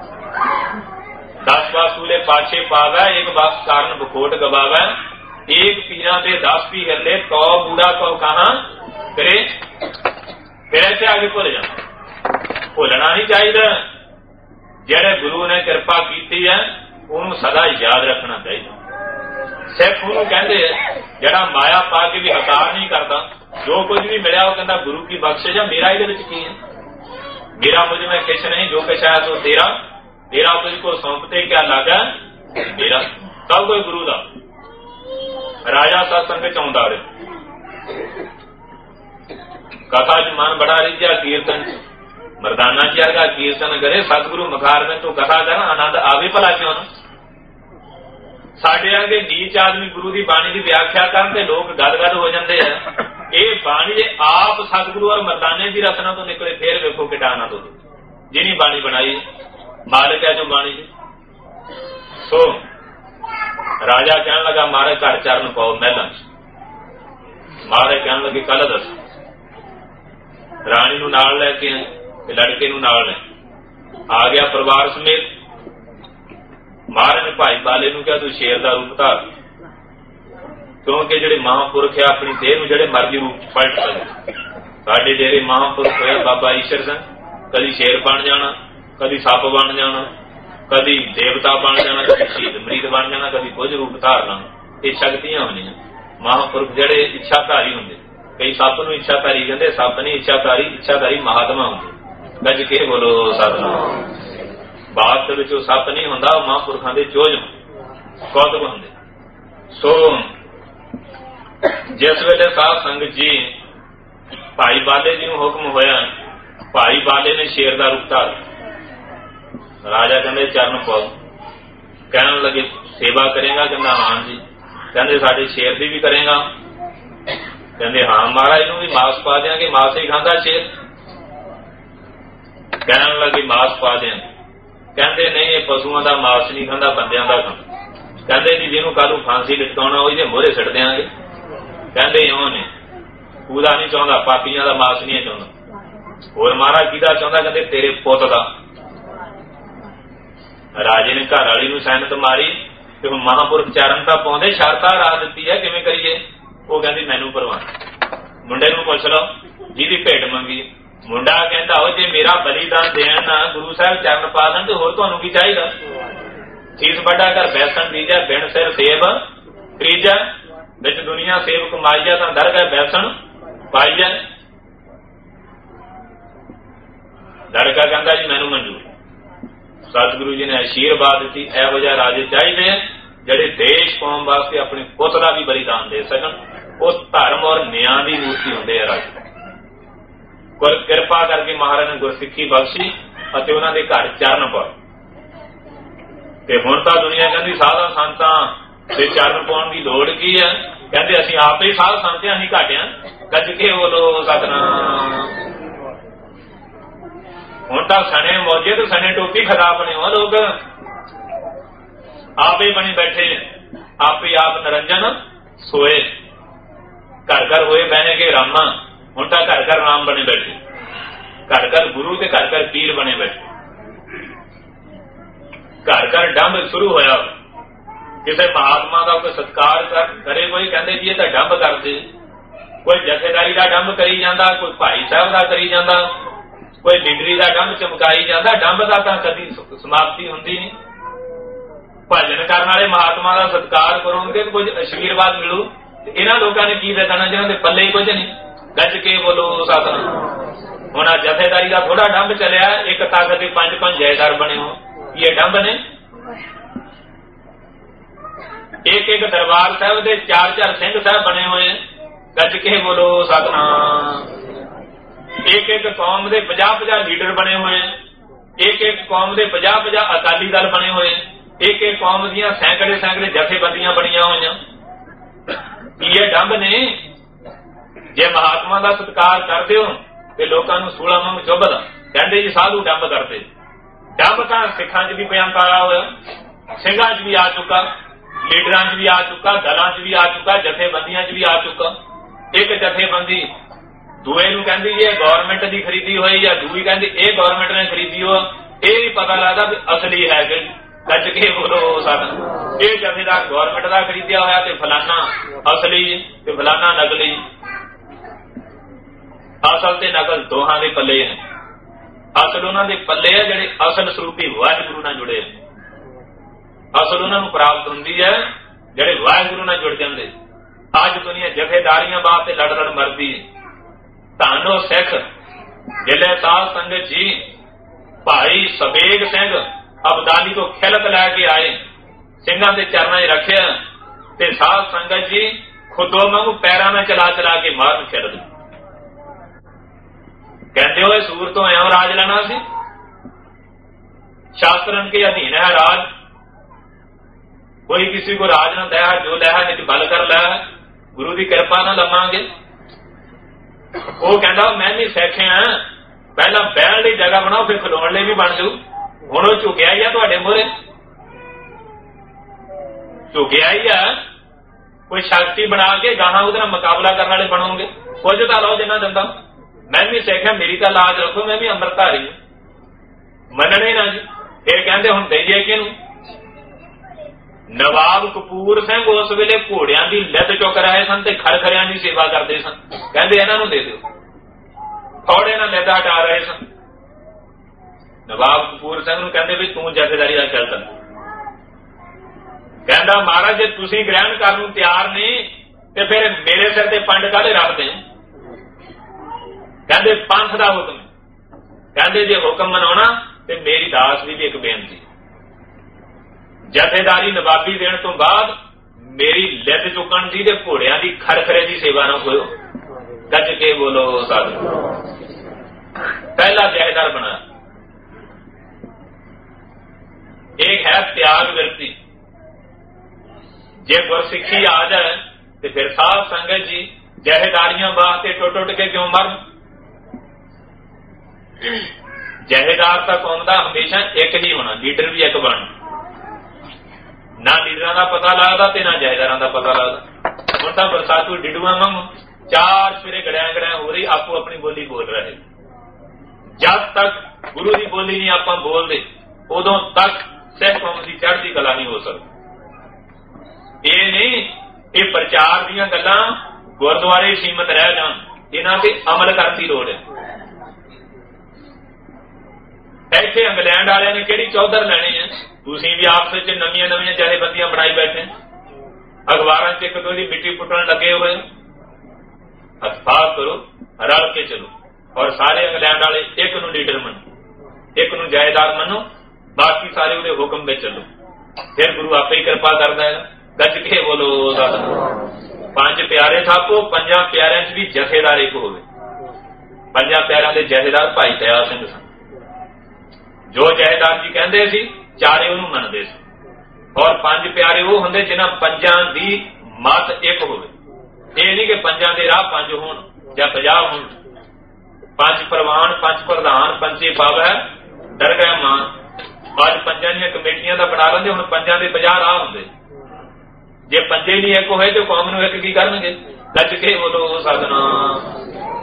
10 वासूले पाछे पावे, एक बस कारण बखोट गवावे, एक पीरा दे 10 पी गले, तो बूढ़ा को कहा करे, फिर ऐसे आगे भुल जाना। भुलना नहीं चाहिए। जेड़े गुरु ने कृपा की है उन्होंने सदा याद रखना चाहिए। सिख उन्होंने कहते जड़ा माया पा के भी हकार नहीं करता, जो कुछ भी मिला वो कहता गुरु की बख्शिश है, मेरा ये की है, मेरा मुझ में किस नहीं, जो कुछ है तो तेरा, तेरा तुझको सौंपते क्या लागा मेरा। सब कोई गुरु का राजा सत्संग चाहता रहे। कथा च मन बड़ा रिझा, कीर्तन मरदाना जी वर्गा कीर्तन करे, सतगुरु मुखार में तो कथा कर आनंद आवे भला क्यों ना। साडे वर्गे नीच आदमी गुरु की बाणी की व्याख्या करते लोग गदगद हो जाते हैं। ये बाणी जे आप सतगुरु और मरदाने की रचना तो निकले, फिर वेखो कि आनंद हो। जिन्हीं बाणी बनाई मालिक है जो बाणी जी। सो राजा कहने लगा मारे घर चरण पाओ महलों। मारे कहने लगे कल दस। राणी नूं नाल लैके लड़के नूं नाल ले आ गया परिवार समेत। महाराज ने भाई बाले नूं कहा तू शेर का रूप धार, क्योंकि जिहड़े महापुरख है अपनी देह नूं जिहड़े मर्जी रूप पलट सकदे। साडे डेरे महापुरख होए बाबा ईश्वर सिंह, कदी शेर बन जाना, कदी सप बन जाना, कदी देवता बन जाना, कदी शहीद मरीद बन जाना, कदी कुछ रूप धार लेना। ये शक्तियां होंदियां। महापुरख जिहड़े इच्छाधारी होंदे, कई सप नूं इच्छाधारी कहंदे, सप नहीं इच्छाधारी, इच्छाधारी महात्मा होंदे। गज के बोलो सतनाम। बात विच सप नहीं होंदा, महापुरखां दे चोज कौतुक होंदे। सो जिस वेले साध संगत जी भाई बाले जी नूं हुक्म होया, भाई बाले ने शेर का रूप धार। राजा कहंदे चरण पाओ। कहने लगे सेवा करेगा? कहंदा हां जी। कहंदे साडे शेर दी भी करेगा? कहंदे हां महाराज, इनू भी मांस पा देंगे, मांस ही खांदा शेर। कहने लगे मांस पा दें। कहते नहीं, ये पशुओं का मांस नहीं खांदा, बंदियां का खांदा। कहते जी जिन्होंने कल फांसी लटकाउणा वो मोहरे सट देंगे। कहते इउं ने पूरा नहीं चाहता, पापियां का मांस नहीं चाहता। होर महाराज किहदा चाहता? कहते तेरे पुत का। राजे ने घर वाली नूं सैनत मारी कि हुण महापुरख चरण तां पाउंदे, शर्त ला दित्ती है, किवें करिए? वो कहंदी मैनूं परवाह। मुंडे नूं पुछ लो जिहदी भेट मंगी। मुंडा कहता हो जे मेरा बलिदान देन ना गुरु साहब चरण पा दें तो होर तुहानूं की चाहिदा? सीस बड़ा कर बैसन दीजा, बिन सिर सेब त्रीजा, बिच दुनिया सेब कमाईजा, तां दर गए बैसन पाईजा। लड़का कहता जी मैनूं मंजूर। सतगुरु जी ने आशीर्वाद दी, इहो जिहा राजे चाहिए जिहड़े देश कौम वास्ते अपने पुत का भी बलिदान दे सकन। वो धर्म और न्याय की मूर्ति होंदे आ राजे। कृपा करके महाराज ने गुरसिੱਖੀ बख्शी ਅਤੇ ਉਹਨਾਂ ਦੇ घर चरण पाए। ਤੇ ਹੁਣ ਤਾਂ दुनिया कहती साधा संतां ਦੇ चरण पाउण ਦੀ लोड़ की है? कहते ਅਸੀਂ आप ही साध संत ਅਸੀਂ घाटिया। ਗੱਜ के बोलो सतनाम। ਹੁਣ ਤਾਂ सने मौजे तो सने टोपी खराब ने हो लोग। आपे बने बैठे, आपे आप निरंजन सोए। घर घर होए बहने के रामा, हुण तां घर घर राम बने बैठे, घर घर गुरु ते घर घर पीर बने बैठे। घर घर डंभ शुरू होया, किसी महात्मा का कोई सत्कार करे, कोई कहते जी ये तो डंभ करते, कोई जथेदारी का डंभ करी जाता, कोई भाई साहब का करी जाता, कोई लीडरी का डंभ चमकाई जाता। डंभ का तो कभी समाप्ति होंदी नहीं। भजन करने वाले महात्मा का सत्कार करोगे तो कुछ आशीर्वाद मिलू। इन्होंने लोगों ने की देना जिन्होंने पल्ले ही कुछ नहीं। गज के बोलो सतनाम। हुण जथेदारी का थोड़ा डंभ चलिया, एक ताकत के 5-5 जयदार बने हो, ये डंभ ने। एक एक दरबार साहब के 4-4 सिंह साहब बने हुए, गज के बोलो सतनाम। एक एक कौम के 50-50 लीडर बने हुए, एक एक कौम के 50-50 अकाली दल बने हुए, एक एक कौम दियां सैकड़े जथेबंदियां बनिया हुई। ये डंभ ने। जे महात्मा का सत्कार करते हो तो लोगों को सूला वांग चुभदा, कहते जी साधु डंभ करते। डंभ तो सिखां च भी बयान पाया हुआ, सिंघां च भी आ चुका, लीडरां च भी आ चुका, दलां च भी आ चुका, जथेबंदियां च भी आ चुका। एक जथेबंदी दूए नूं कहंदी ये गौरमेंट की खरीदी हुई, या दूई कहंदी ये गौरमेंट ने खरीदी हो, ये भी पता लगता भी असली है कि गज के बोलो सतनाम। ये जथेदार गौरमेंट का खरीदिया होया ते फलाना असली ते फलाना नकली। असल ते नकल दोहां दे पल्ले है। असल उन्हां दे पल्ले है जिहड़े असल स्वरूपी वाहिगुरू नाल जुड़े। असल उन्हां नूं प्राप्त हुंदी है जिहड़े वाहिगुरू नाल जुड़ जांदे। अज दुनिया जथेदारियां वास्ते लड़ लड़ मरदी। धन सिख जिले साध संगत जी भाई सवेग सिंह अबदाली को खिलत लैके आए, सिंघां दे चरणा च रखिया ते साध संगत जी खुदों वांगू पैरां में चला चला के मारन खिलत। कहते हो सूरतों एवं राज लेना सी, शास्त्रन के अधीन है राज। कोई किसी को राज न दया, जो लया नहीं बल कर लया, गुरु की कृपा ना लवांगे। वो कहता मैं भी सिख हाँ, पहला बहन की जगह बनाओ फिर खलोण लिए भी बन जाऊ। हुण वो झुकिया ही है तुहाडे मोहरे, झुकिया ही है। कोई शक्ति बना के गाहां उहदे नाल मुकाबला करने वाले बनोगे। कुछ तो लो जिन्ना दिंदा, मैं भी सिख हाँ, मेरी तो लाज रखो, मैं भी अमृतधारी हूं। मनने ना जी, फिर कहते हुण दईए किहनूं। नवाब कपूर सिंह उस वेले घोड़ियां की लिद चुक रहे सन ते खरखरियां की सेवा करते सन। कहते इन्हां नूं दे दिओ, थोड़े नाल लिद हटा रहे सन। नवाब कपूर सिंह नूं कहते भी तू जथेदारी का चल कर। कहता महाराज जे तुसीं ग्रहण करन नूं तैयार नहीं ते फिर मेरे सिर ते पंड काहदे रखदे। कहते पंथ दा हुक्म। कहते जे हुक्म मनाउणा ते मेरी दास दी भी एक बेनती, जथेदारी नवाबी देने तो बाद मेरी लिद चुकन की ते घोड़ियां की खरखरे की सेवा ना होयो। गज के बोलो साधु। पहला जहेदार बना। एक है त्याग वृत्ति। जे गुरसिक्खी आ जाए तो फिर साध संगत जी जहेदारियां वास्ते टुट टुट के क्यों मरन। जहेदार तक आउंदा हमेशा एक ही होना, लीडर भी एक बनना। ना लीडर का पता लगता ते ना जहेदार का पता लगता। हुण तां बरसातू डिडुआ वांगू 4 सवेरे गड़िया गड़िया हो रही, आपो अपनी बोली बोल रहे। जब तक गुरु की बोली नहीं आप बोलते उदों तक सिख कौम की चढ़ती कला नहीं हो सकती। ये नहीं ये प्रचार दीयां गल्लां गुरुद्वारे सीमित रह जान, इन्हां ते अमल करन दी लोड़ है। ऐसे इंग्लैंड वाले ने किहड़ी चौधर लैनी है। तुसीं भी आपस विच नवीं नवीं जथेबंदियां बनाई बैठे, अखबारां च एक दो दी मिट्टी पुट्टण लगे हुए। अतफाक करो, रल के चलो और सारे इंग्लैंड वाले एक नूं लीडर मनो, एक नूं जहेदार मनो, बाकी सारे उहदे हुक्म में चलो, फिर गुरु आपे ही कृपा करदा है। गज के बोलो दादा। 5 प्यारे थापो, 5 प्यारिਆਂ च भी जथेदार एक होवे। 5 प्यारिਆਂ ਦੇ जथेदार भाई दया सिंह सन। जो जहेदार जी कहते सी चारे उन्होंने मनते सी। और 5 प्यारे वो होंगे जिन्हां 5 की मत एक होवे। ये नहीं कि 5 के राह 5 होण या 50 होण। 5 प्रवान, 5 प्रधान, 5 पावै दरगाह मान। ਅੱਜ ਪੰਜਾਂ ਦੀਆਂ ਕਮੇਟੀਆਂ ਦਾ ਬਣਾ ਲੈਂਦੇ, ਹੁਣ ਪੰਜਾਂ ਦੇ 50 ਰਾਹ ਹੁੰਦੇ। ਜੇ ਪੰਜੇ ਨਹੀਂ ਇੱਕ ਹੋਏ ਤੇ ਕੌਮ ਨੂੰ ਇੱਕ ਕੀ ਕਰਨਗੇ? ਗੱਜ ਕੇ ਬੋਲੋ ਸਤਿਨਾਮ।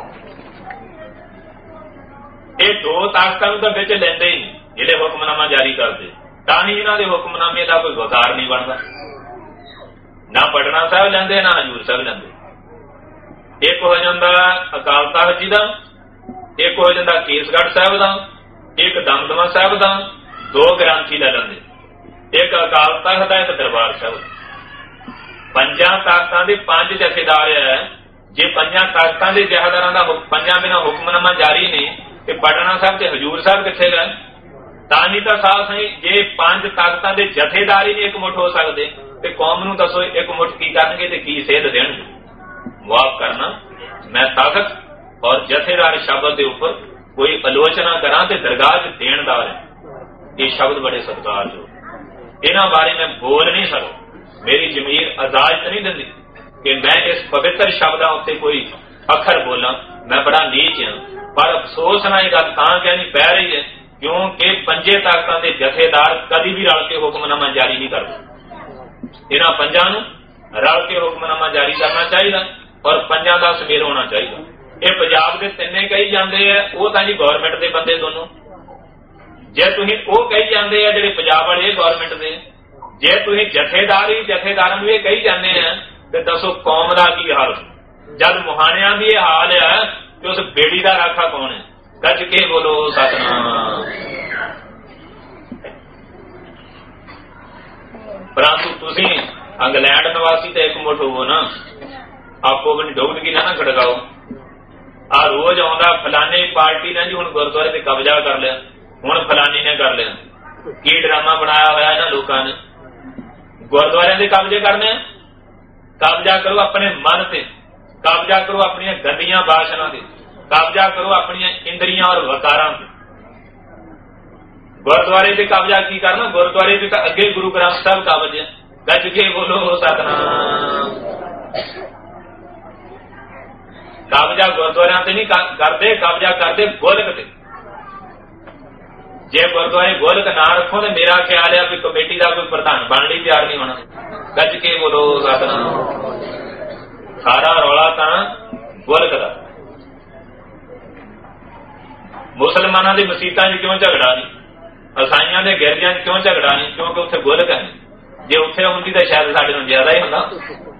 ਇਹ ਦੋ ਤਾਕਤਾਂ ਨੂੰ ਤਾਂ ਵਿੱਚ ਲੈਂਦੇ ਹੀ ਜਿਹੜੇ ਹੁਕਮਨਾਮਾ ਜਾਰੀ ਕਰਦੇ, ਤਾਂ ਹੀ ਇਹਨਾਂ ਦੇ ਹੁਕਮਨਾਮੇ ਦਾ ਕੋਈ ਵਕਾਰ ਨਹੀਂ ਬਣਦਾ। ਨਾ ਪਟਨਾ ਸਾਹਿਬ ਲੈਂਦੇ, ਨਾ ਹਜ਼ੂਰ ਸਾਹਿਬ ਲੈਂਦੇ। ਇੱਕ ਹੋ ਜਾਂਦਾ ਅਕਾਲ ਤਖ਼ਤ ਜੀ ਦਾ, ਇੱਕ ਹੋ ਜਾਂਦਾ ਕੇਸਗੜ੍ਹ ਸਾਹਿਬ ਦਾ, ਇੱਕ ਦਮਦਮਾ ਸਾਹਿਬ ਦਾ। ਦੋ ਗ੍ਰੰਥੀ ਲੈ ਲੈਂਦੇ, ਇੱਕ ਅਕਾਲ ਤਖ਼ਤ ਦਾ, ਇੱਕ ਦਰਬਾਰ ਸਾਹਿਬ। ਪੰਜਾਂ ਤਾਕਤਾਂ ਦੇ 5 ਜਥੇਦਾਰ ਹੈ। ਜੇ ਪੰਜਾਂ ਤਾਕਤਾਂ ਦੇ ਜਥੇਦਾਰਾਂ ਦਾ ਪੰਜਾਂ ਬਿਨਾਂ ਹੁਕਮਨਾਮਾ ਜਾਰੀ ਨਹੀਂ ਤੇ ਪਟਨਾ ਸਾਹਿਬ ਤੇ ਹਜ਼ੂਰ ਸਾਹਿਬ ਕਿੱਥੇ ਗਏ? ਤਾਂ ਹੀ ਤਾਂ ਸਾਫ਼ ਨਹੀਂ, ਜੇ 5 ਤਾਕਤਾਂ ਦੇ ਜਥੇਦਾਰ ਹੀ ਨਹੀਂ ਇੱਕ ਮੁੱਠ ਹੋ ਸਕਦੇ ਤੇ ਕੌਮ ਨੂੰ ਦੱਸੋ ਇੱਕ ਮੁੱਠ ਕੀ ਕਰਨਗੇ ਤੇ ਕੀ ਸੇਧ ਦੇਣਗੇ? ਮੁਆਫ ਕਰਨਾ, ਮੈਂ ਤਾਕਤ ਔਰ ਜਥੇਦਾਰ ਸ਼ਬਦ ਦੇ ਉੱਪਰ ਕੋਈ ਆਲੋਚਨਾ ਕਰਾਂ ਤੇ ਦਰਗਾਹ 'ਚ ਦੇਣਦਾਰ ਹੈ। ਇਹ ਸ਼ਬਦ ਬੜੇ ਸਤਿਕਾਰਯੋਗ, ਇਹਨਾਂ ਬਾਰੇ ਮੈਂ ਬੋਲ ਨਹੀਂ ਸਕਦਾ। ਮੇਰੀ ਜ਼ਮੀਰ ਇਜਾਜ਼ਤ ਨਹੀਂ ਦਿੰਦੀ ਕਿ ਮੈਂ ਇਸ ਪਵਿੱਤਰ ਸ਼ਬਦਾਂ ਉੱਤੇ ਕੋਈ ਅੱਖਰ ਬੋਲਾਂ। ਮੈਂ ਬੜਾ ਨੀਚ ਹਾਂ, ਪਰ ਅਫਸੋਸ ਨਾਲ ਇਹ ਗੱਲ ਤਾਂ ਕਹਿਣੀ ਪੈ ਰਹੀ ਹੈ ਕਿਉਂਕਿ ਪੰਜੇ ਤਾਕਤਾਂ ਦੇ ਜਥੇਦਾਰ ਕਦੀ ਵੀ ਰਲ ਕੇ ਹੁਕਮਨਾਮਾ ਜਾਰੀ ਨਹੀਂ ਕਰਦੇ। ਇਹਨਾਂ ਪੰਜਾਂ ਨੂੰ ਰਲ ਕੇ ਹੁਕਮਨਾਮਾ ਜਾਰੀ ਕਰਨਾ ਚਾਹੀਦਾ ਔਰ ਪੰਜਾਂ ਦਾ ਸੁਮੇਲ ਹੋਣਾ ਚਾਹੀਦਾ। ਇਹ ਪੰਜਾਬ ਦੇ ਤਿੰਨੇ ਕਹੀ ਜਾਂਦੇ ਆ, ਉਹ ਤਾਂ ਜੀ ਗੌਰਮੈਂਟ ਦੇ ਬੰਦੇ ਦੋਨੋਂ। ਜੇ ਤੁਸੀਂ ਉਹ ਕਹੀ ਜਾਂਦੇ ਆ ਜਿਹੜੇ ਪੰਜਾਬ ਵਾਲੇ, ਇਹ ਗੌਰਮੈਂਟ ਦੇ। ਜੇ ਤੁਸੀਂ ਜਥੇਦਾਰਾਂ ਨੂੰ ਇਹ ਕਹੀ ਜਾਂਦੇ ਆ ਤੇ ਦੱਸੋ ਕੌਮ ਦਾ ਕੀ ਹਾਲ? ਜਦ ਮੁਹਾਣਿਆਂ ਦੀ ਇਹ ਹਾਲ ਹੈ ਤੇ ਉਸ ਬੇੜੀ ਦਾ ਰਾਖਾ ਕੌਣ ਹੈ? ਗੱਜ ਕੇ ਬੋਲੋ ਸਤਿਨਾਮ। ਪਰੰਤੂ ਤੁਸੀਂ ਇੰਗਲੈਂਡ ਨਿਵਾਸੀ ਤੇ ਇੱਕ ਮੁੱਠ ਹੋਵੋ ਨਾ, ਆਪੋ ਆਪਣੀ ਡੋਗਦਗੀ ਨਾ ਖੜਕਾਓ। ਆ ਰੋਜ਼ ਆਉਂਦਾ ਫਲਾਨੀ ਪਾਰਟੀ ਨੇ ਜੀ ਹੁਣ ਗੁਰਦੁਆਰੇ ਤੇ ਕਬਜ਼ਾ ਕਰ ਲਿਆ, ਹੁਣ ਫਲਾਨੀ ਨੇ ਕਰ ਲਿਆ। ਕੀ ਡਰਾਮਾ ਬਣਾਇਆ ਹੋਇਆ ਇਹਨਾਂ ਲੋਕਾਂ ਨੇ? ਗੁਰਦੁਆਰਿਆਂ ਦੇ ਕਬਜ਼ੇ ਕਰਨੇ? ਕਬਜ਼ਾ ਕਰੋ ਆਪਣੇ ਮਨ ਤੇ, ਕਬਜ਼ਾ ਕਰੋ ਆਪਣੀਆਂ ਗੰਦੀਆਂ ਬਾਸ਼ਨਾਂ ਤੇ, ਕਬਜ਼ਾ ਕਰੋ ਆਪਣੀਆਂ ਇੰਦਰੀਆਂ ਔਰ ਵਕਾਰਾਂ ਤੇ। ਗੁਰਦੁਆਰੇ ਤੇ ਕਬਜ਼ਾ ਕੀ ਕਰਨਾ? ਗੁਰਦੁਆਰੇ ਤੇ ਤਾਂ ਅੱਗੇ ਗੁਰੂ ਗ੍ਰੰਥ ਸਾਹਿਬ ਕਬਜ਼ੇ। ਗੱਜ ਕੇ ਬੋਲੋ ਸਤਿਨਾਮ। ਕਬਜ਼ਾ ਗੁਰਦੁਆਰਿਆਂ ਤੇ ਨਹੀਂ ਕਰਦੇ, ਕਬਜ਼ਾ ਕਰਦੇ ਗੋਲਕ ਤੇ। ਜੇ ਗੁਰਦੁਆਰੇ ਗੋਲਕ ਨਾ ਰੱਖੋ ਤੇ ਮੇਰਾ ਖਿਆਲ ਹੈ ਵੀ ਕਮੇਟੀ ਦਾ ਕੋਈ ਪ੍ਰਧਾਨ ਬਣਨ ਲਈ ਤਿਆਰ ਨਹੀਂ ਹੋਣਾ। ਗੱਜ ਕੇ ਬੋਲੋ ਸਤਿਨਾਮ। ਸਾਰਾ ਰੌਲਾ ਤਾਂ ਗੋਲਕ ਦਾ। ਮੁਸਲਮਾਨਾਂ ਦੀ ਮਸੀਤਾਂ 'ਚ ਕਿਉਂ ਝਗੜਾ ਨਹੀਂ? ਈਸਾਈਆਂ ਦੇ ਗਿਰਜਿਆਂ 'ਚ ਕਿਉਂ ਝਗੜਾ ਨਹੀਂ? ਕਿਉਂਕਿ ਉੱਥੇ ਗੋਲਕ ਹੈ। ਜੇ ਉੱਥੇ ਹੁੰਦੀ ਤਾਂ ਸ਼ਾਇਦ ਸਾਡੇ ਨੂੰ ਜ਼ਿਆਦਾ ਹੀ ਹੁੰਦਾ।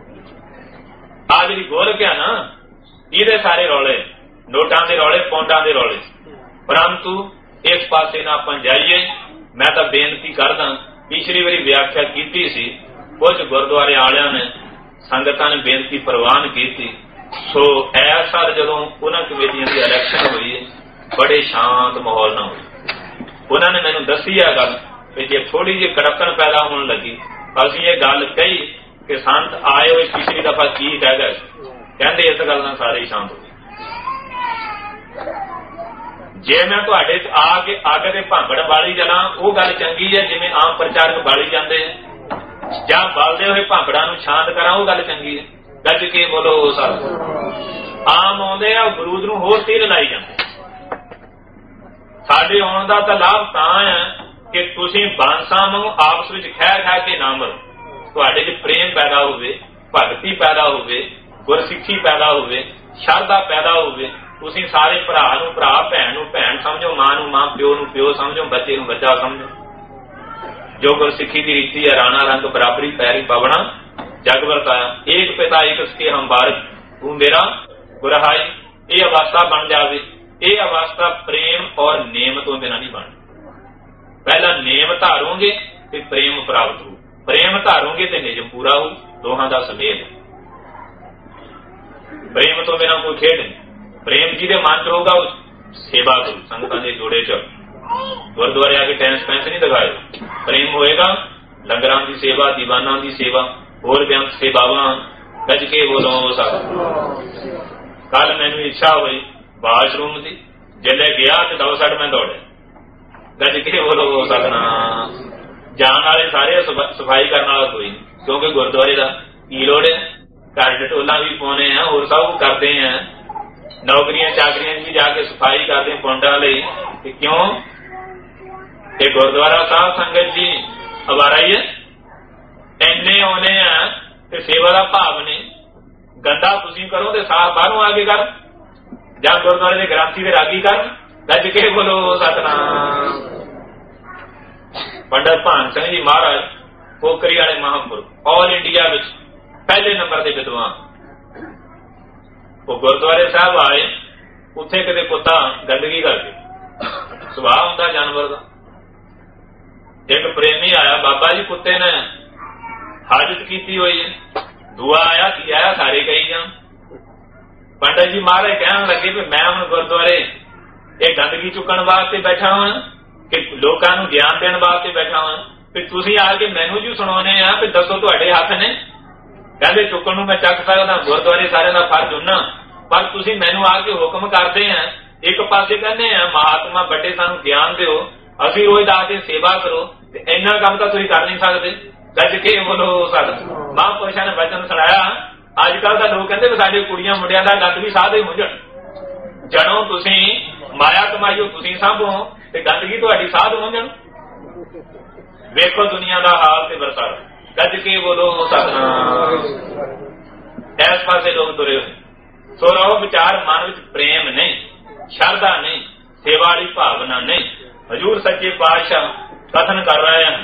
ਆ ਜਿਹੜੀ ਗੋਲਕ ਆ ਨਾ, ਇਹਦੇ ਸਾਰੇ ਰੌਲੇ, ਨੋਟਾਂ ਦੇ ਰੌਲੇ, ਪੌਂਡਾਂ ਦੇ ਰੌਲੇ। ਪਰੰਤੂ ਇਸ ਪਾਸੇ ਨਾ ਆਪਾਂ ਜਾਈਏ। ਮੈਂ ਤਾਂ ਬੇਨਤੀ ਕਰਦਾ, ਪਿਛਲੀ ਵਾਰੀ ਵਿਆਖਿਆ ਕੀਤੀ ਸੀ, ਕੁਝ ਗੁਰਦੁਆਰੇ ਵਾਲਿਆਂ ਨੇ, ਸੰਗਤਾਂ ਨੇ ਬੇਨਤੀ ਪ੍ਰਵਾਨ ਕੀਤੀ। ਸੋ ਇਸ ਸਾਲ ਜਦੋਂ ਉਹਨਾਂ ਕਮੇਟੀਆਂ ਦੀ ਇਲੈਕਸ਼ਨ ਹੋਈ, ਬੜੇ ਸ਼ਾਂਤ ਮਾਹੌਲ ਨਾਲ ਹੋਈ। ਉਹਨਾਂ ਨੇ ਮੈਨੂੰ ਦੱਸੀ ਆ ਗੱਲ ਕਿ ਜੇ ਥੋੜੀ ਜਿਹੀ ਕੜਕਣ ਪੈਦਾ ਹੋਣ ਲੱਗੀ, ਅਸੀਂ ਇਹ ਗੱਲ ਕਹੀ ਕਿ ਸੰਤ ਆਏ ਹੋਏ ਪਿਛਲੀ ਦਫਾ ਕੀ ਕਹਿ ਗਏ, ਕਹਿੰਦੇ ਇਸ ਗੱਲ ਨਾਲ ਸਾਰੇ ਹੀ ਸ਼ਾਂਤ ਹੋ ਗਏ। ਜੇ ਮੈਂ ਤੁਹਾਡੇ 'ਚ ਆ ਕੇ ਅੱਗ ਦੇ ਭਾਂਬੜ ਬਾਲੀ ਜਾਣਾ, ਉਹ ਗੱਲ ਚੰਗੀ ਹੈ, ਜਿਵੇਂ ਆਮ ਪ੍ਰਚਾਰਕ ਬਾਲੀ ਜਾਂਦੇ, ਜਾਂ ਬਲਦੇ ਹੋਏ ਭਾਂਬੜਾਂ ਨੂੰ ਸ਼ਾਂਤ ਕਰਾਂ, ਉਹ ਗੱਲ ਚੰਗੀ ਹੈ। ਗੱਜ ਕੇ ਬੋਲੋ ਸਤਿਨਾਮ। ਆਮ ਆਉਂਦੇ ਆ, ਬਰੂਦ ਨੂੰ ਹੋਰ ਤੇਲ ਲਾਈ ਜਾਂਦੇ। ਸਾਡੇ ਆਉਣ ਦਾ ਤਾਂ ਲਾਭ ਤਾਂ ਹੈ ਕਿ ਤੁਸੀਂ ਬਾਂਸਾਂ ਵਾਂਗੂ ਆਪਸ ਵਿੱਚ ਖਹਿ ਖਹਿ ਕੇ ਨਾ ਮਰੋ। ਤੁਹਾਡੇ 'ਚ ਪ੍ਰੇਮ ਪੈਦਾ ਹੋਵੇ, ਭਗਤੀ ਪੈਦਾ ਹੋਵੇ, ਗੁਰਸਿੱਖੀ ਪੈਦਾ ਹੋਵੇ, ਸ਼ਰਧਾ ਪੈਦਾ ਹੋਵੇ। ਤੁਸੀਂ ਸਾਰੇ ਭਰਾ ਨੂੰ ਭਰਾ, ਭੈਣ ਨੂੰ ਭੈਣ ਸਮਝੋ, ਮਾਂ ਨੂੰ ਮਾਂ, ਪਿਓ ਨੂੰ ਪਿਓ ਸਮਝੋ, ਬੱਚੇ ਨੂੰ ਬੱਚਾ ਸਮਝੋ। ਜੋ ਗੁਰਸਿੱਖੀ ਦੀ ਰੀਤੀ ਹੈ, ਰਾਣਾ ਰੰਗ ਬਰਾਬਰੀ ਪੈਰੀ ਪਵਣਾ ਜਗ ਵਰਤਾਇਆ, ਏਕ ਪਿਤਾ ਏਕ ਸਕੇ ਹੰਬਾਰ ਤੂੰ ਮੇਰਾ ਗੁਰਹਾਈ। ਇਹ ਅਵਸਥਾ ਬਣ ਜਾਵੇ। ਇਹ ਅਵਸਥਾ ਪ੍ਰੇਮ ਔਰ ਨੇਮ ਤੋਂ ਬਿਨਾਂ ਨਹੀਂ ਬਣਦੀ। ਪਹਿਲਾਂ ਨੇਮ ਧਾਰੋਗੇ ਤੇ ਪ੍ਰੇਮ ਪ੍ਰਾਪਤ ਹੋ, ਪ੍ਰੇਮ ਧਾਰੋਗੇ ਤੇ ਨਿਯਮ ਪੂਰਾ ਹੋ। ਦੋਹਾਂ ਦਾ ਸਮੇਲ। ਪ੍ਰੇਮ ਤੋਂ ਬਿਨਾਂ ਕੋਈ ਖੇਡ ਨਹੀਂ। ਪ੍ਰੇਮ ਜਿਹਦੇ ਮਨ 'ਚ ਹੋਊਗਾ ਉਹ ਸੇਵਾ ਕਰੂ। ਸੰਗਤਾਂ ਦੇ ਜੋੜੇ 'ਚ ਗੁਰਦੁਆਰੇ ਆ ਕੇ ਟੈਂਸ ਪੈਂਸ ਨਹੀਂ ਦਿਖਾਏ। ਪ੍ਰੇਮ ਹੋਏਗਾ, ਲੰਗਰਾਂ ਦੀ ਸੇਵਾ, ਦੀਵਾਨਾਂ ਦੀ ਸੇਵਾ, ਹੋਰ ਬੇਅੰਤ ਸੇਵਾਵਾਂ। ਗੱਜ ਕੇ ਬੋਲੋ ਸਤਿਨਾਮ। ਕੱਲ ਮੈਨੂੰ ਇੱਛਾ ਹੋਈ ਵਾਸ਼ਰੂਮ ਦੀ, ਜਿੱਲੇ ਗਿਆ ਤੇ ਦੌੜ ਸੱਟ ਮੈਂ ਦੌੜਿਆ। ਗੱਜ ਕੇ ਬੋਲੋ ਸਤਿਨਾਮ। ਜਾਣ ਵਾਲੇ ਸਾਰੇ ਸਫਾਈ ਕਰਨ ਵਾਲਾ ਕੋਈ ਨਹੀਂ, ਕਿਉਂਕਿ ਗੁਰਦੁਆਰੇ ਦਾ ਕੀ ਲੋੜ ਹੈ? ਘਰ ਢੋਲਾਂ ਵੀ ਪਾਉਣੇ ਆ, ਹੋਰ ਸਭ ਕਰਦੇ ਆ। ਨੌਕਰੀਆਂ ਚਾਕਰੀਆਂ ਵੀ ਜਾ ਕੇ ਸਫਾਈ ਕਰਦੇ ਪੁੰਡਾਂ ਲਈ। ਤੇ ਕਿਉਂ? ਇਹ ਗੁਰਦੁਆਰਾ ਸਾਹਿਬ ਸੰਗਤ ਜੀ ਅਵਾਰਾ ਹੀ ਹੈ, ਇੰਨੇ ਆਉਣੇ ਆ ਤੇ ਸੇਵਾ ਦਾ ਭਾਵ ਨਹੀਂ। ਗੰਦਾ ਤੁਸੀਂ ਕਰੋ ਤੇ ਸਾਹ ਬਾਹਰੋਂ ਆ ਕੇ ਕਰ, ਜਾਂ ਗੁਰਦੁਆਰੇ ਦੇ ਗ੍ਰੰਥੀ ਦੇ ਰਾਗੀ ਕਰਨ। ਗੱਜ ਕੇ ਬੋਲੋ ਸਤਿਨਾਮ। ਪੰਡਤ ਭਾਨ ਸਿੰਘ ਜੀ ਮਹਾਰਾਜ ਪੋਖਰੀ ਵਾਲੇ ਮਹਾਂਪੁਰਖ ਆਲ ਇੰਡੀਆ ਵਿੱਚ ਪਹਿਲੇ ਨੰਬਰ ਦੇ ਵਿਦਵਾਨ। ਉਹ ਗੁਰਦੁਆਰੇ ਸਾਹਿਬ ਆਏ, ਉੱਥੇ ਕਿਤੇ ਕੁੱਤਾ ਗੰਦਗੀ ਕਰਕੇ, ਸੁਭਾਅ ਹੁੰਦਾ ਜਾਨਵਰ ਦਾ। ਇੱਕ ਪ੍ਰੇਮੀ ਆਇਆ, ਬਾਬਾ ਜੀ ਕੁੱਤੇ ਨੇ ਹਾਜਤ ਕੀਤੀ ਹੋਈ ਹੈ। ਦੂਆ ਆਇਆ, ਕੀ ਆਇਆ, ਸਾਰੇ ਕਹੀ ਜਾਣ। ਪੰਡਤ ਜੀ ਮਹਾਰਾਜ ਕਹਿਣ ਲੱਗੇ ਵੀ ਮੈਂ ਹੁਣ ਗੁਰਦੁਆਰੇ ਇਹ ਗੰਦਗੀ ਚੁੱਕਣ ਵਾਸਤੇ ਬੈਠਾ ਹਾਂ ਕਿ ਲੋਕਾਂ ਨੂੰ ਗਿਆਨ ਦੇਣ ਵਾਸਤੇ ਬੈਠਾ ਹਾਂ, ਵੀ ਤੁਸੀਂ ਆ ਕੇ ਮੈਨੂੰ ਜੀ ਸੁਣਾਉਣੇ ਆ ਵੀ ਦੱਸੋ ਤੁਹਾਡੇ ਹੱਥ ਨੇ। ਕਹਿੰਦੇ ਚੁੱਕਣ ਨੂੰ ਮੈਂ ਚੱਕ ਸਕਦਾ, ਗੁਰਦੁਆਰੇ ਸਾਰਿਆਂ ਦਾ ਫਰਜ਼ ਹੁੰਨਾ, ਪਰ ਤੁਸੀਂ ਮੈਨੂੰ ਆ ਕੇ ਹੁਕਮ ਕਰਦੇ ਆ। ਇੱਕ ਪਾਸੇ ਕਹਿੰਦੇ ਆ ਮਹਾਤਮਾ ਵੱਡੇ ਸਾਨੂੰ ਗਿਆਨ ਦਿਓ, ਅਸੀਂ ਰੋਜ਼ ਦੱਸਦੇ ਸੇਵਾ ਕਰੋ, ਤੇ ਇੰਨਾ ਕੰਮ ਤਾਂ ਤੁਸੀਂ ਕਰ ਨਹੀਂ ਸਕਦੇ। ਗੱਜ ਕੇ ਬੋਲੋ ਸਤ। ਮਹਾਂਪੁਰਸ਼ਾਂ ਨੇ ਵਚਨ ਸੁਣਾਇਆ। ਅੱਜ ਕੱਲ੍ਹ ਤਾਂ ਲੋਕ ਕਹਿੰਦੇ ਵੀ ਸਾਡੇ ਕੁੜੀਆਂ ਮੁੰਡਿਆਂ ਦਾ ਗੰਦ ਵੀ ਸਾਧ ਹੀ ਮੁੰਝਣ। ਜਣੋ ਤੁਸੀਂ ਮਾਇਆ ਕਮਾਈਓ ਤੁਸੀਂ ਸਾਂਭੋ ਤੇ ਗੰਦਗੀ ਤੁਹਾਡੀ ਸਾਧ ਮੁੰਝਣ। ਵੇਖੋ ਦੁਨੀਆ ਦਾ ਹਾਲ ਤੇ ਵਰਤਾਰਾ। ਗੱਜ ਕੇ ਬੋਲੋ ਸਤਿਨਾਮ। ਇਸ ਪਾਸੇ ਲੋਕ ਤੁਰੇ ਹੋਏ। ਸੋ ਰਹੋ ਵਿਚਾਰ ਮਨ ਵਿੱਚ ਪ੍ਰੇਮ ਨਹੀਂ, ਸ਼ਰਧਾ ਨਹੀਂ, ਸੇਵਾ ਵਾਲੀ ਭਾਵਨਾ ਨਹੀਂ। ਹਜ਼ੂਰ ਸੱਚੇ ਪਾਤਸ਼ਾਹ ਕਥਨ ਕਰ ਰਹੇ ਹਨ,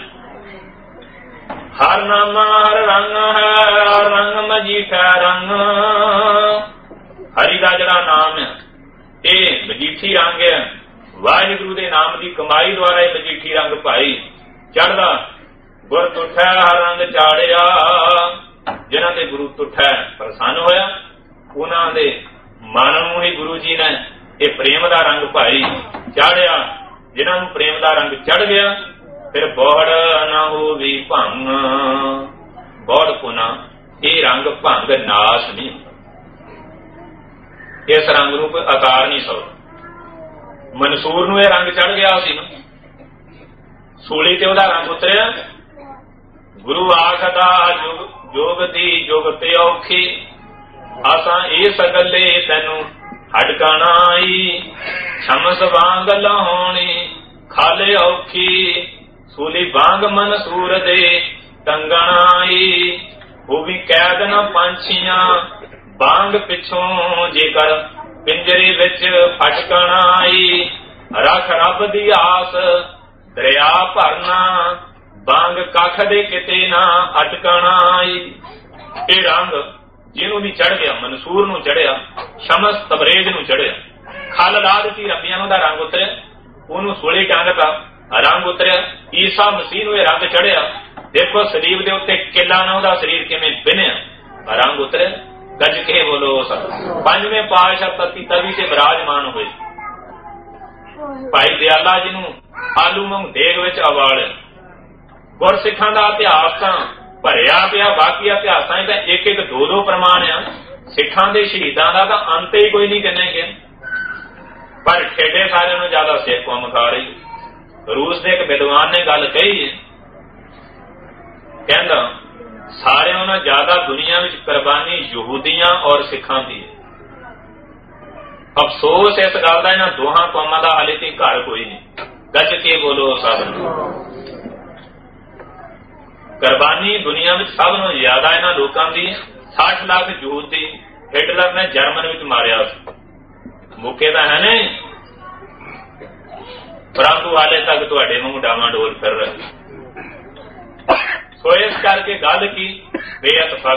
ਹਰ ਨਾਮ ਹਰ ਰੰਗ ਹੈ, ਹਰ ਰੰਗ ਮਜੀਠਾ ਰੰਗ। ਹਰੀ ਦਾ ਜਿਹੜਾ ਨਾਮ ਹੈ ਇਹ ਮਜੀਠੀ ਰੰਗ ਹੈ। ਵਾਹਿਗੁਰੂ ਦੇ ਨਾਮ ਦੀ ਕਮਾਈ ਦੁਆਰਾ ਇਹ ਮਜੀਠੀ ਰੰਗ ਭਾਈ ਚੜ੍ਹਦਾ। ਗੁਰ ਤੁਠੈ ਹਰ ਰੰਗ ਚਾੜਿਆ। ਜਿਨ੍ਹਾਂ ਦੇ ਗੁਰੂ ਤੁਠੈ ਪ੍ਰਸੰਨ ਹੋਇਆ, ਉਹਨਾਂ ਦੇ ਮਨ ਨੂੰ ਹੀ ਗੁਰੂ ਜੀ ਨੇ ਇਹ ਪ੍ਰੇਮ ਦਾ ਰੰਗ ਭਾਈ ਚਾੜਿਆ। ਜਿਨ੍ਹਾਂ ਨੂੰ ਪ੍ਰੇਮ ਦਾ ਰੰਗ ਚੜ ਗਿਆ, ਫਿਰ ਬੋੜ ਨਾ ਹੋਵੀ ਭੰਗ। ਬੋੜ ਪੁਨਾ ਇਹ ਰੰਗ ਭੰਗ ਨਾਸ਼ ਨਹੀਂ। ਇਸ ਰੰਗ ਨੂੰ ਕੋਈ ਆਕਾਰ ਨਹੀਂ ਸਕਦਾ। ਮਨਸੂਰ ਨੂੰ ਇਹ ਰੰਗ ਚੜ ਗਿਆ ਸੀ ਨਾ, ਸੂਲੀ ਤੇ ਉਹਦਾ ਰੰਗ ਉਤਰਿਆ। ਗੁਰੂ ਆਖਦਾ ਜੋਗ ਦੀ ਜੁਗਤ ਔਖੀ, ਆਸਾਂ ਇਹ ਸਗਲੇ ਤੈਨੂੰ ਹਟਕਾਣਾਈ। ਸ਼ਮਸ ਵਾਂਗ ਲਾਉਣੀ ਖਾਲੇ ਔਖੀ, ਸੂਲੀ ਵਾਂਗ ਮਨਸੂਰ ਦੇ ਟੰਗਣਾਈ। ਉਹ ਵੀ ਕੈਦ ਨਾ ਪੰਛੀਆਂ ਬਾਂਗ ਪਿੱਛੋਂ, ਜੇਕਰ ਪਿੰਜਰੇ ਵਿੱਚ ਫਟਕਣਾਈ। ਰੱਖ ਰੱਬ ਦੀ ਆਸ ਦਰਿਆ ਭਰਨਾ, ਬਾਂਗ ਕੱਖ ਦੇ ਕਿਤੇ ਨਾ ਅਟਕਣਾਈ। ਇਹ ਰੰਗ ਜਿਹਨੂੰ ਵੀ ਚੜ ਗਿਆ, ਮਨਸੂਰ ਨੂੰ ਚੜਿਆ, ਸ਼ਮਸ ਤਬਰੇਜ ਨੂੰ ਚੜਿਆ, ਖਲ ਲਾ ਦਿੱਤੀ ਰੱਬੀਆਂ ਨੂੰ ਦਾ ਰੰਗ ਉਤਰਿਆ, ਉਹਨੂੰ ਸੋਲੇ ਟੰਗ ਦਾ ਰੰਗ ਉਤਰਿਆ। ਈਸਾ ਮਸੀਹ ਨੂੰ ਇਹ ਰੰਗ ਚੜਿਆ। ਦੇਖੋ ਸਰੀਰ ਦੇ ਉੱਤੇ ਕਿੱਲਾ ਨਾ ਉਹਦਾ ਸਰੀਰ ਕਿਵੇਂ ਬਿਨਿਆ, ਰੰਗ ਉਤਰਿਆ। ਗੱਜ ਕੇ ਬੋਲੋ ਸਤ। ਪੰਜਵੇਂ ਪਾਤਸ਼ਾਹ ਤਤੀ ਤਵੀ ਤੇ ਵਿਰਾਜਮਾਨ ਹੋਏ। ਭਾਈ ਦਿਆਲਾ ਜੀ ਨੂੰ ਆਲੂ ਵਾਂਗ ਦੇਗ ਵਿੱਚ ਉਬਾਲਿਆ। ਗੁਰਸਿੱਖਾਂ ਦਾ ਇਤਿਹਾਸ ਤਾਂ ਭਰਿਆ ਪਿਆ, ਬਾਕੀ ਇਤਿਹਾਸਾਂ ਤਾਂ ਇੱਕ ਇੱਕ ਦੋ ਦੋ ਪ੍ਰਮਾਣ ਆ। ਸਿੱਖਾਂ ਦੇ ਸ਼ਹੀਦਾਂ ਦਾ ਤਾਂ ਅੰਤ ਹੀ ਕੋਈ ਨਹੀਂ ਕਹਿੰਦੇ ਕਿ, ਪਰ ਠੇਡੇ ਸਾਰਿਆਂ ਨੂੰ ਜ਼ਿਆਦਾ ਸਿੱਖ ਕੌਮ ਖਾ ਰਹੀ। ਰੂਸ ਦੇ ਇੱਕ ਵਿਦਵਾਨ ਨੇ ਗੱਲ ਕਹੀ ਹੈ, ਕਹਿੰਦਾ ਸਾਰਿਆਂ ਨਾਲੋਂ ਜ਼ਿਆਦਾ ਦੁਨੀਆ ਵਿੱਚ ਕੁਰਬਾਨੀ ਯਹੂਦੀਆਂ ਔਰ ਸਿੱਖਾਂ ਦੀ ਹੈ। ਅਫਸੋਸ ਇਸ ਗੱਲ ਦਾ, ਇਹਨਾਂ ਦੋਹਾਂ ਕੌਮਾਂ ਦਾ ਹਾਲੇ ਤੱਕ ਘਰ ਕੋਈ ਨਹੀਂ। ਗੱਜ ਕੇ ਬੋਲੋ ਸਭ। ਕੁਰਬਾਨੀ ਦੁਨੀਆ ਵਿੱਚ ਸਭ ਨੂੰ ਜ਼ਿਆਦਾ ਇਹਨਾਂ ਲੋਕਾਂ ਦੀ। 60 ਲੱਖ ਯਹੂਦੀ ਹਿਟਲਰ ਨੇ ਜਰਮਨ ਵਿੱਚ ਮਾਰਿਆ ਸੀ। ਮੁੱਕੇ ਤਾਂ ਹੈ ਨੇ, ਪਰੰਤੂ ਹਾਲੇ ਤੱਕ ਤੁਹਾਡੇ ਵਾਂਗੂ ਡਾਵਾਂਡੋਲ ਫਿਰ ਰਹੇ। ਸੋ ਇਸ ਕਰਕੇ ਗੱਲ ਕੀ ਬੇਇਤਫਾਕ,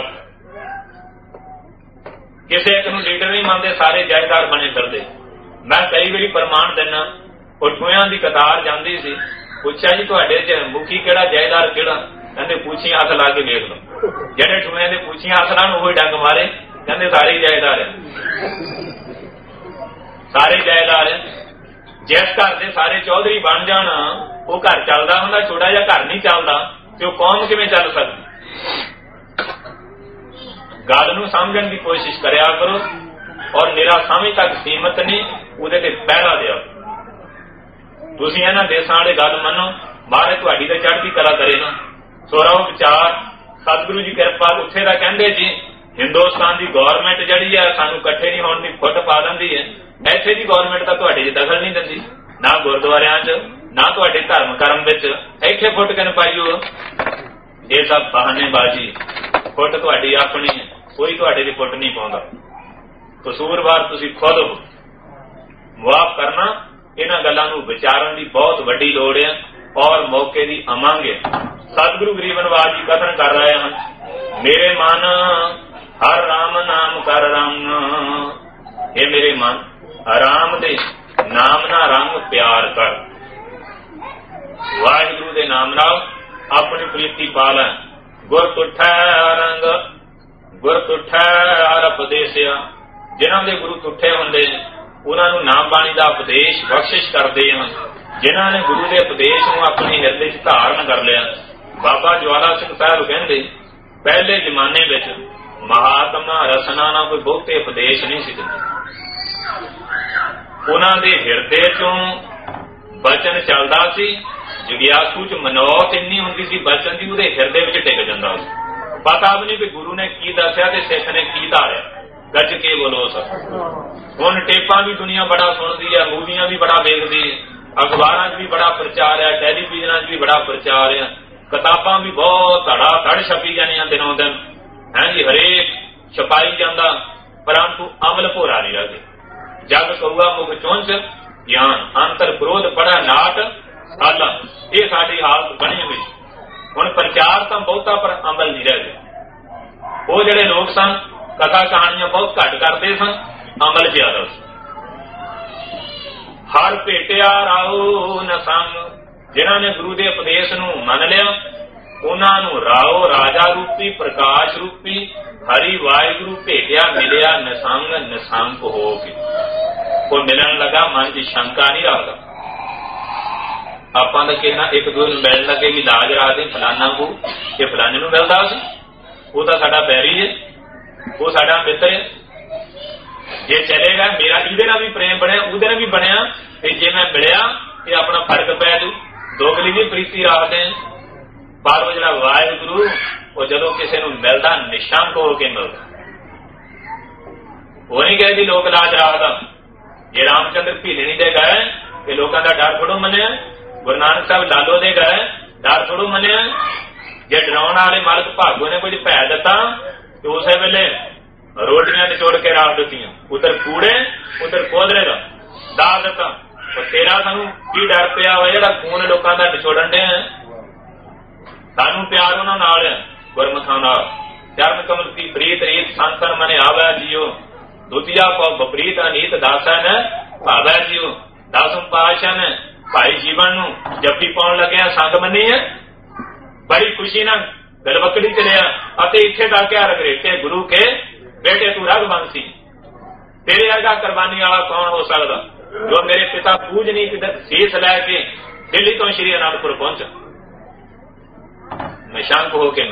ਕਿਸੇ ਇੱਕ ਨੂੰ ਲੀਡਰ ਨਹੀਂ ਮੰਨਦੇ, ਸਾਰੇ ਜਾਇਦਾਰ ਬਣੇ ਫਿਰਦੇ। ਮੈਂ ਕਈ ਵਾਰੀ ਪ੍ਰਮਾਣ ਦਿੰਦਾ, ਉਹ ਟੂਆਂ ਦੀ ਕਤਾਰ ਜਾਂਦੀ ਸੀ, ਪੁੱਛਿਆ ਜੀ ਤੁਹਾਡੇ ਚ ਮੁਖੀ ਕਿਹੜਾ, ਜਾਇਦਾਰ ਕਿਹੜਾ? ਕਹਿੰਦੇ ਪੂਛੀਆਂ ਹੱਥ ਲਾ ਕੇ ਵੇਖ ਲਓ। ਜਿਹੜੇ ਟੂਆਂ ਦੇ ਪੂਛੀਆਂ ਹੱਥ ਲਾਣ ਉਹ ਡੰਗ ਮਾਰੇ, ਕਹਿੰਦੇ ਸਾਰੇ ਜਾਇਦਾਰ ਹੈ, ਸਾਰੇ ਜਾਇਦਾਰ ਹੈ। ਜਿਸ ਘਰ ਦੇ ਸਾਰੇ ਚੌਧਰੀ ਬਣ ਜਾਣ ਉਹ ਘਰ ਚੱਲਦਾ ਹੁੰਦਾ, ਛੋਟਾ ਜਿਹਾ ਘਰ ਨਹੀਂ ਚੱਲਦਾ ਤੇ ਉਹ ਕੌਮ ਕਿਵੇਂ ਚੱਲ ਸਕਦੀ? ਗੱਲ ਨੂੰ ਸਮਝਣ ਦੀ ਕੋਸ਼ਿਸ਼ ਕਰਿਆ ਕਰੋ, ਔਰ ਮੇਰਾ ਸਮਝ ਤੱਕ ਸੀਮਤ ਨਹੀਂ, ਉਹਦੇ ਤੇ ਪਹਿਰਾ ਦਿਆ। ਤੁਸੀਂ ਇਹਨਾਂ ਦੇਸਾਂ ਵਾਲੇ ਗੱਲ ਮੰਨੋ, ਮਹਾਰਾਜ ਤੁਹਾਡੀ ਤਾਂ ਚੜ੍ਹਦੀ ਕਲਾ ਕਰੇ ਨਾ। ਸੋ ਰਹੋ ਵਿਚਾਰ, ਸਤਿਗੁਰੂ ਜੀ ਕਿਰਪਾ। ਉੱਥੇ ਦਾ ਕਹਿੰਦੇ ਜੀ ਹਿੰਦੁਸਤਾਨ ਦੀ ਗੌਰਮੈਂਟ ਜਿਹੜੀ ਹੈ ਸਾਨੂੰ ਇਕੱਠੇ ਨਹੀਂ ਹੋਣ ਦੀ ਫੁੱਟ ਪਾ ਦਿੰਦੀ ਹੈ। ਇੱਥੇ ਦੀ ਗੌਰਮੈਂਟ ਤਾਂ ਤੁਹਾਡੇ 'ਚ ਦਖਲ ਨਹੀਂ ਦਿੰਦੀ, ਨਾ ਗੁਰਦੁਆਰਿਆਂ 'ਚ ना तुहाडे धर्म कर्म विच इत्थे फुट किन पाईओ। ये सब बहानेबाजी, फुट तुहाडी अपनी है, कोई तुहाडे ते फुट नहीं पाउंदा। कसूरवार तुसीं खुद हो। मुआफ करना इन्हां गल्लां नूं विचारन दी बहुत वड्डी लोड़ है और मौके दी अमंग है। सतगुरु गरीब निवाज जी कथन कर रहे हैं, मेरे मन हर राम नाम कर रंग। हे मेरे मन, राम दे नाम ना रंग प्यार कर। वाहिगुरु दे नाम नाल अपनी प्रीति पा लै। गुर तुठै रंग गुर तुठै हर उपदेसिया। जिन्हां दे गुरु तुठे हुंदे उन्हां नूं नाम बाणी दा उपदेश बख्शिश करदे हैं। जिन्हां ने गुरु दे उपदेश नूं अपने हिरदे च धारण कर लिया। बाबा ज्वाला सिंह साहब कहंदे, पहले जमाने विच महात्मा रसना ना कोई बहुते उपदेश नहीं सी दिंदे। उन्हां दे हिरदे चों बचन चलदा सी। जिग्यासू च मनौत इन्नी हुंदी सी बचन दी, उहदे हिरदे विच टिक जांदा सी। पता भी नहीं कि गुरु ने की दस्या ते सिख ने की धारिया। गज के बोलो सच। हुण टेपां भी दुनिया बड़ा सुणदी है, मूवियां भी बड़ा वेखदी है, अखबारां च भी बड़ा प्रचार है, टैलीविजनां च भी बड़ा प्रचार है, किताबां भी बहुत धड़ा धड़ छपी जानियां दिनों दिन है जी, हरेक छपाई जांदा, परंतु अमल भोरा नहीं रहे। जग कहुआ मुख चुंझ ज्ञान अंतर क्रोध पड़ा नाट आला, ये साडी हालत बनी हुई। हुण प्रचार तो बहुता पर अमल नहीं रह गया। वो जिहड़े लोग सन कथा कहानियां बहुत घट करते सन, अमल ज्यादा सी। हर भेटिया राओ न संग। जिन्हां ने गुरु के उपदेश नूं मन लिया, उन्हां नूं राओ राजा रूपी प्रकाश रूपी हरि वाहिगुरु भेटिया मिलिया निसंग निसंक हो के। कोई मिलन लगा मन की शंका नहीं रखता। आपां तां कहना एक दूजे नूं मिलण लगे भी लाज रखदे फलाना को कि फलाने नूं मिलदा सी, वो तां साडा बैरी है, वो साडा मित्र है। जे चलेगा मेरा इहदे नाल भी प्रेम बनया, उहदे नाल भी बनया, ते जे मैं मिलिया ते अपना फर्क पै जू। दोगली भी प्रीति रखदे। पर वो जिहड़ा वाहिगुरु वो जदों किसी नूं मिलदा निशंक होके मिलदा। वो नहीं कहदी लोक लाज रखदा। जे रामचंद्र भीलनी दे गए ते लोकां दा डर थोड़ो मन्निया। गुरु नानक साहब लालो दे गए डर थोड़ो मन्निया। जे डराउण वाले मालक भागो ने कुछ भै दिता तो उस वेले रोटियां निचोड़ के रख दित्तियां, उधर कूड़े उधर कोदरे का दाल दिता। तेरा सानू की डर पिया वा जिहड़ा खून लोकां दा निचोड़न दे। सानू प्यार उन्हां नाल है, गुरमुखां नाल। चरण कमल की प्रीत रीत संतन मने आवे जियो। दुतिया को विपरीत अनीत दासन भावै जियो। दसम पातशाह ने भाई जीवन नूं जप्पी पाउण लग्या संग मनी है। बड़ी खुशी नाल गलवकड़ी च लिया अते इत्थे तक क्या रगरेटे गुरु के बेटे तू रघुवंशी। तेरे अगा कुर्बानी वाला कौन हो सकता जो मेरे पिता पूजनीक शीस लैके दिल्ली तो श्री आनंदपुर पहुंचा। निशंक होके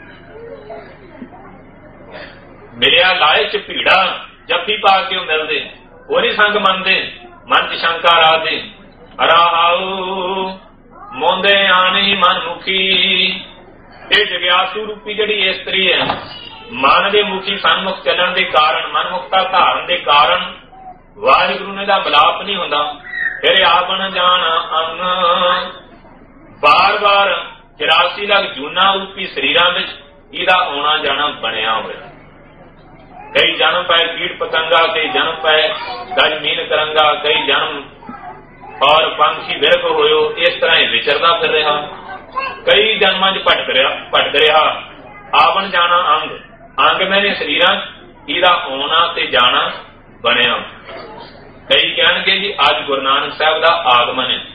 मिलिया लाए च भीड़ा जप्पी पा के मिलते वो नहीं संग मनते। मन च शंका राखदे अराहाऊ मोंदे आनी मन मुखी। ये जग्यासू रूपी जिहड़ी इस्त्री है मन के मुखी सन्मुख चलन के कारण मनमुखता धारण के कारण वाहिगुरु ने दा मिलाप नहीं होंदा। फिर आपन जान अंग बार बार 84 लाख जूना रूपी शरीरां विच इहदा आउणा जाना बनिया होया। कई जन्म पाए कीट पतंगा, कई जन्म पाए गज मीन करंगा, कई जन्म और पंछी विरख होयो। इस तरह ही विचरदा फिर रहा, कई जन्मां च भटक रहा। आवन जाना अंग अंग मैंने शरीरां इहदा आउणा ते जाना बनिया। कई कहणगे जी अज गुरु नानक साहब दा आगमन है।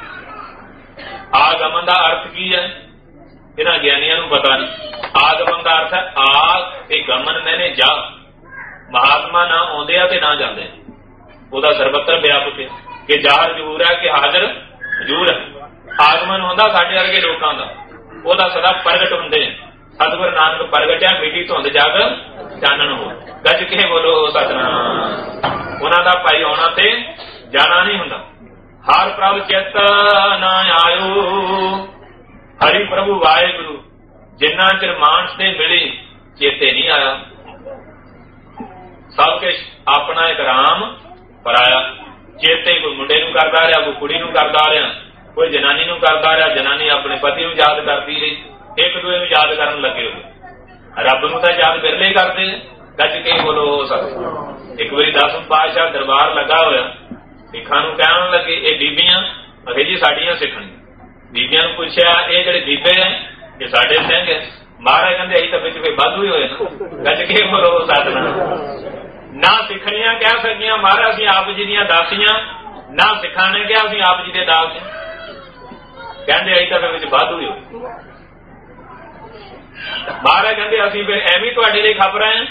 आगमन का अर्थ की है इन्हां ज्ञानियां नूं पता नहीं। आगमन का अर्थ है आग ते गमन मैंने जा। महात्मा ना आउंदे आ ते ना जांदे, उहदा सर्वत्र व्यापक है कि जाहर जरूर है कि हाजिर जरूर है। आगमन होंदा साडे वर्गे लोकां दा, ओहदा सदा प्रगट हुंदे। सतगुरु नानक प्रगटिया मिटी धुंध जग चानण हो। गज के बोलो सतनाम। उन्हां दा भाई आउणा ते जाना नहीं हुंदा। हर प्रभु चित ना आयो। हरि प्रभु वाहिगुरु जिन्ना चिर मानस दे मिली चेते नहीं आया। सब कुछ अपना एक राम पराया। चेते कोई मुंडे नूं करदा रहा, कोई कुड़ी नूं करदा रहा, कोई जनानी नूं करदा रहा, जनानी अपने पति नूं याद करती रही, एक दूए नूं याद करन लगे हुए। रब नूं तां याद बिरले करदे, गज के बोलो हो सकदा। एक बारी 10वें पातशाह दरबार लगा होया, सिखां नूं कहण लगे ये बीबियां अखे जी साडियां सिखणीਆਂ। बीबियां नूं पुछया ये जिहड़े बीबे है ये साडे सिंह है। महाराज कहंदे असीं तां विच कोई वाधू ही होए ना, गज के बोलो हो सकदा। ना सिखणियां कह सकियां महाराज असीं आप जी दीयां दासियां, ना सिखां ने कहा असीं आप जी दे दास हैं। कहंदे असीं तां विच वाधू ही होए। महाराज कहंदे असीं फिर एवें तुहाडे लई खप रहे हैं,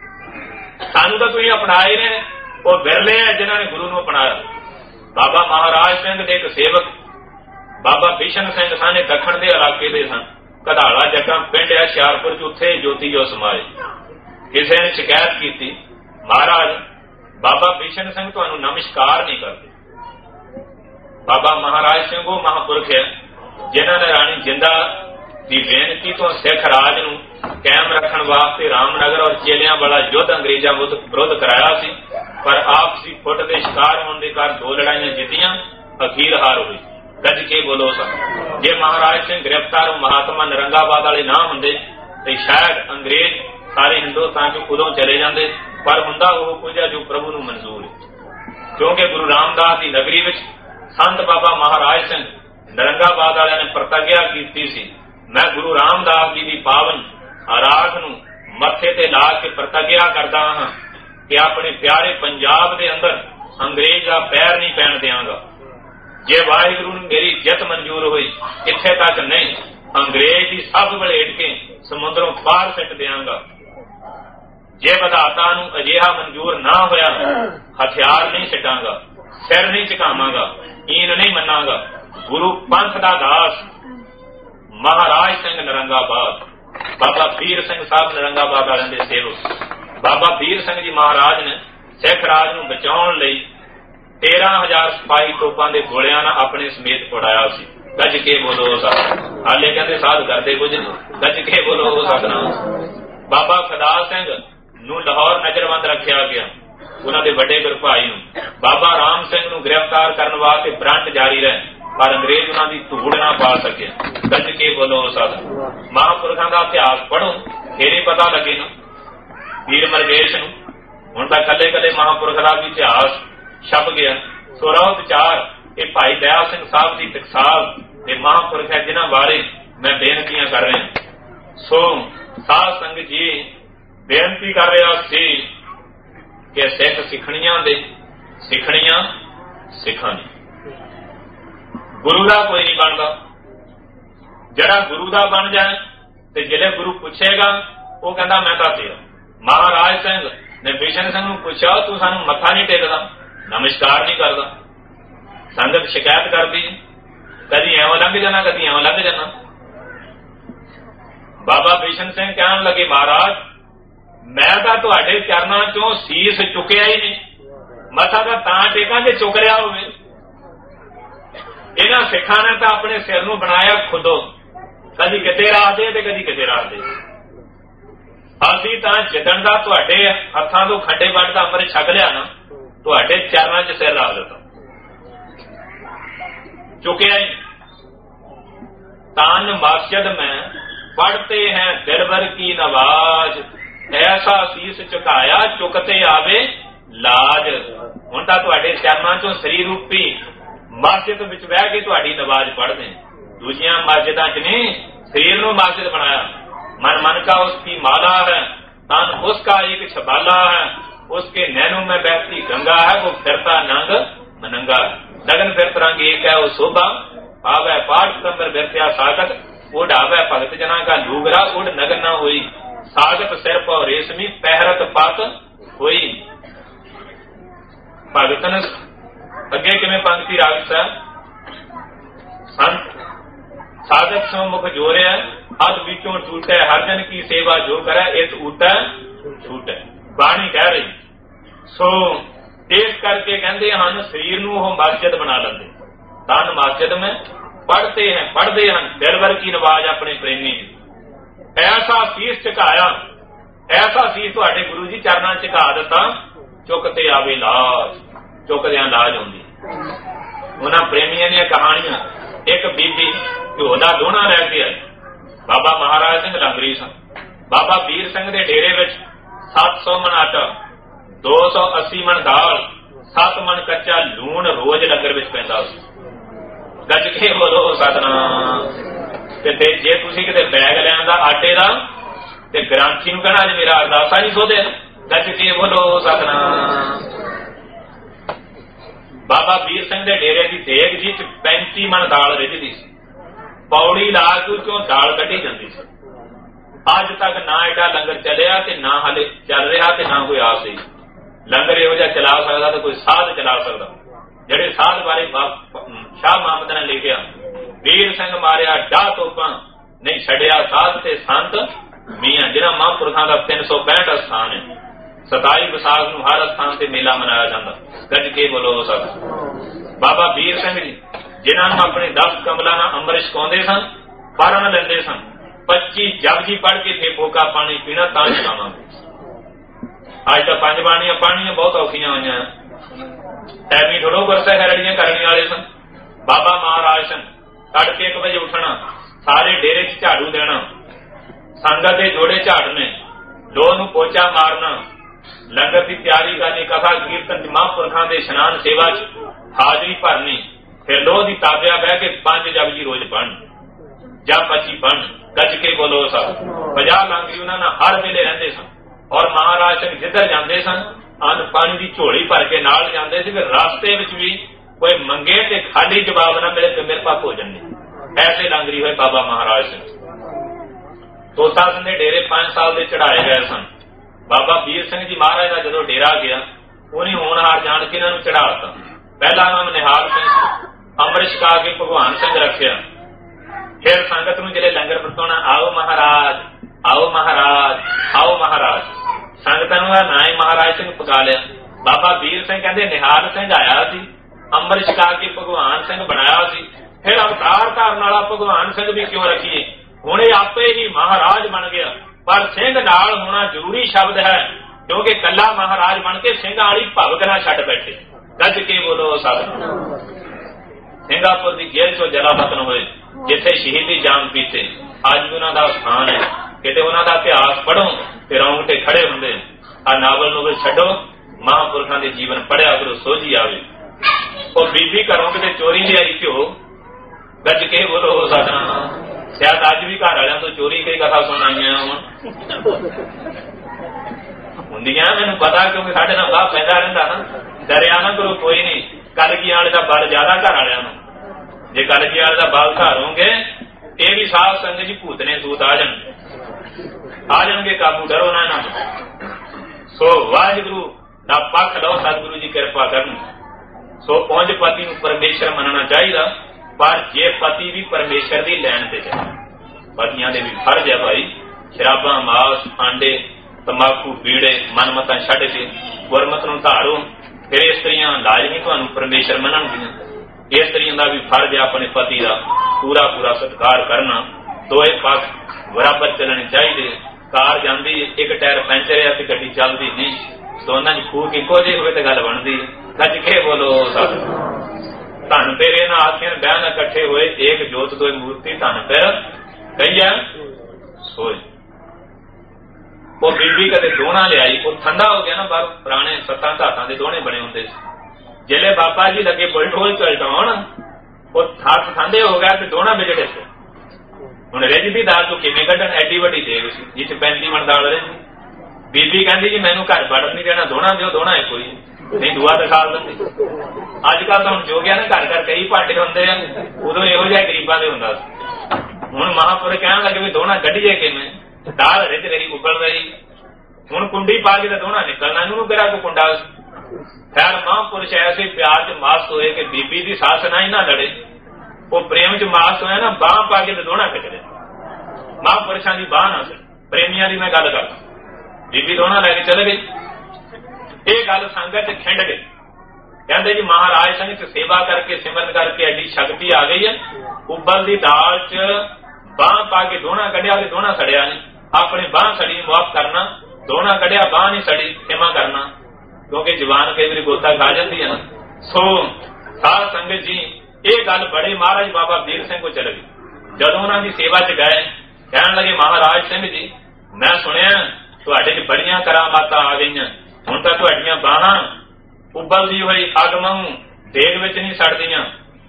सानू तां तुसीं अपनाए ने, वो बिरले है जिन्हां ने गुरु नूं अपनाया। बाबा महाराज सिंह दे एक सेवक बाबा बिशन सिंह साने दखण दे इलाके दे सन। कधाला जग्गा पिंड है हुशियारपुर च, उत्थे ज्योति जो समाए। किसी ने शिकायत की महाराज बाबा बिशन सिंह तुहानूं नमस्कार नहीं करते। बाबा महाराज सिंह वो महापुरख है जिन्हां ने राणी जिंदा की बेनती तो सिख राज नूं कायम रखने वास्ते रामनगर और चेलियां वाला युद्ध अंग्रेजां विरुद्ध कराया सी, पर आपसी फुट के शिकार होने के कारण 2 लड़ाइयां जीतियां, अखीर हार हुई। गज के बोलो सब। जे महाराज सिंह गिरफ्तार महात्मा नरंगाबाद वाले ना होंदे तो शायद अंग्रेज सारे हिंदुस्तान चों उदों चले जाते, पर हुंदा वो कुछ है जो प्रभु नूं मंजूर है। क्योंकि गुरु रामदास की नगरी विच संत बाबा महाराज सिंह नरंगाबाद वाले ने प्रतिज्ञा की सी, मैं गुरु रामदास जी की पावन आराध नूं मत्थे ते ला के प्रतिज्ञा करदा हां कि अपने प्यारे पंजाब के अंदर अंग्रेज का पैर नहीं पैण देंगा। जे वाहिगुरू नूं मेरी जित मंजूर हुई, इत्थे तक नहीं अंग्रेज की सब वलेट के समुद्रों पार सिट देंगा। जे विधाता नूं अजिहा मंजूर ना होया, हथियार नहीं सिटांगा, सिर नहीं झुकावांगा, ईन नहीं मनांगा। गुरु पंथ दा दास महाराज सिंह नरंगाबाद, बाबा बीर सिंह साहब नरंगाबाद वाले दे सेवक बाबा बीर सिंह जी महाराज ने सिख राज नूं बचाउण लई 13,000 सिपाही तोपां दे गोलियां नाल अपने समेत उड़ाया सी। गज के बोलो साध। हाले कहंदे साध करदे कुछ नहीं, गज के बोलो सतनाम। बाबा खदाल सिंह नूं लाहौर नजरबंद रखिया गया, उन्हां दे वड्डे गुर भाई नूं। बाबा राम सिंह नूं गिरफ्तार करन वास्ते ब्रंट जारी रहे, पर अंग्रेज उन्हां दी धूड़ ना पा सके। गज के बोलो साध। महापुरखां दा इतिहास पढ़ो फिर ही पता लगे ना। वीर मरगेश नूं हुण तां कल्ले कल्ले महापुरख दा भी इतिहास छप गया। सोराव विचार ये भाई दया सिंह साहब की टकसाल ते महापुरख है जिन्हां बारे मैं बेनतियां कर रहा। सो साध संगत जी बेनती कर रहा सी कि सिख सिखणियां दे सिखणियां सिखां गुरु दा कोई नहीं बनता। जड़ा गुरु दा बन जाए तो जिले गुरु पूछेगा वो कहता मैं तां तेरा। महाराज सिंह ने बिशन सिंह नूं पूछा तू सानू मत्था नहीं टेकदा, नमस्कार नहीं करता। संगत शिकायत करती, कदी एवं लंघ जाना कदी एवं लंघ जाना। बाबा बिशन सिंह कहन लगे महाराज मैं तां तुहाडे चरनां चों सीस चुकिया ही नहीं, मत्था तां टेकां जे चुक रिहा होवे। इन्हां सिखां ने तां अपने सिर नूं बनाया खुदों, कदी किते राखदे ते कदी किते राखदे। असीं तां जिदण दा तुहाडे हत्थां तों खंडे वट दा अंम੍ਰਿਤ छक लिया ना, तुहाडे चरनां च सिर रख दिता, चुकिया ही। तान मस्जिद में पढ़ते हैं दिलबर की नवाज, ऐसा शीस झुकाया चुकते आवे लाज। हुण तां तुहाडे चरनां चों सरीर रूपी मस्जिद विच बह के तुहाडी नवाज पढ़दे। दूजियां मस्जिदां च नहीं, शरीर नूं मस्जिद बनाया। मन मन का उसकी माला है, तन उसका एक छबाला है, उसके नैनों में बहती गंगा है, वो फिरता नंग मनंगा है। नगन फिरत रंग एक है वो शोभा, आवे पाठ संबर बिरथ्या सागत, उड़ आवे भगत जना का लूगरा, उड़ नगन न हुई सागत सिर पौ रेशमी, पहरत पात हुई। भगतन अगे किवें पंक्ति रागसा संत सागत सो मुख जोरिया, हद विचों टूटे हर जन की सेवा जो करे, इस ऊटा छूटे। बाणी कह रही सो इस करके कहते हैं शरीर नूं वो मस्जिद बना लेंदे। तन मस्जिद में पढ़ते हैं दिलबर की नवाज अपने प्रेमी। ऐसा शीस झुकाया, ऐसा शीस तुहाडे गुरु जी चरनां झुका दिता, चुकते आवे लाज, चुकदियां लाज आउंदी। उन्हां प्रेमियां दीयां कहानियां ਇੱਕ ਬੀਬੀ ਘਿਓ ਦਾ ਦੋਣਾ ਲੈ ਕੇ ਆਈ। ਬਾਬਾ ਮਹਾਰਾਜ ਸਿੰਘ ਲੰਗਰੀ ਸਨ। ਬਾਬਾ ਵੀਰ ਸਿੰਘ ਦੇ ਡੇਰੇ ਵਿੱਚ 700 ਮਣ ਆਟਾ, 280 ਮਣ ਦਾਲ, 7 ਮਣ ਕੱਚਾ ਲੂਣ ਰੋਜ਼ ਲੰਗਰ ਵਿੱਚ ਪੈਂਦਾ ਸੀ। ਗੱਜ ਕੇ ਬੋਲੋ ਸਤਿਨਾਮ। ਤੇ ਜੇ ਤੁਸੀਂ ਕਿਤੇ ਬੈਗ ਲਿਆਂਦਾ ਆਟੇ ਦਾ ਤੇ ਗ੍ਰੰਥੀ ਨੂੰ ਕਹਿਣਾ ਅੱਜ ਮੇਰਾ ਅਰਦਾਸਾ ਨਹੀਂ ਸੋਧੇ, ਗੱਜ ਕੇ ਬੋਲੋ ਸਤਿਨਾਮ। ਬਾਬਾ ਵੀਰ ਸਿੰਘ ਦੇ ਡੇਰੇ ਦੀ ਦੇਗ ਜੀ 35 ਮਣ ਦਾਲ ਰਿੱਝਦੀ ਸੀ। ਪੌੜੀ ਲਾ ਕੇ ਚੋਂ ਦਾਲ ਕੱਢੀ ਜਾਂਦੀ ਸੀ। ਅੱਜ ਤੱਕ ਨਾ ਐਡਾ ਲੰਗਰ ਚੱਲਿਆ ਤੇ ਨਾ ਹਾਲੇ ਚੱਲ ਰਿਹਾ ਤੇ ਨਾ ਕੋਈ ਆਸ ਹੀ। ਲੰਗਰ ਇਹੋ ਜਿਹਾ ਚਲਾ ਸਕਦਾ ਤੇ ਕੋਈ ਸਾਧ ਚਲਾ ਸਕਦਾ। ਜਿਹੜੇ ਸਾਧ ਬਾਰੇ ਸ਼ਾਹ ਮੁਹੰਮਦ ਨੇ ਲਿਖਿਆ, ਵੀਰ ਸਿੰਘ ਮਾਰਿਆ ਡਾਹ ਤੋਪਾਂ, ਨਹੀਂ ਛੱਡਿਆ ਸਾਧ ਤੇ ਸੰਤ ਮੀਆਂ। ਜਿਹਨਾਂ ਮਹਾਂਪੁਰਖਾਂ ਦਾ 365 ਸਥਾਨ ਹੈ। 27 ਵਿਸਾਖ ਨੂੰ ਹਰ ਸਥਾਨ ਤੇ ਮੇਲਾ ਮਨਾਇਆ ਜਾਂਦਾ। ਗੱਜ ਕੇ ਬੋਲੋ ਸਤਿ। ਬਾਬਾ ਵੀਰ ਸਿੰਘ ਜੀ ਜਿਨ੍ਹਾਂ ਨੂੰ ਆਪਣੇ 10 ਕਮਲਾਂ ਨਾਲ ਅੰਮ੍ਰਿਤ ਛਕਾਉਂਦੇ ਸਨ, ਪੜ੍ਹਨ ਲੈਂਦੇ ਸਨ। 25 ਜਪਜੀ ਪੜ੍ਹ ਕੇ ਫੇਰ ਫੋਕਾ ਪਾਣੀ ਪੀਣਾ ਤਾਂ ਛਕਾਵਾਂਗੇ। ਅੱਜ ਤਾਂ 5 ਬਾਣੀਆਂ ਪੜ੍ਹਨੀਆਂ ਬਹੁਤ ਔਖੀਆਂ ਹੋਈਆਂ। ਐਵੇਂ ਥੋੜੋ ਗੁਰਸਾ ਖਰੜੀਆਂ ਕਰਨ ਵਾਲੇ ਸਨ। ਬਾਬਾ ਮਹਾਰਾਜ ਸਨ। ਤੜਕੇ 1 ਵਜੇ ਉੱਠਣਾ, ਸਾਰੇ ਡੇਰੇ 'ਚ ਝਾੜੂ ਦੇਣਾ, ਸੰਗਤ ਦੇ ਜੋੜੇ ਝਾੜਨੇ, ਲੋਹ ਨੂੰ ਪੋਚਾ ਮਾਰਨਾ, ਲੰਗਰ ਦੀ ਤਿਆਰੀ ਕਰਨੀ, ਕਥਾ ਕੀਰਤਨ ਮਹਾਂਪੁਰਖਾਂ ਦੇ ਇਸ਼ਨਾਨ ਸੇਵਾ 'ਚ ਹਾਜ਼ਰੀ ਭਰਨੀ, ਫਿਰ ਲੋਹ ਦੀ ਤਾਬਿਆ ਬਹਿ ਕੇ 5 ਜਪਜੀ ਰੋਜ਼ ਪੜ੍ਹਨ ਜਾਂ 25 ਪੜ੍ਹਨ। ਗੱਜ ਕੇ ਬੋਲੋ ਸਭ। 50 ਲੰਗਰੀ ਉਹਨਾਂ ਨਾਲ ਹਰ ਵੇਲੇ ਰਹਿੰਦੇ ਸਨ। ਔਰ ਮਹਾਰਾਜ ਸਿੰਘ ਜਿੱਧਰ ਜਾਂਦੇ ਸਨ ਅੰਨ ਪਾਣੀ ਦੀ ਝੋਲੀ ਭਰ ਕੇ ਨਾਲ ਜਾਂਦੇ ਸੀ। ਫਿਰ ਰਾਸਤੇ ਵਿੱਚ ਵੀ ਕੋਈ ਮੰਗੇ ਤੇ ਖਾਲੀ ਜਵਾਬ ਨਾ ਮਿਲੇ ਤੇ ਮੇਰੇ ਪਾ ਭੋਜਨ ਨਹੀਂ। ਐਸੇ ਲੰਗਰੀ ਹੋਏ ਬਾਬਾ ਮਹਾਰਾਜ ਸਿੰਘ। ਤੋਤਾ ਸਿੰਘ ਦੇ ਡੇਰੇ 5 ਸਾਲ ਦੇ ਚੜਾਏ ਗਏ ਸਨ। ਬਾਬਾ ਵੀਰ ਸਿੰਘ ਜੀ ਮਹਾਰਾਜ ਦਾ ਜਦੋਂ ਡੇਰਾ ਗਿਆ, ਉਹਨੇ ਹੋਣਹਾਰ ਜਾਣ ਕੇ ਇਹਨਾਂ ਨੂੰ ਚੜਾਤਾ। ਪਹਿਲਾ ਨਾਮ ਨਿਹਾਲ ਸਿੰਘ, ਅੰਮ੍ਰਿਤ ਛਕਾ ਕੇ ਭਗਵਾਨ ਸਿੰਘ ਰੱਖਿਆ। ਫਿਰ ਸੰਗਤ ਨੂੰ ਜਿਹੜੇ ਲੰਗਰ ਵਰਤਾਉਣਾ, ਆਓ ਮਹਾਰਾਜ, ਆਓ ਮਹਾਰਾਜ, ਆਓ ਮਹਾਰਾਜ। ਸੰਗਤਾਂ ਨੂੰ ਨਾਂ ਹੀ ਮਹਾਰਾਜ ਸਿੰਘ ਪਕਾ ਲਿਆ। ਬਾਬਾ ਵੀਰ ਸਿੰਘ ਕਹਿੰਦੇ ਨਿਹਾਲ ਸਿੰਘ ਆਇਆ ਸੀ, ਅੰਮ੍ਰਿਤ ਛਕਾ ਕੇ ਭਗਵਾਨ ਸਿੰਘ ਬਣਾਇਆ ਸੀ। ਫਿਰ ਅਵਤਾਰ ਧਾਰਨ ਵਾਲਾ ਭਗਵਾਨ ਸਿੰਘ ਵੀ ਕਿਉਂ ਰੱਖੀਏ? ਹੁਣ ਇਹ ਆਪੇ ਹੀ ਮਹਾਰਾਜ ਬਣ ਗਿਆ। ਪਰ ਸਿੰਘ ਨਾਲ ਹੋਣਾ ਜ਼ਰੂਰੀ ਸ਼ਬਦ ਹੈ, ਕਿਉਂਕਿ ਕੱਲਾ ਮਹਾਰਾਜ ਬਣ ਕੇ ਸਿੰਘਾਂ ਵਾਲੀ ਭਗਤ ਨਾ ਛੱਡ ਬੈਠੇ। ਗੱਜ ਕੇ ਬੋਲੋ ਸਭ। ਸਿੰਗਾਪੁਰ ਦੀ ਜੇਲ੍ਹ ਚੋਂ ਜਲਾਵਤਨ ਹੋਏ, ਜਿੱਥੇ ਸ਼ਹੀਦੀ ਜਾਮ ਪੀਤੇ, ਅੱਜ ਵੀ ਉਹਨਾਂ ਦਾ ਸਥਾਨ ਹੈ। ਕਿਤੇ ਉਹਨਾਂ ਦਾ ਇਤਿਹਾਸ ਪੜ੍ਹੋ ਤੇ ਰੌਂਗਟੇ ਖੜੇ ਹੁੰਦੇ। ਆ ਨਾਵਲ ਨੂੰ ਛੱਡੋ, ਮਹਾਂਪੁਰਖਾਂ ਦੇ ਜੀਵਨ ਪੜ੍ਹਿਆ ਕਰੋ, ਸੋਝੀ ਆਵੇ। ਉਹ ਬੀਬੀ ਘਰੋਂ ਕਿਤੇ ਚੋਰੀ ਲਿਆਈ ਘਿਓ, ਗੱਜ ਕੇ ਬੋਲੋ ਸਤਿਨਾਮ। ਸ਼ਾਇਦ ਅੱਜ ਵੀ ਘਰ ਵਾਲਿਆਂ ਤੋਂ ਚੋਰੀ ਕਈ ਕਥਾ ਸੁਣਾਈਆਂ ਹੁੰਦੀਆਂ, ਮੈਨੂੰ ਪਤਾ, ਕਿਉਂਕਿ ਸਾਡੇ ਨਾਲ ਬਾਹ ਪੈਂਦਾ ਰਹਿੰਦਾ ਨਾ। ਡਰਿਆ ਨਾ ਕਰੋ, ਕੋਈ ਨਹੀਂ। ਕਲਗੀ ਵਾਲੇ ਦਾ ਬਲ ਜ਼ਿਆਦਾ ਘਰ ਵਾਲਿਆਂ ਨੂੰ। ਜੇ ਕਲਗੀ ਵਾਲੇ ਦਾ ਬਲ ਘਰ ਹੋਗੇ, ਇਹ ਵੀ ਸਾਧ ਸੰਗਤ ਜੀ ਭੂਤਨੇ ਸੂਤ ਆ ਜਾਣਗੇ ਕਾਬੂ। ਡਰੋ ਨਾ ਇਹਨਾਂ ਨੂੰ। ਸੋ ਵਾਹਿਗੁਰੂ ਦਾ ਪੱਖ ਲਓ, ਸਤਿਗੁਰੂ ਜੀ ਕਿਰਪਾ ਕਰਨ। ਸੋ ਪਹੁੰਚ ਪਤੀ ਨੂੰ ਪਰਮੇਸ਼ਰ ਮੰਨਣਾ ਚਾਹੀਦਾ, ਪਰ ਜੇ ਪਤੀ ਵੀ ਪਰਮੇਸ਼ਰ ਦੀ ਲੈਣ ਤੇ ਜਾਏ। ਪਤੀਆਂ ਦੇ ਵੀ ਫਰਜ਼ ਹੈ ਭਾਈ, ਸ਼ਰਾਬਾਂ, ਮਾਸ, ਆਂਡੇ, ਤੰਬਾਕੂ, ਬੀੜੇ, ਮਨਮਤਾਂ ਛੱਡ ਕੇ ਗੁਰਮਤ ਨੂੰ ਧਾਰੋ। ਫਿਰ ਇਸਤਰੀਆਂ ਲਾਜ਼ਮੀ ਤੁਹਾਨੂੰ ਪਰਮੇਸ਼ਰ ਮੰਨਣਗੀਆਂ। ਇਸਤਰੀਆਂ ਦਾ ਵੀ ਫਰਜ਼ ਹੈ ਆਪਣੇ ਪਤੀ ਦਾ ਪੂਰਾ ਪੂਰਾ ਸਤਿਕਾਰ ਕਰਨਾ। ਦੋਏ ਪੱਖ ਬਰਾਬਰ ਚੱਲਣੇ ਚਾਹੀਦੇ। ਕਾਰ ਜਾਂਦੀ, ਇੱਕ ਟਾਇਰ ਪੈਂਚਰ ਹੈ ਤੇ ਗੱਡੀ ਚੱਲਦੀ ਨਹੀਂ, ਦੋਨਾਂ ਦੀ ਖੂਹ ਇੱਕੋ ਜਿਹੀ ਹੋਵੇ ਤੇ ਗੱਲ ਬਣਦੀ। ਗੱਜ ਕੇ ਬੋਲੋ ਸਭ। ਧਨ ਤੇਰੇ ਨਾਲ ਆਖਿਆ ਬਹਿ ਨਾ ਇਕੱਠੇ ਹੋਏ, ਏਕ ਜੋਤ ਦੋਏ ਮੂਰਤੀ ਧਨ ਫਿਰ ਕਹੀਆ ਸੋਏ। ਉਹ ਬੀਬੀ ਕਦੇ ਦੋਣਾ ਲਿਆਈ, ਉਹ ਠੰਡਾ ਹੋ ਗਿਆ ਨਾ ਬਾਹਰ। ਪੁਰਾਣੇ 7 ਧਾਤਾਂ ਦੇ ਦੋਣੇ ਬਣੇ ਹੁੰਦੇ ਸੀ। ਜਿਹੜੇ ਬਾਬਾ ਜੀ ਲੱਗੇ ਬੁਲਟੋਲ ਚਲਟਾਉਣ, ਉਹ ਹੱਥ ਠੰਡੇ ਹੋ ਗਿਆ ਤੇ ਦੋਣਾ ਵਿਗੜੇ ਸੀ। ਹੁਣ ਰਿੱਝਦੀ ਦਾਲ ਤੋਂ ਕਿਵੇਂ ਕੱਢਣ? ਐਡੀ ਵੱਡੀ ਦੇਗ ਸੀ ਜਿਸ 35 ਮਣ ਦਾਲ ਰਹਿੰਦੀ। ਬੀਬੀ ਕਹਿੰਦੀ ਜੀ ਮੈਨੂੰ ਘਰ ਵੜਨ ਨਹੀਂ ਦੇਣਾ, ਦੋਣਾ ਦਿਓ। ਦੋਣਾ ਹੈ ਕੋਈ ਨਹੀਂ, ਦੁਆ ਦਿਖਾ ਦਿੰਦੀ। ਅੱਜ ਕੱਲ ਤਾਂ ਹੁਣ ਜੋ ਗਿਆ ਨਾ, ਘਰ ਘਰ ਕਈ ਭਾਂਡੇ ਹੁੰਦੇ ਆ। ਉਦੋਂ ਇਹੋ ਜਿਹਾ ਗਰੀਬਾਂ ਦੇ ਹੁੰਦਾ ਸੀ। ਹੁਣ ਮਹਾਂਪੁਰਖ ਕਹਿਣ ਲੱਗੇ ਵੀ ਦੋਣਾ ਕੱਢੀਏ ਕਿਵੇਂ? ਦਾਲ ਰਿੱਝ ਰਹੀ, ਉਬਲ ਰਹੀ। ਹੁਣ ਕੁੰਡੀ ਪਾ ਕੇ ਤਾਂ ਦੋਣਾ ਨਿਕਲਣਾ, ਇਹਨੂੰ ਕਿਹੜਾ ਕੋਈ ਕੁੰਡਾ। ਖੈਰ ਮਹਾਂਪੁਰਸ਼ ਐਸੇ ਪਿਆਰ ਚ ਮਾਸਤ ਹੋਏ ਕਿ ਬੀਬੀ ਦੀ ਸੱਸ ਨਾਲ ਹੀ ਨਾ ਲੜੇ। ਉਹ ਪ੍ਰੇਮ ਚ ਮਾਸਤ ਹੋਇਆ ਨਾ, ਬਾਂਹ ਪਾ ਕੇ ਤੇ ਦੋਣਾ ਖਿੱਚਦੇ। ਮਹਾਂਪੁਰਸ਼ਾਂ ਦੀ ਬਾਂਹ ਨਾ ਸੀ, ਪ੍ਰੇਮੀਆਂ ਦੀ ਮੈਂ ਗੱਲ ਕਰਦਾ। ਬੀਬੀ ਦੋਣਾ ਲੈ ਕੇ ਚਲੇ ਗਈ। ਇਹ ਗੱਲ ਸੰਗਤ ਚ ਖਿੰਡ ਗਈ। ਕਹਿੰਦੇ ਜੀ ਮਹਾਰਾਜ ਸਿੰਘ ਚ ਸੇਵਾ ਕਰਕੇ, ਸਿਮਰਨ ਕਰਕੇ ਐਡੀ ਸ਼ਕਤੀ ਆ ਗਈ ਹੈ। ਉਬਲਦੀ ਦਾਲ ਚ ਬਾਂਹ ਪਾ ਕੇ ਦੋਣਾ ਕੱਢਿਆ ਤੇ ਦੋਣਾ ਸੜਿਆ ਨਹੀਂ। ਆਪਣੀ ਬਾਂਹ ਸੜੀ ਮੁਆਫ ਕਰਨਾ, ਦੋਣਾ ਕੱਢਿਆ ਬਾਂਹ ਨਹੀਂ ਸੜੀ ਖਿਮਾ ਕਰਨਾ, ਕਿਉਂਕਿ ਜਵਾਨ ਕਈ ਵਾਰੀ ਗੋਤਾ ਖਾ ਜਾਂਦੀ ਹੈ ਨਾ। ਸੋ ਸਾਧ ਸੰਗਤ ਜੀ ਇਹ ਗੱਲ ਬੜੇ ਮਹਾਰਾਜ ਬਾਬਾ ਵੀਰ ਸਿੰਘ ਕੋ ਚਲ ਗਈ। ਜਦੋਂ ਉਹਨਾਂ ਦੀ ਸੇਵਾ ਚ ਗਏ, ਕਹਿਣ ਲੱਗੇ ਮਹਾਰਾਜ ਸਿੰਘ ਜੀ, ਮੈਂ ਸੁਣਿਆ ਤੁਹਾਡੇ ਚ ਬੜੀਆਂ ਕਰਾਮਾਤਾਂ ਆ ਗਈਆਂ, ਹੁਣ ਤਾਂ ਤੁਹਾਡੀਆਂ ਬਾਹਾਂ ਉਬਲਦੀ ਹੋਈ ਅੱਗ ਵਾਂਗੂ ਦੇਗ ਵਿੱਚ ਨਹੀਂ ਸੜਦੀਆਂ।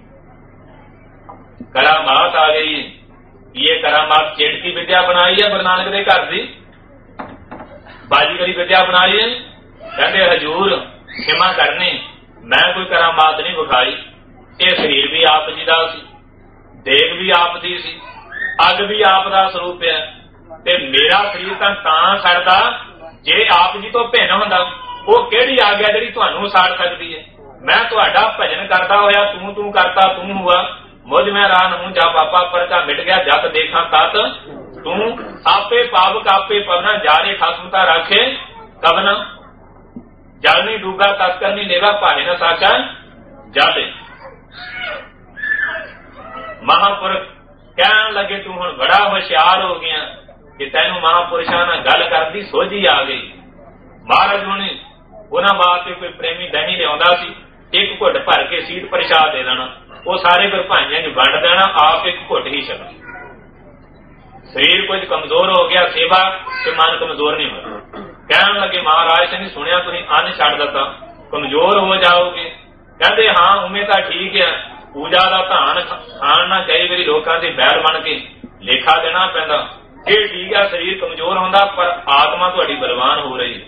ਕਰਾਮਾਤ ਆ ਗਈ। ਇਹ ਕਰਾਮਾਤ ਚੇੜਕੀ ਵਿਦਿਆ ਬਣਾਈ ਹੈ ਗੁਰੂ ਨਾਨਕ ਦੇ ਘਰ ਦੀ, ਬਾਜੀਗਰੀ ਵਿਦਿਆ ਬਣਾਈ ਹੈ। ਕਹਿੰਦੇ ਹਜੂਰ ਖਿਮਾ ਕਰਨੀ, ਮੈਂ ਕੋਈ ਕਰਾਮਾਤ ਨਹੀਂ ਵਿਖਾਈ। ਇਹ ਸਰੀਰ ਵੀ ਆਪ ਜੀ ਦਾ ਸੀ, ਦੇਗ ਵੀ ਆਪ ਦੀ ਸੀ, ਅੱਗ ਵੀ ਆਪ ਦਾ ਸਰੂਪ ਹੈ, ਤੇ ਮੇਰਾ ਸਰੀਰ ਤਾਂ ਸੜਦਾ ਜੇ ਆਪ ਜੀ ਤੋਂ ਭਿੰਨ ਹੁੰਦਾ। ਉਹ ਕਿਹੜੀ ਆਗਿਆ ਜਿਹੜੀ ਤੁਹਾਨੂੰ ਸਾੜ ਸਕਦੀ ਹੈ? ਮੈਂ ਤੁਹਾਡਾ ਭਜਨ ਕਰਦਾ ਹੋਇਆ ਤੂੰ ਕਰਤਾ ਤੂੰ ਹੁਆ, ਮੁਝ ਮੈਂ ਰਾਨ ਹੂੰ ਜਾ ਬਾਪਾ ਪਰਚਾ ਮਿਟ ਗਿਆ, ਜਤ ਦੇਖਾਂ ਤਤ ਤੂੰ ਆਪੇ ਪਾਵਕ ਆਪੇ ਪਵਨਾ, ਜਾਰੇ ਖਸਮਤਾ ਰਾਖੇ ਕਵਨਾ, ਜਲ ਨਹੀਂ ਡੂਗਾ ਤਸਕਰ ਨਹੀਂ ਲੇਗਾ, ਭਾਰੇ ਨਾ ਸਾਚਾ ਜਾਦੇ। ਮਹਾਂਪੁਰਖ ਕਹਿਣ ਲੱਗੇ ਤੂੰ ਹੁਣ ਬੜਾ ਹੁਸ਼ਿਆਰ ਹੋ ਗਿਆ ਕਿ ਤੈਨੂੰ ਮਹਾਂਪੁਰਸ਼ਾਂ ਨਾਲ ਗੱਲ ਕਰਨ ਦੀ ਸੋਝੀ ਆ ਗਈ। ਮਹਾਰਾਜ ਹੁਣੇ ਉਹਨਾਂ ਵਾਸਤੇ ਕੋਈ ਪ੍ਰੇਮੀ ਦਹੀਂ ਲਿਆਉਂਦਾ ਸੀ, ਇੱਕ ਘੁੱਟ ਭਰ ਕੇ ਸੀਤ ਪ੍ਰਸ਼ਾਦ ਦੇ ਦੇਣਾ, ਉਹ ਸਾਰੇ ਫਿਰ ਭਾਈਆਂ ਨੂੰ ਵੰਡ ਦੇਣਾ, ਆਪ ਇੱਕ ਘੁੱਟ ਹੀ ਛਕਣਾ। ਸਰੀਰ ਕੁਝ ਕਮਜ਼ੋਰ ਹੋ ਗਿਆ ਸੇਵਾ ਤੇ ਮਨ ਕਮਜ਼ੋਰ ਨਹੀਂ ਹੋਇਆ। ਕਹਿਣ ਲੱਗੇ ਮਹਾਰਾਜ ਸਿੰਘ ਸੁਣਿਆ ਤੁਸੀਂ ਅੰਨ ਛੱਡ ਦਿੱਤਾ, ਕਮਜ਼ੋਰ ਹੋ ਜਾਓਗੇ। ਕਹਿੰਦੇ ਹਾਂ ਉਵੇਂ ਤਾਂ ਠੀਕ ਹੈ, ਪੂਜਾ ਦਾ ਧਾਨ ਖਾਣਾ ਕਈ ਵਾਰੀ ਲੋਕਾਂ ਦੇ ਬੈਲ ਬਣ ਕੇ ਲੇਖਾ ਦੇਣਾ ਪੈਂਦਾ। ਇਹ ਠੀਕ ਹੈ, ਸਰੀਰ ਕਮਜ਼ੋਰ ਹੁੰਦਾ ਪਰ ਆਤਮਾ ਤੁਹਾਡੀ ਬਲਵਾਨ ਹੋ ਰਹੀ।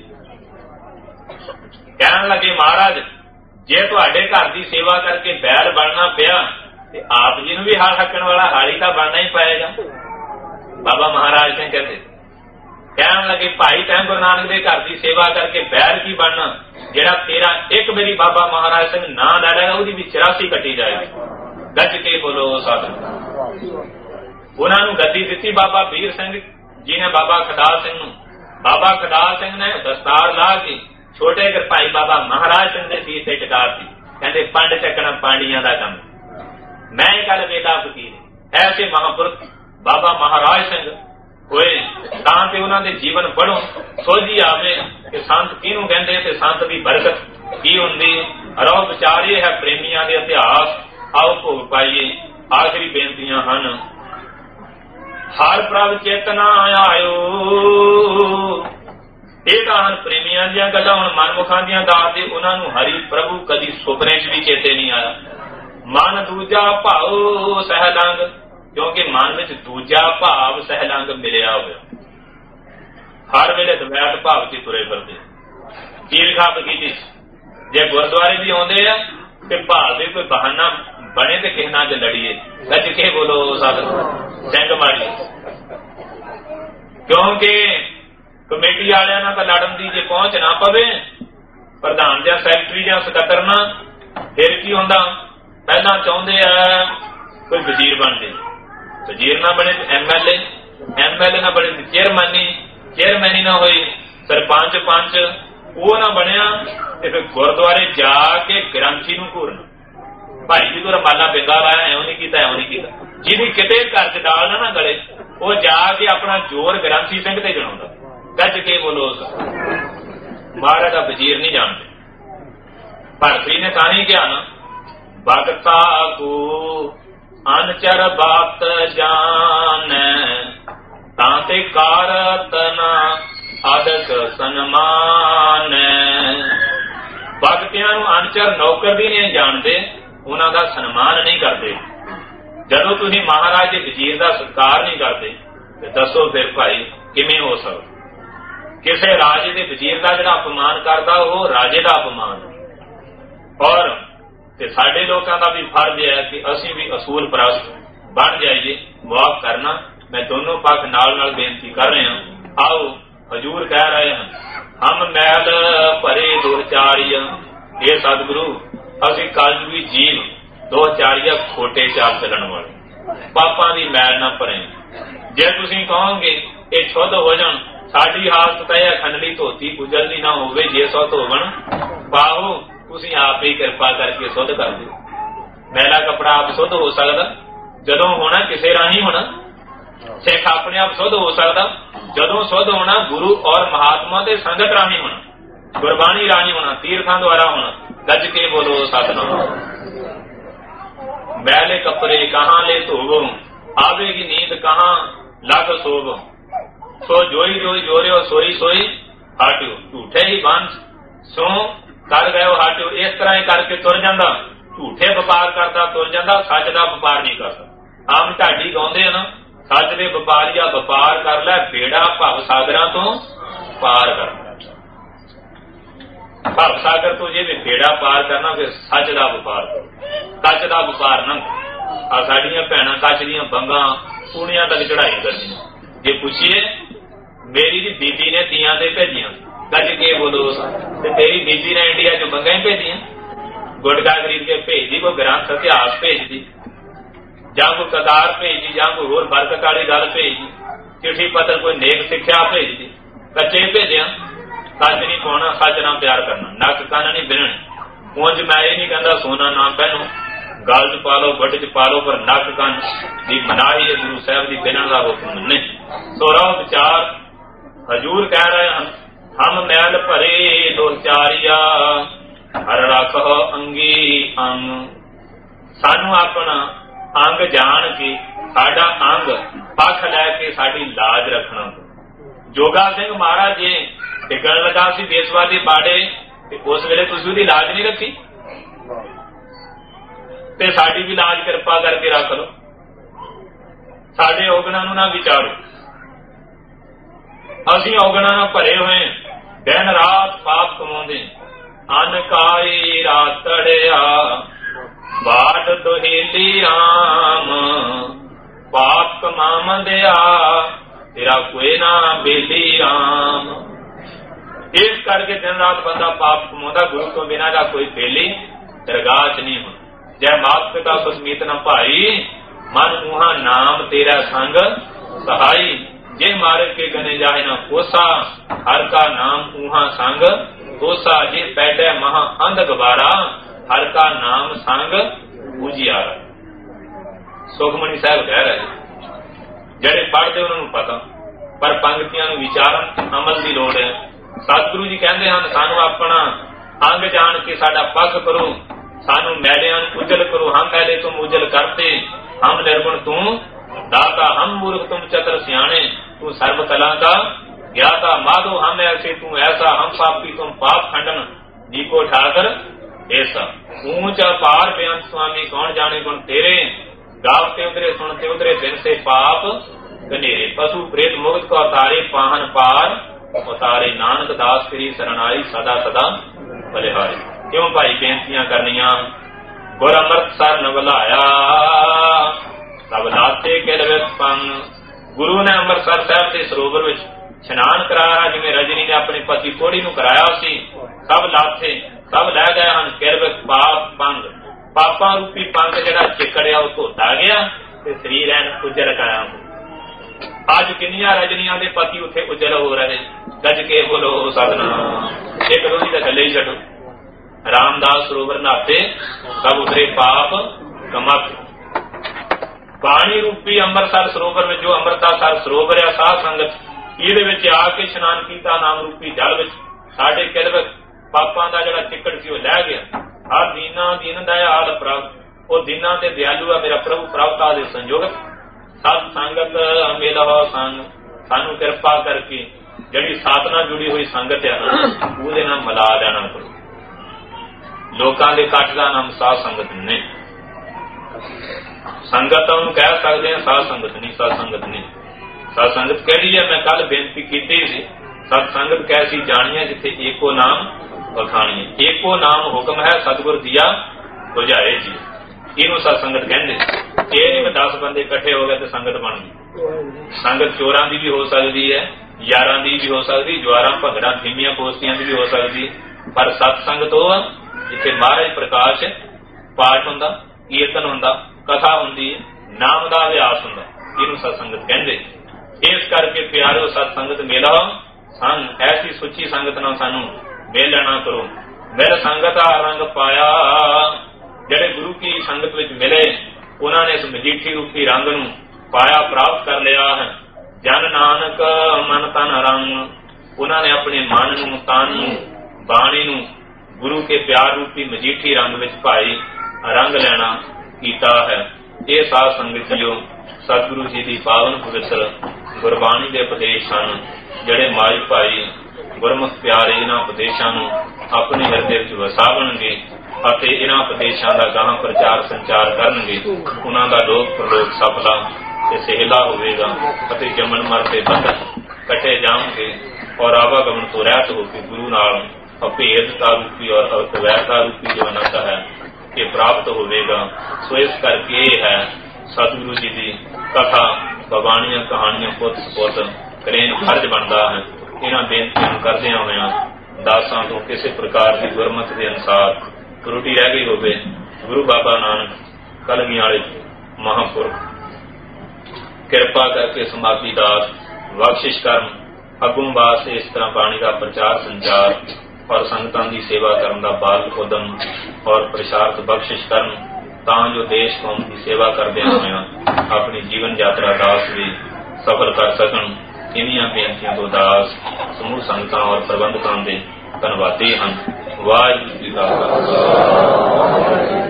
ਕਹਿਣ ਲੱਗੇ ਮਹਾਰਾਜ ਜੇ ਤੁਹਾਡੇ ਘਰ ਦੀ ਸੇਵਾ ਕਰਕੇ ਬੈਲ ਬਣਨਾ ਪਿਆ ਤੇ ਆਪ ਜੀ ਨੂੰ ਵੀ ਹਲ ਹੱਕਣ ਵਾਲਾ ਹਾਲੀ ਤਾਂ ਬਣਨਾ ਹੀ ਪਏਗਾ। ਬਾਬਾ ਮਹਾਰਾਜ ਸਿੰਘ ਕਹਿੰਦੇ, ਕਹਿਣ ਲੱਗੇ ਭਾਈ ਤੈਂ ਗੁਰੂ ਨਾਨਕ ਦੇ ਘਰ ਦੀ ਸੇਵਾ ਕਰਕੇ ਬੈਲ ਕੀ ਬਣਨਾ? ਜਿਹੜਾ ਤੇਰਾ ਇੱਕ ਮੇਰੀ ਬਾਬਾ ਮਹਾਰਾਜ ਸਿੰਘ ਨਾਂ ਲੈ ਲੇਗਾ ਉਹਦੀ ਵੀ 84 ਕੱਟੀ ਜਾਏਗੀ। ਗੱਜ ਕੇ ਬੋਲੋ ਸਤਿ। ਉਹਨਾਂ ਨੂੰ ਗੱਦੀ ਦਿੱਤੀ ਬਾਬਾ ਵੀਰ ਸਿੰਘ ਜੀ ਨੇ ਬਾਬਾ ਖਡਾਲ ਸਿੰਘ ਨੂੰ। ਬਾਬਾ ਖਡਾਲ ਸਿੰਘ ਨੇ ਦਸਤਾਰ ਲਾ ਕੇ ਛੋਟੇ ਜਿਹੇ ਭਾਈ ਬਾਬਾ ਮਹਾਰਾਜ ਸਿੰਘ ਦੇ ਸੀਸ ਤੇ ਟਿਕਾਤੀ। ਕਹਿੰਦੇ ਪੰਡ ਚੱਕਣਾ ਪਾਂਡੀਆਂ ਦਾ ਕੰਮ, ਮੈਂ ਇਹ ਗੱਲ ਵੇਲਾ ਫਕੀਰ। ਐਸੇ ਮਹਾਂਪੁਰਖ ਬਾਬਾ ਮਹਾਰਾਜ ਸਿੰਘ ਹੋਏ ਤਾਂ ਤੇ ਉਹਨਾਂ ਦੇ ਜੀਵਨ ਪੜ੍ਹੋ ਸੋਝੀ ਆਵੇ ਕਿ ਸੰਤ ਕਿਹਨੂੰ ਕਹਿੰਦੇ ਤੇ ਸੰਤ ਦੀ ਬਰਕਤ ਕੀ ਹੁੰਦੀ। ਰੋ ਵਿਚਾਰੇ ਹੈ ਪ੍ਰੇਮੀਆਂ ਦੇ ਇਤਿਹਾਸ, ਆਓ ਭੋਗ ਪਾਈਏ। ਆਖਰੀ ਬੇਨਤੀਆਂ ਹਨ। ਹਰ ਪ੍ਰਭ ਚੇਤਨਾ ਆਇਓ, ਇਹ ਤਾਂ ਹਨ ਪ੍ਰੇਮੀਆਂ ਦੀਆਂ ਗੱਲਾਂ। ਹੁਣ ਮਨਮੁਖਾਂ ਦੀਆਂ ਦੱਸਦੇ ਉਹਨਾਂ ਨੂੰ ਹਰੀ ਪ੍ਰਭੂ ਕਦੀ ਸੁਪਨੇ 'ਚ ਵੀ ਚੇਤੇ ਨਹੀਂ ਆਇਆ। ਮਨ ਦੂਜਾ ਭਾਉ ਸਹਿਲੰਗ, ਕਿਉਂਕਿ ਮਨ ਵਿੱਚ ਦੂਜਾ ਭਾਵ ਸਹਿਲੰਗ ਮਿਲਿਆ ਹੋਇਆ। ਹਰ ਵੇਲੇ ਦਵੈਤ ਭਾਵ 'ਚ ਤੁਰੇ ਫਿਰਦੇ। ਈਰਖਾ ਬਗੀਚੀ ਜੇ ਗੁਰਦੁਆਰੇ ਵੀ ਆਉਂਦੇ ਆ ਤੇ ਭਾਵ ਦੇ ਕੋਈ ਬਹਾਨਾ ਬਣੇ ਤੇ ਕਿਸੇ ਨਾਲ ਲੜੀਏ। ਗੱਜ ਕੇ ਬੋਲੋ ਸਤਿ ਸਿੰਘ ਮਾਰੀ। ਕਿਉਂਕਿ ਕਮੇਟੀ ਵਾਲਿਆਂ ਨਾਲ ਤਾਂ ਲੜਨ ਦੀ ਜੇ ਪਹੁੰਚ ਨਾ ਪਵੇ, ਪ੍ਰਧਾਨ ਜਾਂ ਸੈਕਟਰੀ ਜਾਂ ਸਕੱਤਰ ਨਾ, ਫਿਰ ਕੀ ਹੁੰਦਾ? ਪਹਿਲਾਂ ਚਾਹੁੰਦੇ ਆ ਕੋਈ ਵਜ਼ੀਰ ਬਣ ਜਾਏ, ਵਜ਼ੀਰ ਨਾ ਬਣੇ ਤੇ ਐਮਐਲਏ ਨਾ ਬਣੇ ਤੇ ਚੇਅਰਮੈਨੀ ਨਾ ਹੋਈ, ਸਰਪੰਚ ਪੰਚ ਉਹ ਨਾ ਬਣਿਆ ਤੇ ਫਿਰ ਗੁਰਦੁਆਰੇ ਜਾ ਕੇ ਗ੍ਰੰਥੀ ਨੂੰ ਘੂਰਨਾ। ਭਾਈ ਜੀ ਤੂੰ ਰਮਾਲਾ ਬਿੰਗਾ ਲਾਇਆ, ਐਉਂ ਨਹੀਂ ਕੀਤਾ ਐਉਂ ਨਹੀਂ ਕੀਤਾ। ਜਿਹਦੀ ਕਿਤੇ ਘਰ ਚ ਦਾਲ ਨਾ ਗਲੇ ਉਹ ਜਾ ਕੇ ਆਪਣਾ ਜ਼ੋਰ ਗ੍ਰੰਥੀ ਸਿੰਘ ਤੇ ਜਣਾਉਂਦਾ। ਗੱਜ ਕੇ ਬੋਲੋ ਮਹਾਰਾਜ ਦਾ ਵਜ਼ੀਰ ਨਹੀਂ ਜਾਣਦੇ। ਭਗਤੀ ਨੇ ਤਾਂ ਹੀ ਕਿਹਾ ਨਾ, ਭਗਤਾ ਕੋ ਅਨਚਰ ਬਾਤ ਜਾਣੈ, ਤਾਂ ਤੇ ਕਾਰਤ ਨਾ ਆਦਕ ਸਨਮਾਨ। ਭਗਤਿਆਂ ਨੂੰ ਅਨਚਰ ਨੌਕਰ ਵੀ ਨਹੀਂ ਜਾਣਦੇ, ਉਹਨਾਂ ਦਾ ਸਨਮਾਨ ਨਹੀਂ ਕਰਦੇ। ਜਦੋਂ ਤੁਸੀਂ ਮਹਾਰਾਜ ਦੇ ਵਜ਼ੀਰ ਦਾ ਸਤਿਕਾਰ ਨਹੀਂ ਕਰਦੇ ਤੇ ਦੱਸੋ ਫਿਰ ਭਾਈ ਕਿਵੇਂ ਹੋ ਸਕਦਾ? ਕਿਸੇ ਰਾਜੇ ਦੇ ਵਜ਼ੀਰ ਦਾ ਜਿਹੜਾ ਅਪਮਾਨ ਕਰਦਾ ਉਹ ਰਾਜੇ ਦਾ ਅਪਮਾਨ। ਔਰ ਤੇ ਸਾਡੇ ਲੋਕਾਂ ਦਾ ਵੀ ਫਰਜ਼ ਹੈ ਕਿ ਅਸੀਂ ਵੀ ਅਸੂਲ ਪ੍ਰਸਤ ਬਣ ਜਾਈਏ। ਮੁਆਫ ਕਰਨਾ, ਮੈਂ ਦੋਨੋਂ ਪੱਖ ਨਾਲ ਨਾਲ ਬੇਨਤੀ ਕਰ ਰਿਹਾ। ਆਓ ਹਜੂਰ ਕਹਿ ਰਹੇ ਹਨ, ਹਮ ਮੈਲ ਭਰੇ ਦੁਹਚਾਰੀਆ। ਇਹ ਸਤਿਗੁਰੂ ਅਸੀਂ ਕਲਯੁਗੀ ਜੀਵ ਦੁਹਚਾਰੀਆ, ਖੋਟੇ ਚਾਲ ਚੱਲਣ ਵਾਲੇ, ਪਾਪਾਂ ਦੀ ਮੈਲ ਨਾ ਭਰੇ। ਜੇ ਤੁਸੀਂ ਕਹੋਗੇ ਇਹ ਸ਼ੁੱਧ ਹੋ ਜਾਣ, ਸਾਡੀ ਹਾਲਤ ਤਾਂ ਇਹ ਖੰਡਲੀ ਧੋਤੀ ਉਜਲਦੀ ਨਾ ਹੋਵੇ, ਜੇ ਸੋ ਧੋਵਣ ਪਾਓ। ਤੁਸੀਂ ਆਪ ਹੀ ਕਿਰਪਾ ਕਰਕੇ ਸੁੱਧ ਕਰ ਦਿਓ। ਮੈਲਾ ਕੱਪੜਾ ਆਪ ਸੁੱਧ ਹੋ ਸਕਦਾ ਜਦੋਂ ਹੋਣਾ ਕਿਸੇ ਰਾਹੀਂ ਹੋਣਾ। ਸਿੱਖ ਆਪਣੇ ਆਪ ਸੁੱਧ ਹੋ ਸਕਦਾ ਜਦੋਂ ਸੁੱਧ ਹੋਣਾ ਗੁਰੂ ਔਰ ਮਹਾਤਮਾ ਦੇ ਸੰਗਤ ਰਾਹੀਂ ਹੋਣਾ, ਗੁਰਬਾਣੀ ਰਾਹੀਂ ਹੋਣਾ, ਤੀਰਥਾਂ ਦੁਆਰਾ ਹੋਣਾ। ਗੱਜ ਕੇ ਬੋਲੋ ਸਤਿਨਾਮ। मैले कपड़े कहाँ ले धोवो, आवेगी नींद कहाँ लग सोवो। सो जोई जोई जोरियो सोई सोई हाटियो, झूठे ही बंस सो कर गयो हाटियो। इस तरह ही करके तुर जांदा, झूठे व्यापार करता तुर जांदा, सच का व्यापार नहीं करता। आम ढाडी गाउंदे ना, सच दे व्यापारिया व्यापार कर लै, बेड़ा भव सागरां तो पार कर। भव सागर तो जे बेड़ा पार करना, फिर सच का व्यापार करो, सच का व्यापार ना। आ साडियां भैणां कच दीयां बंगां पूड़ियां तक चढ़ाई करदियां। जे पुछिए मेरी जी बीबी ने तियां दे भेजियां, गज के बोलो, ते तेरी बीबी ने इंडिया चो बंगां ही भेजियां, गुटका खरीद के भेज दी, कोई ग्रंथ इतिहास भेज दी, जां कोई कतार भेज दी, जां कोई होर बरकत वाली गल भेज दी, चिट्ठी पत्र कोई नेक सिक्ख्या भेज दी, कच्चे भेजिया। सच नहीं पाउणा, सच नाल प्यार करना, नक कंन नहीं बिनने। उंज मैं ये नहीं कहंदा सोना ना पहनो, गल च पा लो, बट च पा लो, पर नक कंन दी मनाही है गुरु साहब की बिनण का हुक्म नहीं। सो रहो विचार हजूर कह रहे हैं, हम मैल भरे दो चारिया, हर रख अंगी अंग। सानू अपना अंग जान के, साडा अंग पख लैके साडी लाज रखना। जोगा सिंह महाराज जी डिगण लगा सी बेसवा दे बाड़े, उस वेले तुसीं उहदी लाज नहीं रखी, ते साडी भी लाज किरपा करके रख लो। साडे औगणां नूं ना विचारो, असीं औगणां नाल भरे होए, दिन रात पाप कमाउंदे, अन काई रात तड़िया, बाट दोहेली राम, पाप कमावंदिया तेरा कोई ना बेली राम। इस करके दिन रात बंदा पाप कमाउंदा, गुरु तो बिना का कोई बेली दरगाह च नहीं होता। जय मात पिता सुस्मीत न भाई, मन मुहा नाम तेरा संग सहाई। जे मार्ग के गने जाए न कोसा, हर का नाम उहा संग कोसा। जे पैडे महा अंध गवारा, हर का नाम संग उजियारा। सुखमणी साहब कह रहे, जेड़े पढ़ते उन्होंने पता, पर पंक्तियां विचारन अमल की लोड़ है। सतगुरु जी कहते हैं, सानू अपना अंग जान के साडा पग करो, सानू मैलियां उजल करो। हम मैले तुम उजल करते, हम निर्गुण तू दाता, हम मूर्ख तुम चतुर सियाणे, तू सर्व कला का ज्ञाता। माधो हम ऐसे तू ऐसा, हम पापी तुम पाप खंडन, जीको ठाकर ऐसा। ऊंचा पार बेअंत स्वामी, कौन जाने गुण तेरे, गावते उतरे सुनते उतरे, दिन से पाप कनेरे। पशु प्रेत मुक्त को अवतारे, पाहन पार उतारे, नानक दास फिरी शरणाई, सदा सदा बलिहारी। क्यों भाई बेनतियां करनिया, गुर अमृतसर न बुलाया, सब लाते किल विच पंग। गुरु ने अमृतसर साहब के सरोवर विच इशनान कराया, जिवें रजनी ने अपने पति कोड़ी नूं कराया सी। सब लाथे, सब लै गए हन किल विच पाप पंग। पापां रूपी पंग जिहड़ा चिकड़िया वो धोता गया, ते शरीर ऐन उजल काया। अज किन्नियां रजनियां दे पति उत्थे उजल हो रहे, गज के बोलो सतनाम। एक दो तो गले ही छड्डो, रामदास सरोवर नहाते, सब उतरे पाप कमक। पानी रूपी अमृतसर सरोवर में, जो अमृतसर सरोवर है साध संगत, ਇਹਦੇ ਵਿੱਚ आ के इशनान किया, नाम रूपी जल विच साडे किल विच पापां दा जिहड़ा चिक्कड़ सी ओह लै गया। हर दीना दीन दयाल प्रभ, ਉਹ दीना ते दयालु आ मेरा प्रभु, प्रभुता दे संजोगत। सत संगत मिलहो संग, सानू किरपा करके जिहड़ी साधना जुड़ी हुई संगत है ना, ਉਹਦੇ ਨਾਲ ਮਿਲਾ ਲੈਣਾ ਕਰੋ। ਲੋਕਾਂ ਦੇ ਇਕੱਠ ਦਾ ਨਾਮ ਸਾਧ ਸੰਗਤ ਨਹੀਂ। संगत ਉਹਨੂੰ ਕਹਿ ਸਕਦੇ ਹਾਂ, ਸਾਧ ਸੰਗਤ ਨਹੀਂ। ਸਾਧ ਸੰਗਤ ਨਹੀਂ, सत संगत कहड़ी है, मैं कल बेनती की सी। सत संगत कैसी जानी है, जिथे एको नाम बखानी है। एको नाम हुक्म है, सतगुर दिया बुझाए जी, इनू सत संगत कहते। ये नहीं 10 बंदे इकट्ठे हो गए तो संगत बन गई। संगत चोरां की भी हो सकती है, यारां की भी हो सकती, ज्वारां भंगड़ा थीमियां पोस्तियां की भी हो सकती, पर सत संगत वो जिथे महाराज प्रकाश पाठ हुंदा, कीर्तन हुंदा, कथा हुंदी, नाम का अभ्यास हुंदा, इनू सत संगत कहते। इस करके प्यारो सत संगत मिलो संग, ऐसी सुची संगत ना सानू मिल लेना करो। मिल संगत आ रंग पाया, जेड़े गुरु की संगत विच मिले उन्होंने इस मजीठी रूपी रंग नू पाया, प्राप्त कर लिया है। जन नानक मन तन रंग, उन्होंने अपने मन नू, तन नू, बाणी नू गुरु के प्यार रूपी मजीठी रंग विच पाई रंग लेना। ਕੀਤਾ ਹੈ। ਇਹ ਸਾਧ ਸੰਗਤ ਜੀਓ, ਸਤਿਗੁਰੂ ਜੀ ਦੀ ਪਾਵਨ ਪਵਿੱਤਰ ਗੁਰਬਾਣੀ ਦੇ ਉਪਦੇਸ਼ ਹਨ, ਜਿਹੜੇ ਮਾਈ ਭਾਈ ਗੁਰਮੁਖ ਪਿਆਰੇ ਇਹਨਾਂ ਉਪਦੇਸ਼ਾਂ ਨੂੰ ਆਪਣੇ ਹਿਰਦੇ ਵਿੱਚ ਵਸਾਵਣਗੇ ਅਤੇ ਇਹਨਾਂ ਉਪਦੇਸ਼ਾਂ ਦਾ ਗਾਹਾਂ ਪ੍ਰਚਾਰ ਸੰਚਾਰ ਕਰਨਗੇ। ਉਹਨਾਂ ਦਾ ਲੋਕ ਪ੍ਰਲੋਕ ਸਫਲਾ ਤੇ ਸਹਿਲਾ ਹੋਵੇਗਾ ਅਤੇ ਜੰਮਣ ਮਰਨ ਦੇ ਬੰਧਨ ਕੱਟੇ ਜਾਣਗੇ ਔਰ ਆਵਾਗਮਨ ਤੋਂ ਰਹਿਤ ਹੋ ਕੇ ਗੁਰੂ ਨਾਲ ਅਭੇਦਤਾ ਰੂਪੀ ਔਰ ਅਦਵੈਤਾ ਰੂਪੀ ਜੋ ਅਨੰਦ ਹੈ ਇਹ ਪ੍ਰਾਪਤ ਹੋਵੇਗਾ। ਸੋ ਇਸ ਕਰਕੇ ਇਹ ਹੈ ਸਤਿਗੁਰੂ ਜੀ ਦੀ ਕਥਾ ਬਾਣੀਆਂ ਕਹਾਣੀਆਂ ਪੁੱਤ ਸਪੁੱਤ ਕਰੇਨ ਫਰਜ਼ ਬਣਦਾ ਹੈ। ਇਹਨਾਂ ਬੇਨਤੀਆਂ ਨੂੰ ਕਰਦਿਆਂ ਹੋਇਆਂ ਦਾਸਾਂ ਤੋਂ ਕਿਸੇ ਪ੍ਰਕਾਰ ਦੀ ਗੁਰਮਤਿ ਦੇ ਅਨੁਸਾਰ ਤਰੁਟੀ ਰਹਿ ਗਈ ਹੋਵੇ, ਗੁਰੂ ਬਾਬਾ ਨਾਨਕ ਕਲਗੀਆਂ ਵਾਲੇ ਮਹਾਂਪੁਰਖ ਕਿਰਪਾ ਕਰਕੇ ਸਮਾਧੀ ਦਾਸ ਬਖਸ਼ਿਸ਼ ਕਰਨ, ਅਗੋਂ ਵਾਸਤੇ ਇਸ ਤਰ੍ਹਾਂ ਬਾਣੀ ਦਾ ਪ੍ਰਚਾਰ ਸੰਚਾਰ ਔਰ ਸੰਗਤਾਂ ਦੀ ਸੇਵਾ ਕਰਨ ਦਾ ਬਾਲ ਉਦਮ ਔਰ ਪ੍ਰਸ਼ਾਰਤ ਬਖਸ਼ਿਸ਼ ਕਰਨ, ਤਾਂ ਜੋ ਦੇਸ਼ ਕੌਮ ਦੀ ਸੇਵਾ ਕਰਦਿਆਂ ਹੋਇਆਂ ਆਪਣੀ ਜੀਵਨ ਯਾਤਰਾ ਦਾਸ ਵੀ ਸਫਲ ਕਰ ਸਕਣ। ਇਨੀਆਂ ਬੇਨਤੀਆਂ ਤੋਂ ਦਾਸ ਸਮੂਹ ਸੰਗਤਾਂ ਔਰ ਪ੍ਰਬੰਧਕਾਂ ਦੇ ਧੰਨਵਾਦੀ ਹਨ। ਵਾਹਿਗੁਰੂ ਜੀ ਕਾ ਖਾਲਸਾ।